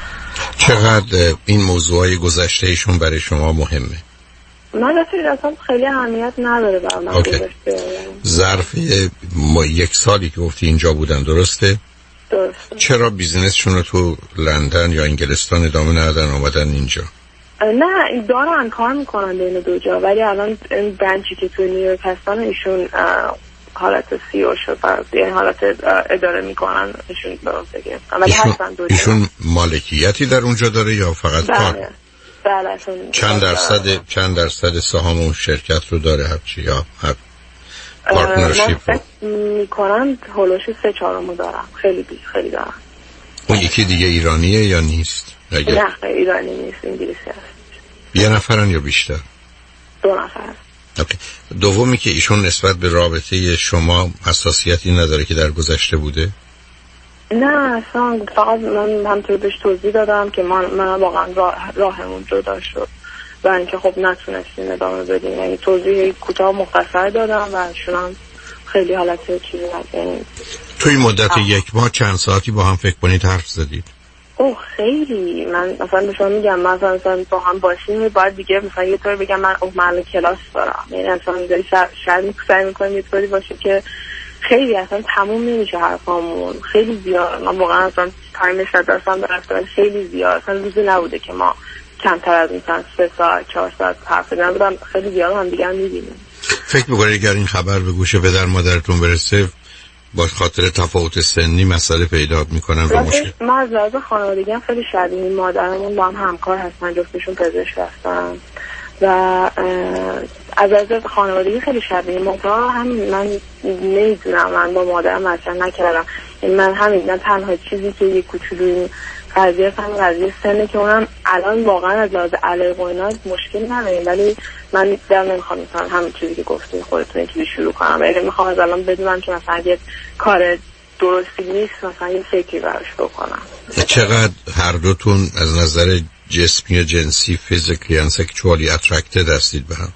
چقدر این موضوعای گذشته ایشون برای شما مهمه؟
من اصلا خیلی اهمیت نداره برای من گذشته.
ظرف ما یک سالی که گفتی اینجا بودن درسته؟
درسته.
چرا بیزنسشون رو تو لندن یا انگلستان ادامه ندادن آمدن اینجا؟
نه دارن کار میکنن بین دو جا، ولی الان این برنچی که تو نیویورک هستن ایشون حالت سی او شد، یعنی حالت اداره میکنن ایشون درسته گرفتن ولی هستن دو جا. ایشون
مالکیتی در اونجا داره یا فقط
بله.
کار؟
بله.
چند درصد چند درصد سهام اون شرکت رو داره هرچی یا هر پارتنرشیپ رو
میکنن هولوش سه چهارمو دارم خیلی بیش خیلی دارم.
اون یکی دیگه ایرانیه یا نیست؟
اگر... نه ایرانی نیست، انگلیسی هست.
یه نفرن یا بیشتر؟
دو نفر.
اوکی. دومی که ایشون نسبت به رابطه شما حساسیتی نداره که در گذشته بوده؟
نه اصلا فقط من همطور بهش توضیح دادم که من, من واقعا راه راهمون جدا شد و اینکه خب نتونستیم ادامه بدیم، یعنی توضیح کوتاه مختصر دادم و شونم خیلی حالت چیزی یعنی
توی مدت آه. یک ماه چند ساعتی با هم فکر کنید حرف زدید؟
اوه خیلی من مثلا به شما میگم مثلا مثلا با هم باشیم باید دیگه مثلا یه طور بگم من اون محل کلاس دارم، یعنی اصلا میذاری شاید سعی میکنم یه طوری باشه که خیلی اصلا تموم نمیشه حرفامون، خیلی زیاد. من واقعا اصلا تایمش نداشتم برفتن خیلی زیاد، اصلا روزی نبوده که ما کمتر از مثلا سه ساعت چهار ساعت حرف نبودم، خیلی زیاد هم دیگه هم میبینیم.
فکر میکنه اگر این خبر به گوش پدر مادرتون برسه با خاطر تفاوت سنی مسئله پیدا میکنن و مشکل؟
ما از لحاظ خانوادگی هم خیلی شبیه، مادرمون با هم همکار هستن، جفتشون پزشک هستن و از لحاظ خانوادگی خیلی شبیه. موقعا همین من نمیدونم، من با مادرم مطرح نکردم، من همین من تنها چیزی که یه کوچولو این قضیه هم قضیه سنه که اونم الان واقعا از لحاظ علاقه و اینا مشکل نداریم، ولی من در نمیخوام مثلا همین چیزی که گفتین خودتون یکی شروع کنم، ولی میخوام از الان بدونم که مثلا یه کار درستی نیست مثلا یه فکری براش بکنم.
چقدر هر دوتون از نظر جسمی و جنسی فیزیکلی and sexually attracted هستید به هم؟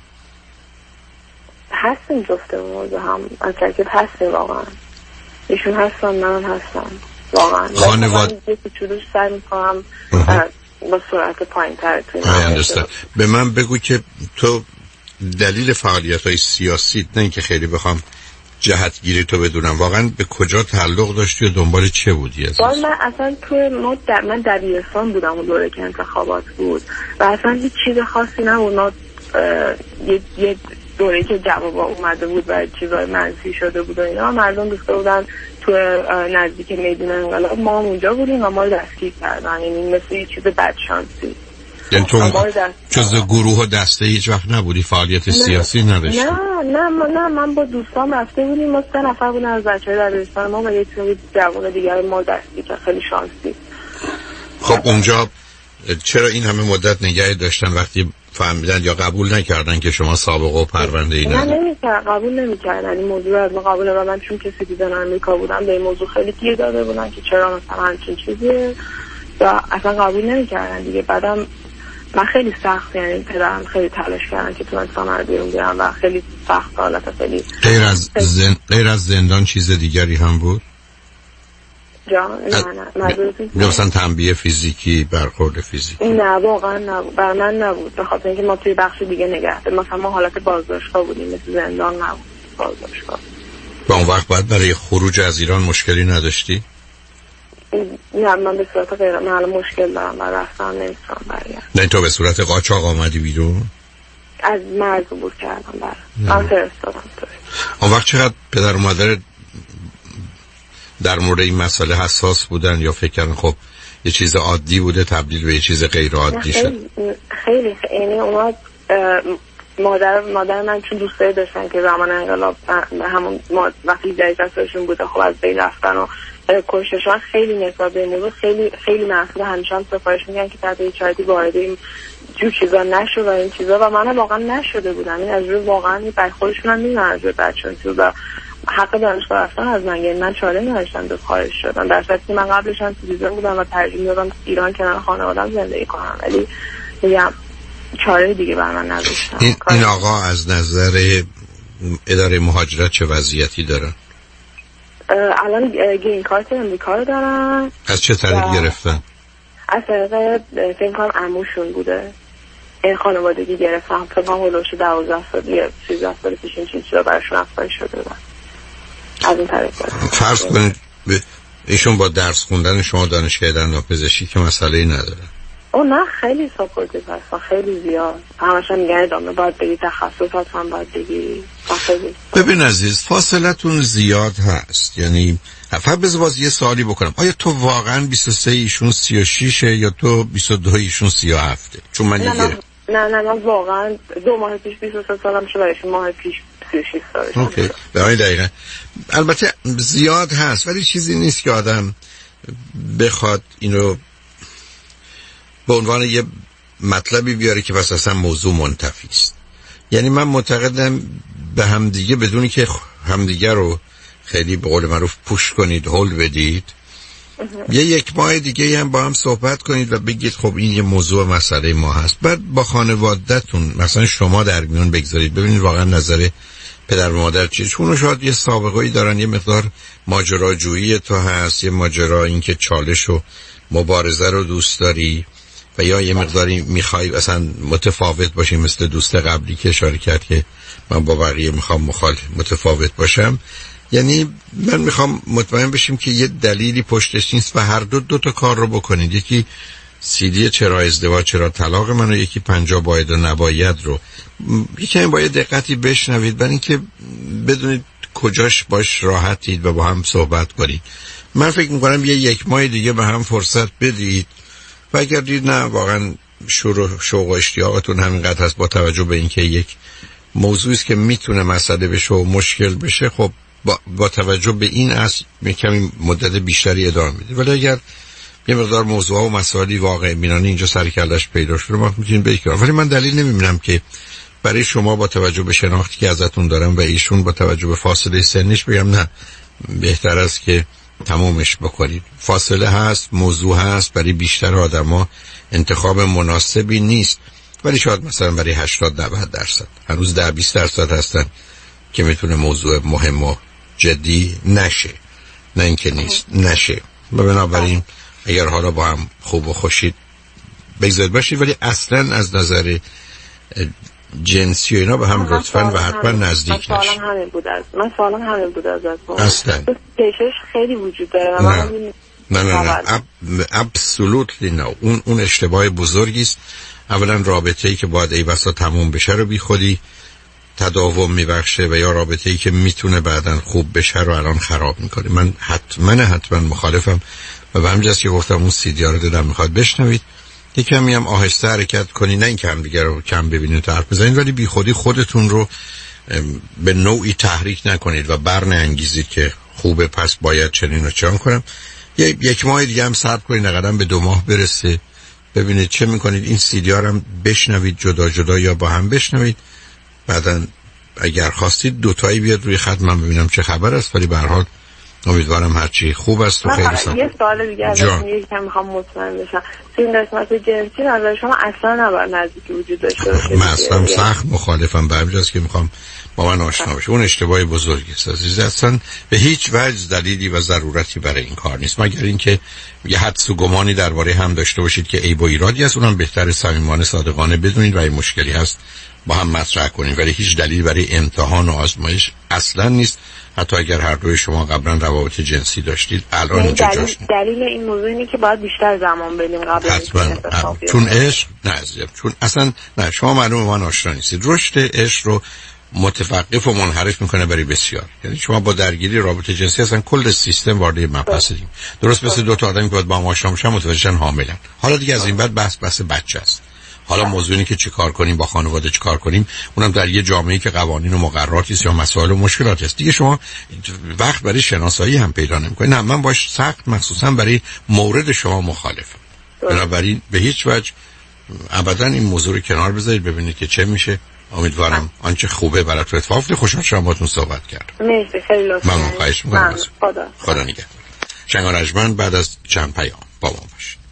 هستیم جفتمون به هم attracted هستیم واقعا. ایشون هستن من هستم واقعا.
خانواده
یه کوچولوش سعی میکنم با سرعت پایین تر توی
من. به من بگو که تو دلیل فعالیت های سیاسی نه اینکه خیلی بخوام جهتگیری تو بدونم، واقعا به کجا تعلق داشتی و دنبال چه بودی؟
باز من اصلا توی ما در من دبیرستان بودم و دوره که انتخابات بود و اصلا هیچ چیز خاصی نبود. ما یه, یه دوره که جوابا اومده بود و چیزای منفی شده بود و اینا، مردم دوسته بودن تو نزدیک میدون انقلاب، ما هم اونجا بودیم و ما رو دستگیر کردن، یعنی مثل یه چیز بدشانسی.
یعنی تو جزء گروه و دسته هیچ وقت نبودی؟ فعالیت
نه.
سیاسی نداشتی؟
نه نه من نه من با دوستام رفته بودیم، ما سه نفر بودن از بچه‌های دبیرستان ما و یک سری جوان دیگر ما دستی که خیلی شانسی.
خب اونجا چرا این همه مدت نگه داشتن وقتی فهمیدن یا قبول نکردن که شما سابقه و پرونده ای ندارید؟
نه نمی‌کردن، قبول نمی‌کردن این موضوع از ما قبول و من چون که سیتیزن آمریکا بودم به این موضوع خیلی گیر داده بودن که چرا مثلا همچین چیزیه و اصلا قبول نمی‌کردن دیگه. بعدم من خیلی سخت، یعنی پدرم خیلی تلاش کردن که تونستم رو بیرون بیارم و خیلی سخت حالت خیلی
غیر از زن... غیر از زندان چیز دیگری هم بود؟
جان نه نه
نه مثلا تنبیه فیزیکی، برخورد فیزیکی؟
نه واقعا نبود، بر من نبود، به خاطر اینکه ما توی بخش دیگه نگهده، مثلا ما حالت بازداشتگاه بودیم، مثل زندان نبود، بازداشتگاه.
و اون وقت بعد برای خروج از ایران مشکلی نداشتی؟
نه من به صورت غیر من مشکل دارم و رفتم نمیتونم برگردم.
نه تو به صورت قاچاق آمدی بیرون؟
از مرز بود کردم برای من فرستادم توی.
اون وقت چقدر پدر و مادر در مورد این مسئله حساس بودن یا فکر کردن خب یه چیز عادی بوده تبدیل به یه چیز غیر عادی شد؟
خیلی خیلی اونا مادر مادر من چون دوستایی داشتن که زمان انقلاب همون وقتی جایزشون بوده خب از بین رفتن و کشتشان، خیلی نسبت به موضوع خیلی خیلی محسوب، همیشه هم سفارش میگن که تحت هیچ شرایطی وارد این جور چیزا نشو و این چیزا و منم واقعا نشده بودم. این از روی واقعا برخوردشون هم میدونن از روی بچه‌ها و حق دانشگاه رفتن از من، یعنی من چاره نداشتم به خارج شدم، در صورتی که من قبلش هم سیتیزن بودم و ترجیح دادم ایران کنار خانواده‌ام زندگی کنم، ولی میگم چاره دیگه بر من نداشتم.
این, این آقا از نظر اداره مهاجرت چه وضعیتی دارن؟
الان گرین کارت امریکا رو دارن.
از چه طریق گرفتن؟
از طریق فکر کنم عموشون بوده، این خانوادگی گرفتم، فکر کنم هلوش دوازده سال یا سیزده سال پیش این چیزا براشون افزایش شده بود. از این طریق
فرض کنید ایشون با درس خوندن شما دانشگاه دندانپزشکی که مسئله‌ای نداره؟
او نه خیلی ساپورتیو هستن، خیلی زیاد، همش میگن ادامه باید بگی، تخصصات هم باید بگی.
ببین عزیز فاصلتون زیاد هست، یعنی فقط بذار یه سوالی بکنم، آیا تو واقعا بیست و سه ایشون سی و شش یا تو بیست و دو ایشون سی و هفت؟ چون من
نه نه نه نه من واقعا دو ماه پیش بیست و سه سالم شده، ایشون ماه پیش سی و شش سالشه.
اوکی برای دقیقا البته زیاد هست ولی چیزی نیست که آدم بخواد اینو به عنوان یه مطلبی بیاره که بس اصلا موضوع منتفی است. یعنی من معتقدم به همدیگه بدونی که همدیگه رو خیلی به قول معروف پوش کنید، هول بدید، یه یک ماه دیگه هم با هم صحبت کنید و بگید خب این یه موضوع مسئله ما هست. بعد با خانواده‌تون مثلا شما در میون بگذارید ببینید واقعا نظر پدر و مادر چیه، چون شاید یه سابقه‌ای دارن، یه مقدار ماجراجویی تو هست، یه ماجرا این که چالش و مبارزه رو دوست داری و یا یه مقداری میخوای اصلا متفاوت باشی مثل دوست قبلی که اشاره کرد که من با بقیه میخوام مخالف متفاوت باشم. یعنی من میخوام مطمئن بشیم که یه دلیلی پشتش نیست و هر دو دو تا کار رو بکنید، یکی سیدی چرا ازدواج چرا طلاق من و یکی پنجاه باید و نباید رو یکی با یه دقتی بشنوید، برای اینکه بدونید کجاش باش راحتید و با هم صحبت کنید. من فکر میکنم یه یک ماه دیگه به هم فرصت بدید و اگر دید نه واقعا شور و شوق و اشتیاقتون همینقدر هست با توجه به اینکه یک موضوعی است که میتونه مسئله بشه و مشکل بشه، خب با, با توجه به این اصل کمی مدت بیشتری ادامه میدید. ولی اگر یه مقدار موضوع و مسائلی واقع بینانه اینجا سر کلش پیدا شده ما میتونیم بگیم، ولی من دلیل نمیبینم که برای شما با توجه به شناختی که ازتون دارم و ایشون با توجه به فاصله سنیش بگم نه بهتر است که تمومش بکنید. فاصله هست، موضوع هست، برای بیشتر آدما انتخاب مناسبی نیست، ولی شاید مثلا برای هشتاد نود درصد هنوز ده بیست درصد هستن که میتونه موضوع مهم و جدی نشه، نه اینکه نیست نشه. و بنابراین اگر حالا با هم خوب و خوشید بگذارید باشید، ولی اصلا از نظر جنسی و اینا به هم لطفاً و حتما نزدیک نشید.
من سوالم همین بود از من سوالم همین بود ازتون.
اصلا
کشش خیلی وجود داره.
نه نه نه نه اب... ابسولوتلی نه. اون اون اشتباه بزرگی است. اولا رابطه‌ای که باید ای بسا تموم بشه رو بی خودی تداوم میبخشه و یا رابطه‌ای که میتونه بعداً خوب بشه رو الان خراب میکنه. من حتما حتما مخالفم و به همین جاست که گفتم اون سیدی ها رو دادم میخواد بشنوید. یکمی هم آهسته حرکت کنی، نه این که هم دیگه رو کم ببینید و حرف بزنید، ولی بی خودی خودتون رو به نوعی تحریک نکنید و بر نانگیزید که خوبه پس باید چنین و چنان کنم. یک ماه دیگه هم صبر کنید، نقدم به دو ماه برسه، ببینید چه میکنید. این سیدی ها رو هم بشنوید جدا جدا یا با هم بشنوید. بعدن اگر خواستید دوتایی بیاد روی خط من ببینم چه خبر است، ولی به هر حال امیدوارم هرچی خوب است و خیلی سلام.
یه سوال دیگه ازتون یکم میخوام مطمئن بشم. تو این قسمت جنسی نظر شما اصلا نباید نزدیکی وجود داشته باشه.
من اصلا سخت مخالفم، به همینجاست که میخوام با من آشنا بشه. اون اشتباه بزرگی است عزیز. اصلا به هیچ وجه دلیلی و ضرورتی برای این کار نیست، مگر اینکه یه حدس و گمانی درباره هم داشته باشید که عیب و ایرادی است. اونم بهتره صمیمانه صادقانه بدونید و این مشکلی هست با هم مطرح کنیم، ولی هیچ دلیلی برای امتحان و آزمایش اصلا نیست. حتی اگر هر دوی شما قبلا روابط جنسی داشتید الان اینجا
دلیل,
جاش
دلیل این موضوع اینه که باید بیشتر زمان بدیم قبل از اینکه
چون عشق نه عزیزم، چون اصلا نه شما معلومه من آشنا نیستید. رشد عشق رو متوقف و منحرف میکنه برای بسیار. یعنی شما با درگیری رابطه جنسی اصلا کل سیستم وارد مبحث دیم. درست مثل دو تا آدمی که باید با هم آشنا بشن متوجهن حاملن. حالا دیگه از این بعد بحث بحث بچه است. حالا موضوع اینه که چه کار کنیم با خانواده، چه کار کنیم، اونم در یه جامعه‌ای که قوانین و مقرراتی است یا مسائل و مشکلاتی است. دیگه شما وقت برای شناسایی هم پیدا نمی‌کنید. نه من باش سخت مخصوصا برای مورد شما مخالفم. بنابراین به هیچ وجه ابدا این موضوع رو کنار بذارید، ببینید که چه میشه. امیدوارم آنچه خوبه براتون اتفاق بیفته. خوشحال شدم باهاتون صحبت کردم.
مرسی، خیلی لطفاً.
ممنون، خواهش می‌کنم.
خدا
خدا نگهدار. شنگ رجمن بعد از چند پیام با ما باشید.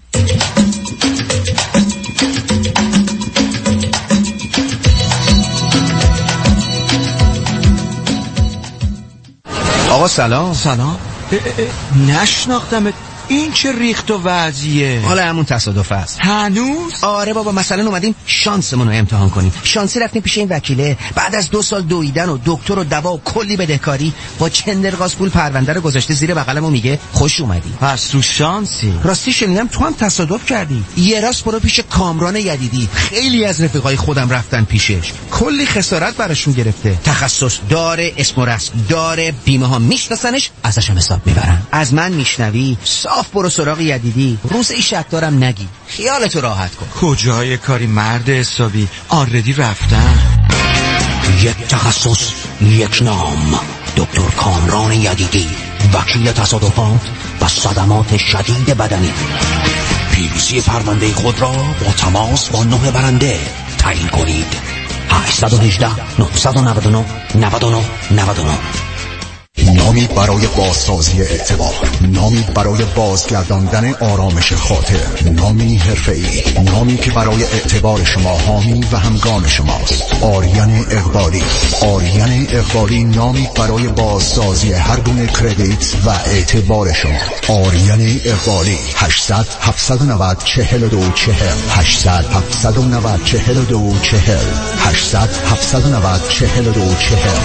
آقا سلام. سلام. نشناختمت. این چه ریخت و وضعیه؟
حالا همون تصادف است.
هنوز؟
آره بابا، مثلا اومدیم شانسمون رو امتحان کنیم. شانسی رفتیم پیش این وکیله، بعد از دو سال دویدن و دکتر و دوا و کلی بدهکاری با چندرغاز پول پرونده رو گذاشته زیر بغلم و میگه خوش اومدی.
پس تو شانسی.
راستی شنیدم تو هم تصادف کردی. یه راست برو پیش کامران یدیدی. خیلی از رفیقای خودم رفتن پیشش، کلی خسارت براشون گرفته. تخصص داره، اسم و رسم داره، بیمه ها میشناسنش، ازش هم حساب میبرن. از من میشنوی صاف برو سراغ یدیدی. روز ای شک دارم نگی، خیالتو راحت کن.
کجای کاری مرد حسابی، آردی رفتن.
یک تخصص، یک نام، دکتر کامران یدیدی، وکیل تصادفات و صدمات شدید بدنی. پیروزی پرونده خود را با تماس با نه برنده تعیین کنید. هشت یک هشت نه نه نه نه نه نه نه.
نامی برای بازسازی اعتبار، نامی برای بازگرداندن آرامش خاطر، نامی حرفه‌ای، نامی که برای اعتبار شما حامی و همگام شماست. آریان اقبالی. آریان اقبالی نامی برای بازسازی هر گونه کردیت و اعتبار شما. آریان اقبالی. هشتصد هفتصد و نود چهل و دو چهل هشتصد هفتصد و نود چهل و دو چهل هشتصد هفتصد و نود چهل و دو چهل.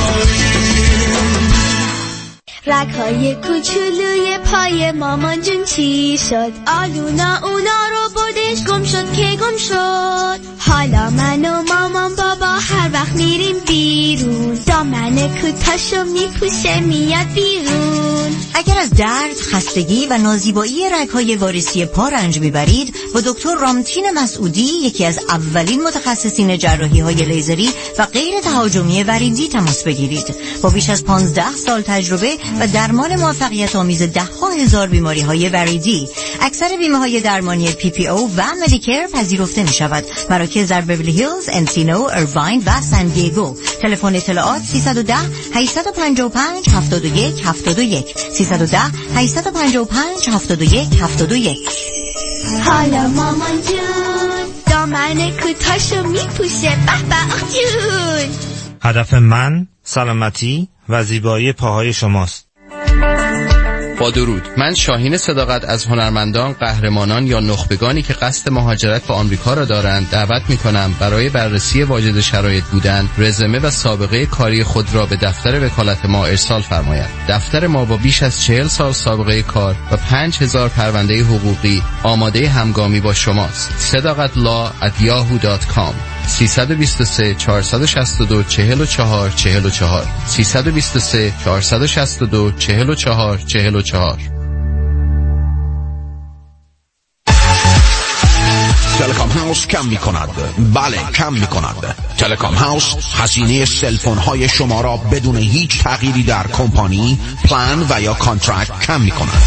رگ‌های کوچولوی پای مامان جون چی شد؟ آلونا اونا رو بردش، گم شد که گم شد. حالا من و مامان بابا هر وقت میریم بیرون، دامن کوتاشو میپوشه میاد بیرون.
اگر از درد، خستگی و نازیبایی رگ‌های وارثی پا رنج میبرید، با دکتر رامتین مسعودی، یکی از اولین متخصصین جراحی‌های لیزری و غیر تهاجمی وریدی تماس بگیرید. با بیش از پانزده سال تجربه و درمان موفقیت آمیز ده ها هزار بیماری های وریدی، اکثر بیمه های درمانی پی پی او و مدیکر پذیرفته می شود. مراکز در بیولی هیلز، انسینو، ارواین و سان دیگو. تلفن اطلاعات سیصد و ده هشتصد و پنجاه و پنج هفتاد و یک هفتاد و یک سیصد و ده هشتصد و پنجاه و پنج هفتاد و یک هفتاد و یک.
حالا مامان جون دامن کوتاشو میپوشه، به به آخ جون.
هدف من سلامتی و زیبایی پاهای شماست.
با درود، من شاهین صداقت از هنرمندان، قهرمانان یا نخبگانی که قصد مهاجرت به آمریکا را دارند دعوت می‌کنم برای بررسی واجد شرایط بودن، رزومه و سابقه کاری خود را به دفتر وکالت ما ارسال فرمایند. دفتر ما با بیش از چهل سال سابقه کار و پنج هزار پرونده حقوقی آماده همگامی با شماست. صداقت لا ات یاهو دات کام سه دو سه چهار شش دو چهار چهار چهار چهار سه دو سه چهار شش دو چهار چهار چهار چهار.
تلکام هاوس کم می کند. بله کم می کند. تلکام هاوس هزینه سلفون های شما را بدون هیچ تغییری در کمپانی، پلان و یا کانترکت کم می کند.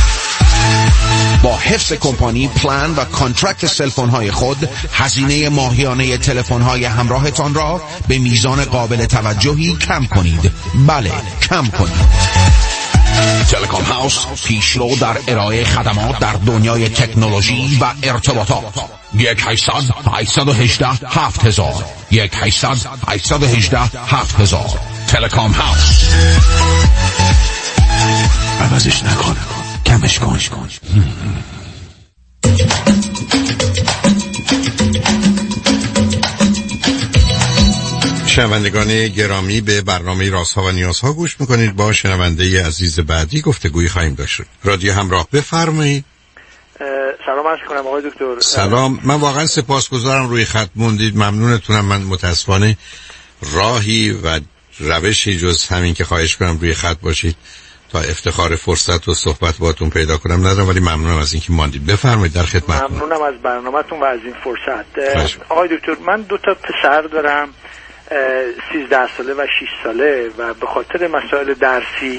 با حفظ کمپانی، پلان و کانترکت سلفون های خود هزینه ماهیانه تلفن های همراهتان را به میزان قابل توجهی کم کنید. بله کم کنید. تلکام هاوس پیشرو در ارائه خدمات در دنیای تکنولوژی و ارتباطات. یک هشتصد هشتصد و هجده هفت هزار یک هشتصد هشتصد و هجده هفت هزار. تلکام هاوس. عوضش نکن، کمش کن.
شنوندگان گرامی، به برنامه رازها و نیازها گوش میکنید. با شنونده عزیز بعدی گفتگوی خواهیم داشت. رادیو همراه، بفرمایید.
سلام عرض کنم آقای دکتر.
سلام، من واقعا سپاسگزارم روی خط موندید. ممنونتونم. من متاسفانه راهی و روشی جز همین که خواهش کنم روی خط باشید تا افتخار فرصت و صحبت باهاتون پیدا کنم ندارم، ولی ممنونم از اینکه ماندید. بفرمایید، در خدمتتونم.
ممنونم از برنامه‌تون و از این فرصت. آقای دکتر، من دو تا پسر دارم، سیزده ساله و شش ساله، و به خاطر مسائل درسی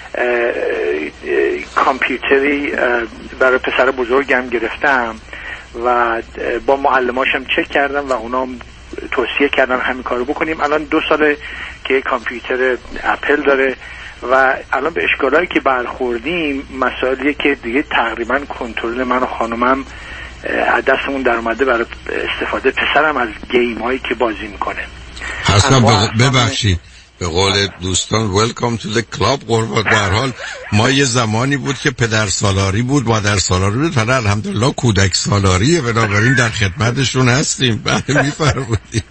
کامپیوتری برای پسر بزرگم گرفتم و با معلماشم چک کردم و اونا توصیه کردن همین کارو بکنیم. الان دو ساله که کامپیوتر اپل داره و الان به اشکالایی که برخوردیم مسائلیه که دیگه تقریبا کنترل من و خانمم از دستمون در اومده برای استفاده پسرم از گیم هایی که بازی میکنه.
حسنا ببخشید، به قول دوستان welcome to the club. قربان، در حال ما یه زمانی بود که پدر سالاری بود، مادر سالاری بود، حالا الحمدلله کودک سالاریه، بنابراین در خدمتشون هستیم. بله میفرمایید.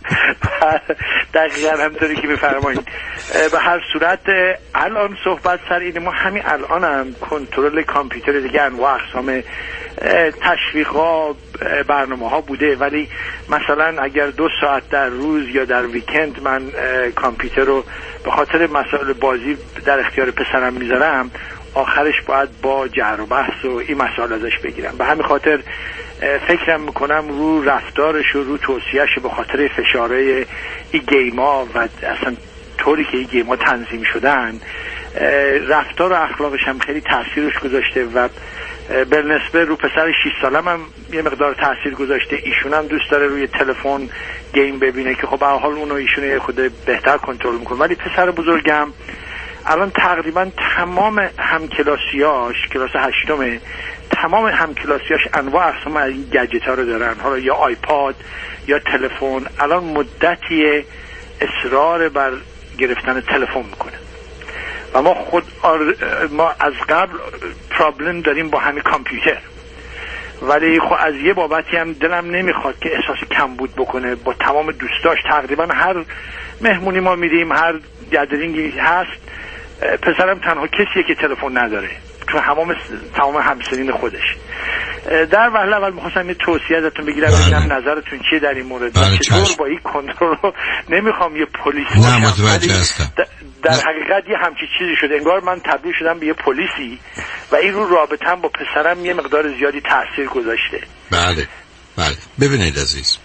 دقیقا همطوری که میفرمایید. به هر صورت الان صحبت سر اینه، ما همین الان هم کنترل کامپیوتر دیگه انواع اقسام تشویق‌ها، برنامه‌ها بوده، ولی مثلا اگر دو ساعت در روز یا در ویکند من کامپیوتر رو به خاطر مسائل بازی در اختیار پسرم میذارم، آخرش باید با جر و بحث و این مسائل ازش بگیرم. به همین خاطر فکرم میکنم رو رفتارش و رو توصیهش به خاطر فشارهای این گیما و اصلا طوری که این گیما تنظیم شدن، رفتار و اخلاقش هم خیلی تاثیرش گذاشته و بالنسبه رو پسر شش سالم هم یه مقدار تاثیر گذاشته. ایشون هم دوست داره روی تلفن گیم ببینه که خب به هر حال اونو ایشون یه خود بهتر کنترل میکنه، ولی پسر بزرگم الان تقریبا تمام همکلاسیاش، کلاس هشتمه، تمام همکلاسیاش انواع اقسام از این گجت ها رو دارن، حالا یا آیپاد یا تلفن. الان مدتی اصرار بر گرفتن تلفن میکنه و ما خود آر... ما از قبل پرابلم داریم با همین کامپیوتر، ولی خب از یه بابتی هم دلم نمیخواد که احساس کمبود بکنه. با تمام دوستاش تقریبا هر مهمونی ما میریم، هر گدرینگی هست، پسرم تنها کسیه که تلفن نداره تو همام تمام همسنین خودش. در وهله اول می‌خواستم یه توصیه ازتون بگیرم، ببینم نظرتون چیه در این مورد. چطور با این کنترل رو نمیخوام یه پلیس
نه متوجه هستم.
در حقیقت یه همچی چیزی شده، انگار من تبدیل شدم به یه پلیسی و این رو رابطه‌ام با پسرم یه مقدار زیادی تاثیر گذاشته.
بله بله. ببینید عزیز،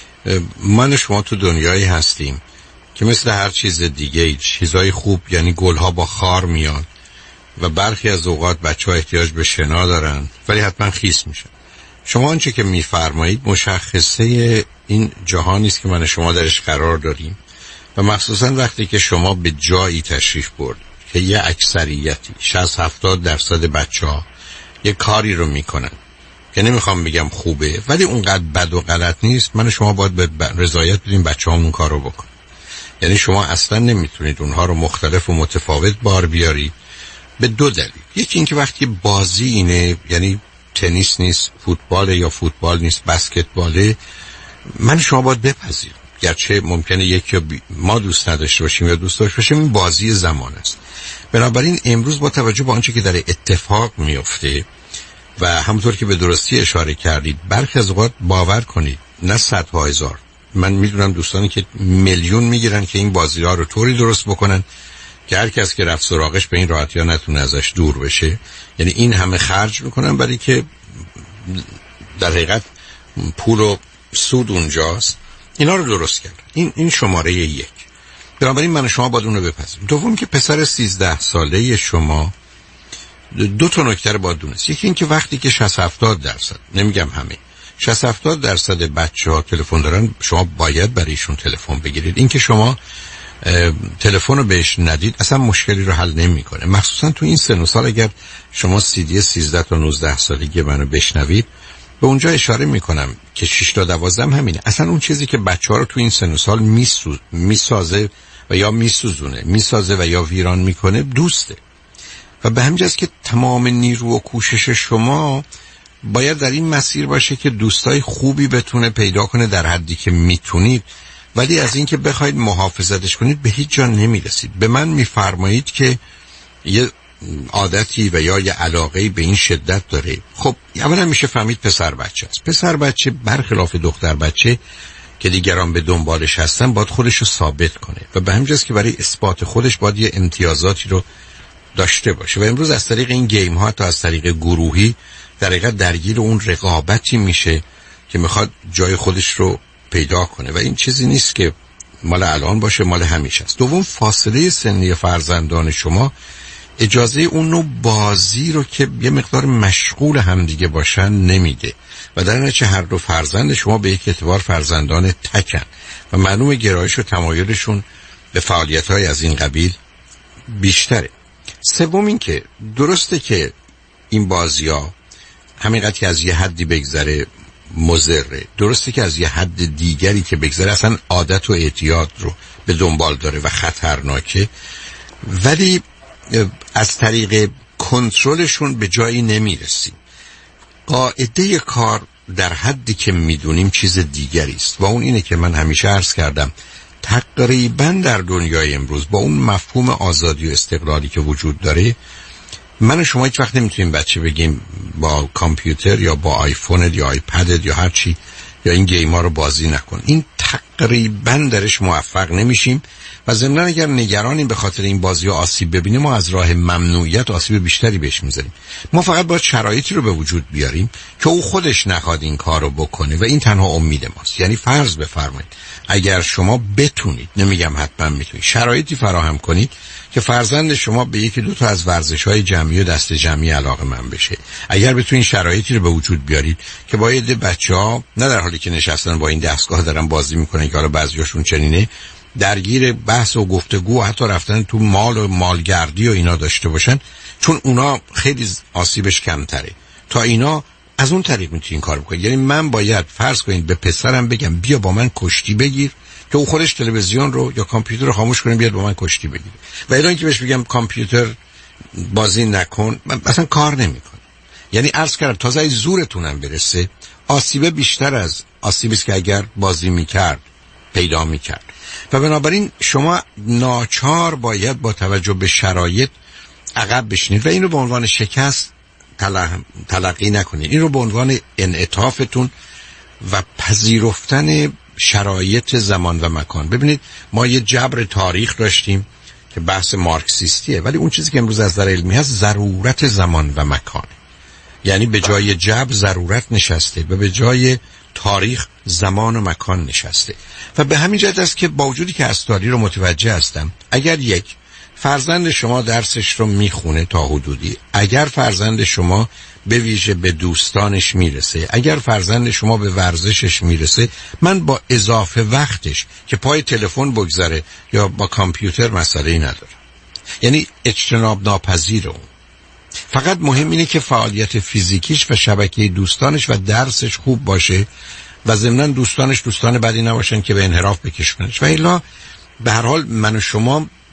من و شما تو دنیایی هستیم که مثل هر چیز دیگه چیزای خوب، یعنی گلها با خار میاد و برخی از اوقات بچه ها احتیاج به شنا دارن ولی حتما خیس میشن. شما آنچه که میفرمایید مشخصه این جهانی است که من و شما درش قرار داریم و مخصوصا وقتی که شما به جایی تشریف برد که یه اکثریتی شصت هفتاد درصد بچه ها یه کاری رو میکنن که نمیخوام بگم خوبه ولی اونقدر بد و غلط نیست، من و شما باید به رضایت بدیم بچه ها اون کار رو بکنن. یعنی شما اصلا نمیتونید اونها رو مختلف و متفاوت بار بیارید به دو دلیل. یکی اینکه وقتی بازی اینه، یعنی تنیس نیست، فوتبال یا فوتبال نیست، بسکتباله، من شما باید بپذیرم، گرچه ممکنه یکی ما دوست نداشته باشیم یا دوست داشته باشیم، این بازی زمان است. بنابراین امروز با توجه به آنچه که در اتفاق میفته و همونطور که به درستی اشاره کردید، برخی از اوقات باور کنید نه صدها هزار، من میدونم دوستانی که میلیون میگیرن که این بازی ها رو طوری درست بکنن که هر کس که رفت سراغش به این راحتی ها نتونه ازش دور بشه. یعنی این همه خرج میکنن برای که در حقیقت پول و سود اونجاست. اینا رو درست کرد. این این شماره یک. بنابراین من و شما باید اون رو بپذیریم. دوم که پسر سیزده ساله شما دو تا نکته رو باید دونست. یکی این که وقتی که شصت هفتاد درصد، نمیگم همه، شصت هفتاد درصد بچه ها تلفن دارن، شما باید برایشون تلفن بگیرید. این که شما تلفن رو بهش ندید اصلا مشکلی رو حل نمیکنه. مخصوصا تو این سن و سال اگر شما سی دی سیزده تا نوزده سالگی منو بشنوید، به اونجا اشاره میکنم که شش تا دوازده همینه. اصلا اون چیزی که بچه ها رو تو این سن و سال میسوز میسازه و یا میسوزونه، میسازه و یا ویران میکنه دوسته. و به همین جاست که تمام نیرو و کوشش شما باید در این مسیر باشه که دوستای خوبی بتونه پیدا کنه در حدی که میتونید، ولی از این که بخواید محافظتش کنید به هیچ جا نمیرسید. به من میفرمایید که یه عادتی و یا یه علاقه‌ای به این شدت داره. خب اولا میشه فهمید پسر بچه است. پسر بچه برخلاف دختر بچه که دیگران به دنبالش هستن باید خودش رو ثابت کنه و به همین جاست که برای اثبات خودش باید یه امتیازاتی رو داشته باشه. و امروز از طریق این گیم ها تا از طریق گروهی در حقیقت درگیر اون رقابتی میشه که میخواد جای خودش رو پیدا کنه و این چیزی نیست که مال الان باشه، مال همیشه است. دوم، فاصله سنی فرزندان شما اجازه اون نوع بازی رو که یه مقدار مشغول همدیگه باشن نمیده و در نتیجه هر دو فرزند شما به یک اعتبار فرزندان تکن و معلوم گرایش و تمایلشون به فعالیت‌های از این قبیل بیشتره. سوم این که درسته که این بازی‌ها همینقدر که از یه حدی بگذره مضره، درسته که از یه حد دیگری که بگذره اصلا عادت و اعتیاد رو به دنبال داره و خطرناکه، ولی از طریق کنترلشون به جایی نمیرسیم. قاعده کار در حدی که میدونیم چیز دیگری است و اون اینه که من همیشه عرض کردم تقریبا در دنیای امروز با اون مفهوم آزادی و استقلالی که وجود داره، من و شما هیچ وقت نمیتونیم بچه بگیم با کامپیوتر یا با آیفون یا آیپد یا هر چی یا این گیم ها رو بازی نکن. این تقریبا درش موفق نمیشیم و ضمناً اگر نگرانیم به خاطر این بازی ها آسیب ببینیم، ما از راه ممنوعیت آسیب بیشتری بهش میزنیم. ما فقط باید شرایطی رو به وجود بیاریم که او خودش نخواد این کار رو بکنه و این تنها امید ماست. یعنی فرض بفرمایید اگر شما بتونید، نمیگم حتما میتونید، شرایطی فراهم کنید که فرزند شما به یکی دو تا از ورزش‌های جمعی و دست جمعی علاقه‌مند بشه، اگر بتونید شرایطی رو به وجود بیارید که با یه بچه‌ها نه در حالی که نشستن با این دستگاه دارن بازی میکنن که حالا بعضیاشون چنینه، درگیر بحث و گفتگو و حتی رفتن تو مال و مالگردی و اینا داشته باشن، چون اونا خیلی آسیبش کمتره تا اینا از اون طریق میتونین کار بکنید. یعنی من باید فرض کنید به پسرم بگم بیا با من کشتی بگیر که او خودش تلویزیون رو یا کامپیوتر رو خاموش کنه بیاد با من کشتی بگیره، و الا اینکه بهش بگم کامپیوتر بازی نکن، من اصلا کار نمیکنه. یعنی عرض کردم تازه زورتونم برسه آسیب بیشتر از آسیبی است که اگر بازی میکرد پیدا میکرد. و بنابراین شما ناچار باید با توجه به شرایط عقب بشینید و اینو به عنوان شکست تلقی نکنید، این رو به عنوان انعطافتون و پذیرفتن شرایط زمان و مکان. ببینید ما یه جبر تاریخ داشتیم که بحث مارکسیستیه، ولی اون چیزی که امروز از نظر علمی هست ضرورت زمان و مکان. یعنی به جای جبر ضرورت نشسته و به جای تاریخ زمان و مکان نشسته. و به همین جهت است که با وجودی که استاری رو متوجه هستم، اگر یک فرزند شما درسش رو میخونه تا حدودی، اگر فرزند شما به ویژه به دوستانش میرسه، اگر فرزند شما به ورزشش میرسه، من با اضافه وقتش که پای تلفن بگذره یا با کامپیوتر مسئله‌ای ندارم. یعنی اجتناب ناپذیر اون. فقط مهم اینه که فعالیت فیزیکیش و شبکه دوستانش و درسش خوب باشه و ضمناً دوستانش دوستان بدی نباشن که به انحراف بکشونش. و الا به هر حال من و شما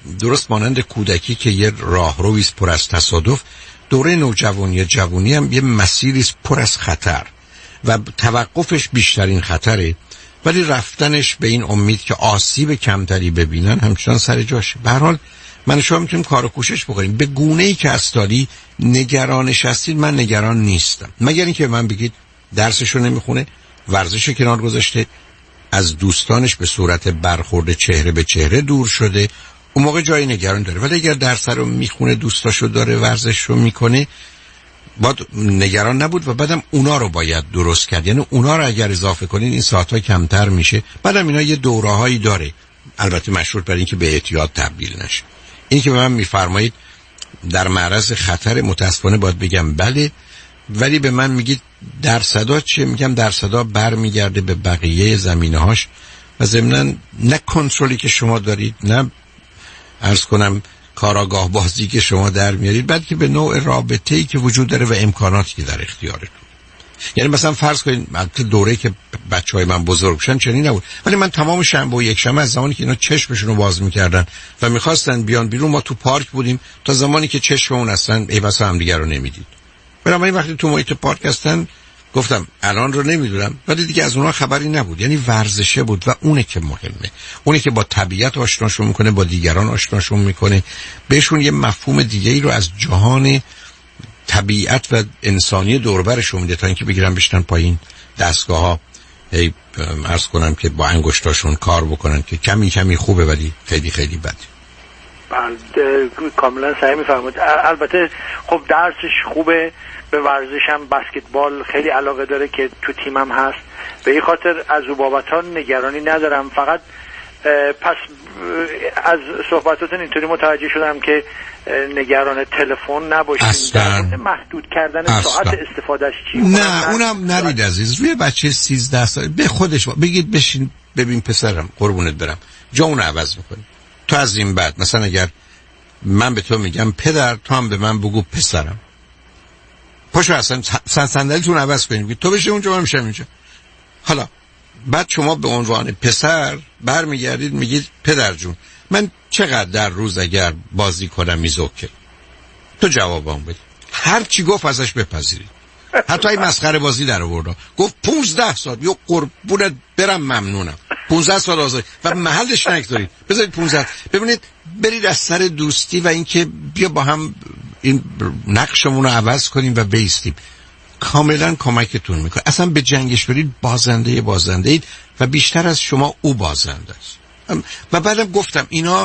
درست مانند کودکی که یه راهرویی است پر از تصادف، دوره نوجوانی جوانی هم یه مسیری است پر از خطر و توقفش بیشترین خطره، ولی رفتنش به این امید که آسیب کمتری ببینن همچنان سر جاشه. به هر حال من شما میتونیم کار و کوشش بکنیم. به گونه‌ای که استالی نگرانش هستید من نگران نیستم، مگر اینکه من بگید درسشو نمیخونه، ورزشو کنار گذاشته، از دوستانش به صورت برخورد چهره به چهره دور شده، اون موقع جای نگران داره. ولی اگر درس رو میخونه، دوستاشو داره، ورزششو میکنه، باید نگران نبود و بعدم اونا رو باید درست کرد. یعنی اونا رو اگر اضافه کنین این ساعت‌ها کمتر میشه. بعدم اینا یه دوره‌هایی داره، البته مشروط بر اینکه به اعتیاد تبدیل نشه. این که به من میفرمایید در معرض خطر، متاسفانه باید بگم بله، ولی به من میگید درصدا چه؟ میگم درصدا برمیگرده به بقیه زمینه‌هاش و ضمناً نه کنترلی که شما دارید، نه عرض کنم کاراگاه بازی که شما در میارید، بلکه به نوع رابطه‌ای که وجود داره و امکاناتی که در اختیارتون. یعنی مثلا فرض کنید دوره که بچهای من بزرگ شدن چنین نبود، ولی من تمام شنبه و یک شنبه از زمانی که اینا چشمشون رو باز می‌کردن و می‌خواستن بیان بیرون، ما تو پارک بودیم تا زمانی که چشممون اصلا ایواسا هم دیگه رو نمیدید. بنابراین وقتی تو محیط پارک هستن، گفتم الان رو نمیدونم، ولی دیگه از اونها خبری نبود. یعنی ورزشه بود و اونه که مهمه، اونه که با طبیعت آشناشون میکنه، با دیگران آشناشون میکنه، بهشون یه مفهوم دیگه‌ای رو از جهان طبیعت و انسانی دور برشون میده تا اینکه بگیرن بشنن پایین دستگاه‌ها، هی عرض کنم که با انگشتاشون کار بکنن که کمی کمی خوبه ولی خیلی خیلی بده.
بله کاملا صحیح میفرمایید. البته خب درسش خوبه، به ورزش هم بسکتبال خیلی علاقه داره که تو تیمم هست، به این خاطر از او بابت ها نگرانی ندارم. فقط پس از صحبتاتون اینطوری متوجه شدم که نگران تلفن نباشید،
اصلا
محدود کردن
اصلا.
ساعت استفادهش چی؟
نه اونم نرید عزیز، روی بچه سیزده ساله به خودش بگید بشین ببین پسرم قربونت برم جا اون عوض میکنی. تو از این بعد مثلا اگر من به تو میگم پدر، تو هم به من بگو پسرم، پاشو اصلا صندلیتون عوض کنیم، تو بشه اونجا من میشم اینجا. حالا بعد شما به عنوان پسر برمیگردید میگید پدر جون من چقدر در روز اگر بازی کنم میزوکه؟ تو جوابم بده، هر چی گفت ازش بپذیرید. حتی این مسخره بازی در آورد، گفت پونزده سال، یا قربونت برم ممنونم، پونزده سال آزاد و محلش نگذارید، بذارید پونزده. ببینید برید از سر دوستی و اینکه بیا با هم این نقشمون رو عوض کنیم و بیستیم، کاملا کمکتون میکنه. اصلا به جنگش برید، بازنده بازنده اید و بیشتر از شما او بازنده است. و بعدم گفتم اینا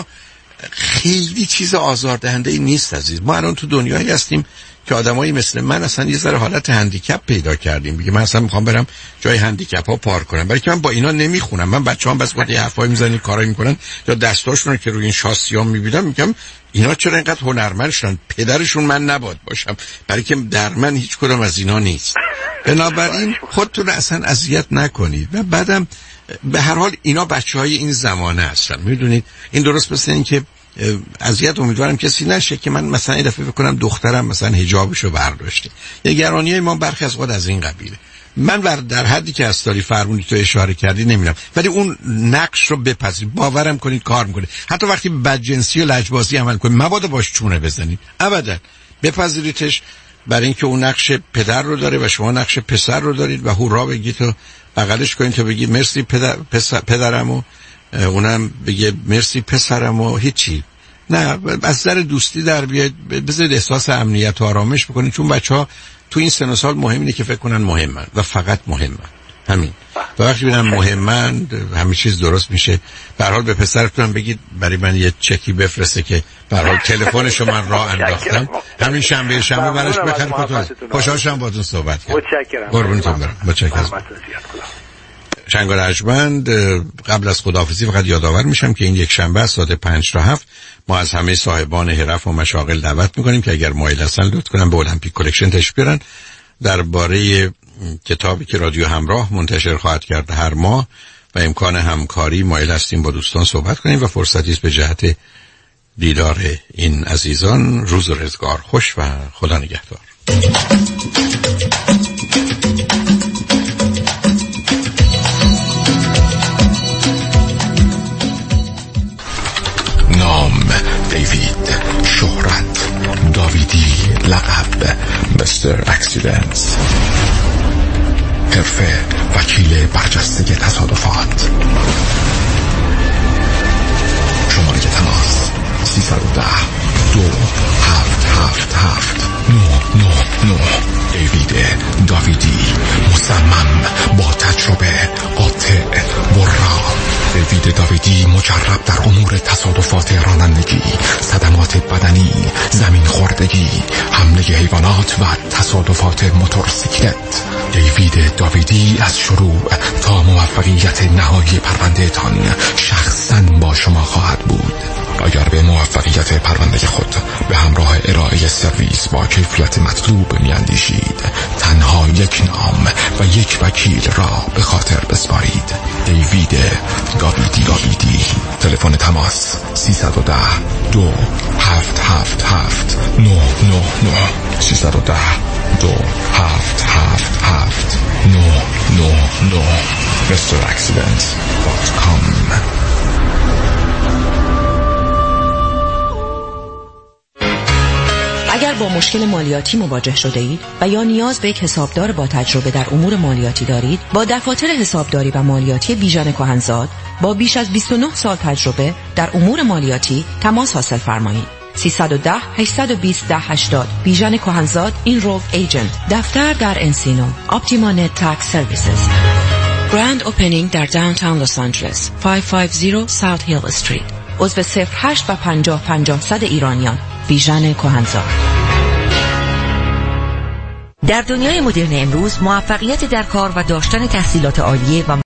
خیلی چیز آزاردهنده ای نیست عزیز. ما الان تو دنیایی هستیم که آدمایی مثل من اصلا یه ذره حالت هندیکپ پیدا کردیم. میگه من اصلا میخوام برم جای هندیکپ ها پارک کنم، برای که من با اینا نمیخونم. من بچه‌ام بس وقتی حرفای میزنن کارایی میکنن یا دستاشون رو که روی این شاسی‌ها میبینم میگم اینا چرا اینقدر هنرمند شدن؟ پدرشون من نباید باشم، برای که در من هیچ کدوم از اینا نیست. بنابراین خودتون اصلا اذیت نکنید. و بعدم به هر حال اینا بچهای این زمانه هستن، میدونید. این درست مثل این که اذیت امیدوارم کسی نشه که من مثلا این دفعه بکنم دخترم مثلا حجابشو برداشته. نگرانی ما برخی از خود از این قبیله. من در حدی که استاری فرمونی تو اشاره کردی نمیدونم، ولی اون نقش رو بپذیرید، باورم کنید کار میکنه. حتی وقتی بدجنسی و لجبازی عمل کنید مبادا باش چونه بزنید، ابدا بپذیریدش، برای اینکه اون نقش پدر رو داره و شما نقش پسر رو دارید و هورا بگید تو بغلش کنید تو بگید مرسی پدر پسر پدرمو، اونم بگه مرسی پسرمو، هیچی. نه، از نظر دوستی در بیاید، بذارید احساس امنیت و آرامش بکنید، چون بچه‌ها تو این سن و سال مهم اینه که فکر کنن مهمن و فقط مهمن، همین. و وقتی ببینن مهمن همه چیز درست میشه. به هر حال به پسرتون بگید برای من یه چکی بفرسته که به هر حال تلفنشو من راه انداختم، همین شنبه شنبه براش بخرید. خودتون خوشحال شدم باهاتون صحبت کردم.
متشکرم.
قربونتون برم. متشکرم. شنگار ارجمند، قبل از خداحافظی فقط یادآور میشم که این یک شنبه از ساعت پنج تا هفت ما از همه صاحبان حرف و مشاغل دعوت میکنیم که اگر مایل هستن لطف کنن به المپیک کلکشن تشریف بیارن. درباره کتابی که رادیو همراه منتشر خواهد کرد هر ماه و امکان همکاری مایل هستیم با دوستان صحبت کنیم و فرصتی است به جهت دیدار این عزیزان. روز و روزگار خوش و خدا نگهدار.
نام
مستر اکسیدنس. حرفه وکیل برجسته تصادفات. شماره تماس سیصد و ده دو هفت هفت هفت نه نه نه. دیوید داویدی، مصمم، با تجربه، قاطع، برا. دیوید داویدی مجرب در امور تصادفات رانندگی، صدمات بدنی، زمین خوردگی، حمله حیوانات و تصادفات موتورسیکلت. دیوید داویدی از شروع تا موفقیت نهایی پرونده تان شخصاً با شما خواهد بود. اگر به موفقیت پرونده خود به همراه ارائه سرویس با کیفیت مطلوب میاندیشید، تنها یک نام و یک وکیل را به خاطر بسپارید. دیوید داویدی. داویدی. تلفن تماس سیصد و ده دو هفت هفت هفت نه نه نه. سیصد و ده دو هفت هفت هفت نه نه نه. مستر اکسیدنت دات کام.
اگر با مشکل مالیاتی مواجه شده اید و یا نیاز به یک حسابدار با تجربه در امور مالیاتی دارید، با دفاتر حسابداری و مالیاتی بیژن کهنزاد با بیش از بیست و نه سال تجربه در امور مالیاتی تماس حاصل فرمایید. سیصد و ده هشتصد و بیست ده هشتاد. بیژن کهنزاد این رو ایجنت. دفتر در انسینو. اپتیما نت تکس سرویسز. گرند اوپنینگ در داونتاون لس آنجلس. پانصد و پنجاه ساوت هیل استریت. عضو صفر هشت و پنجاه پنجاه صد ایرانیان. بیژن کهنزاد.
در دنیای مدرن امروز موفقیت در کار و داشتن تحصیلات عالیه و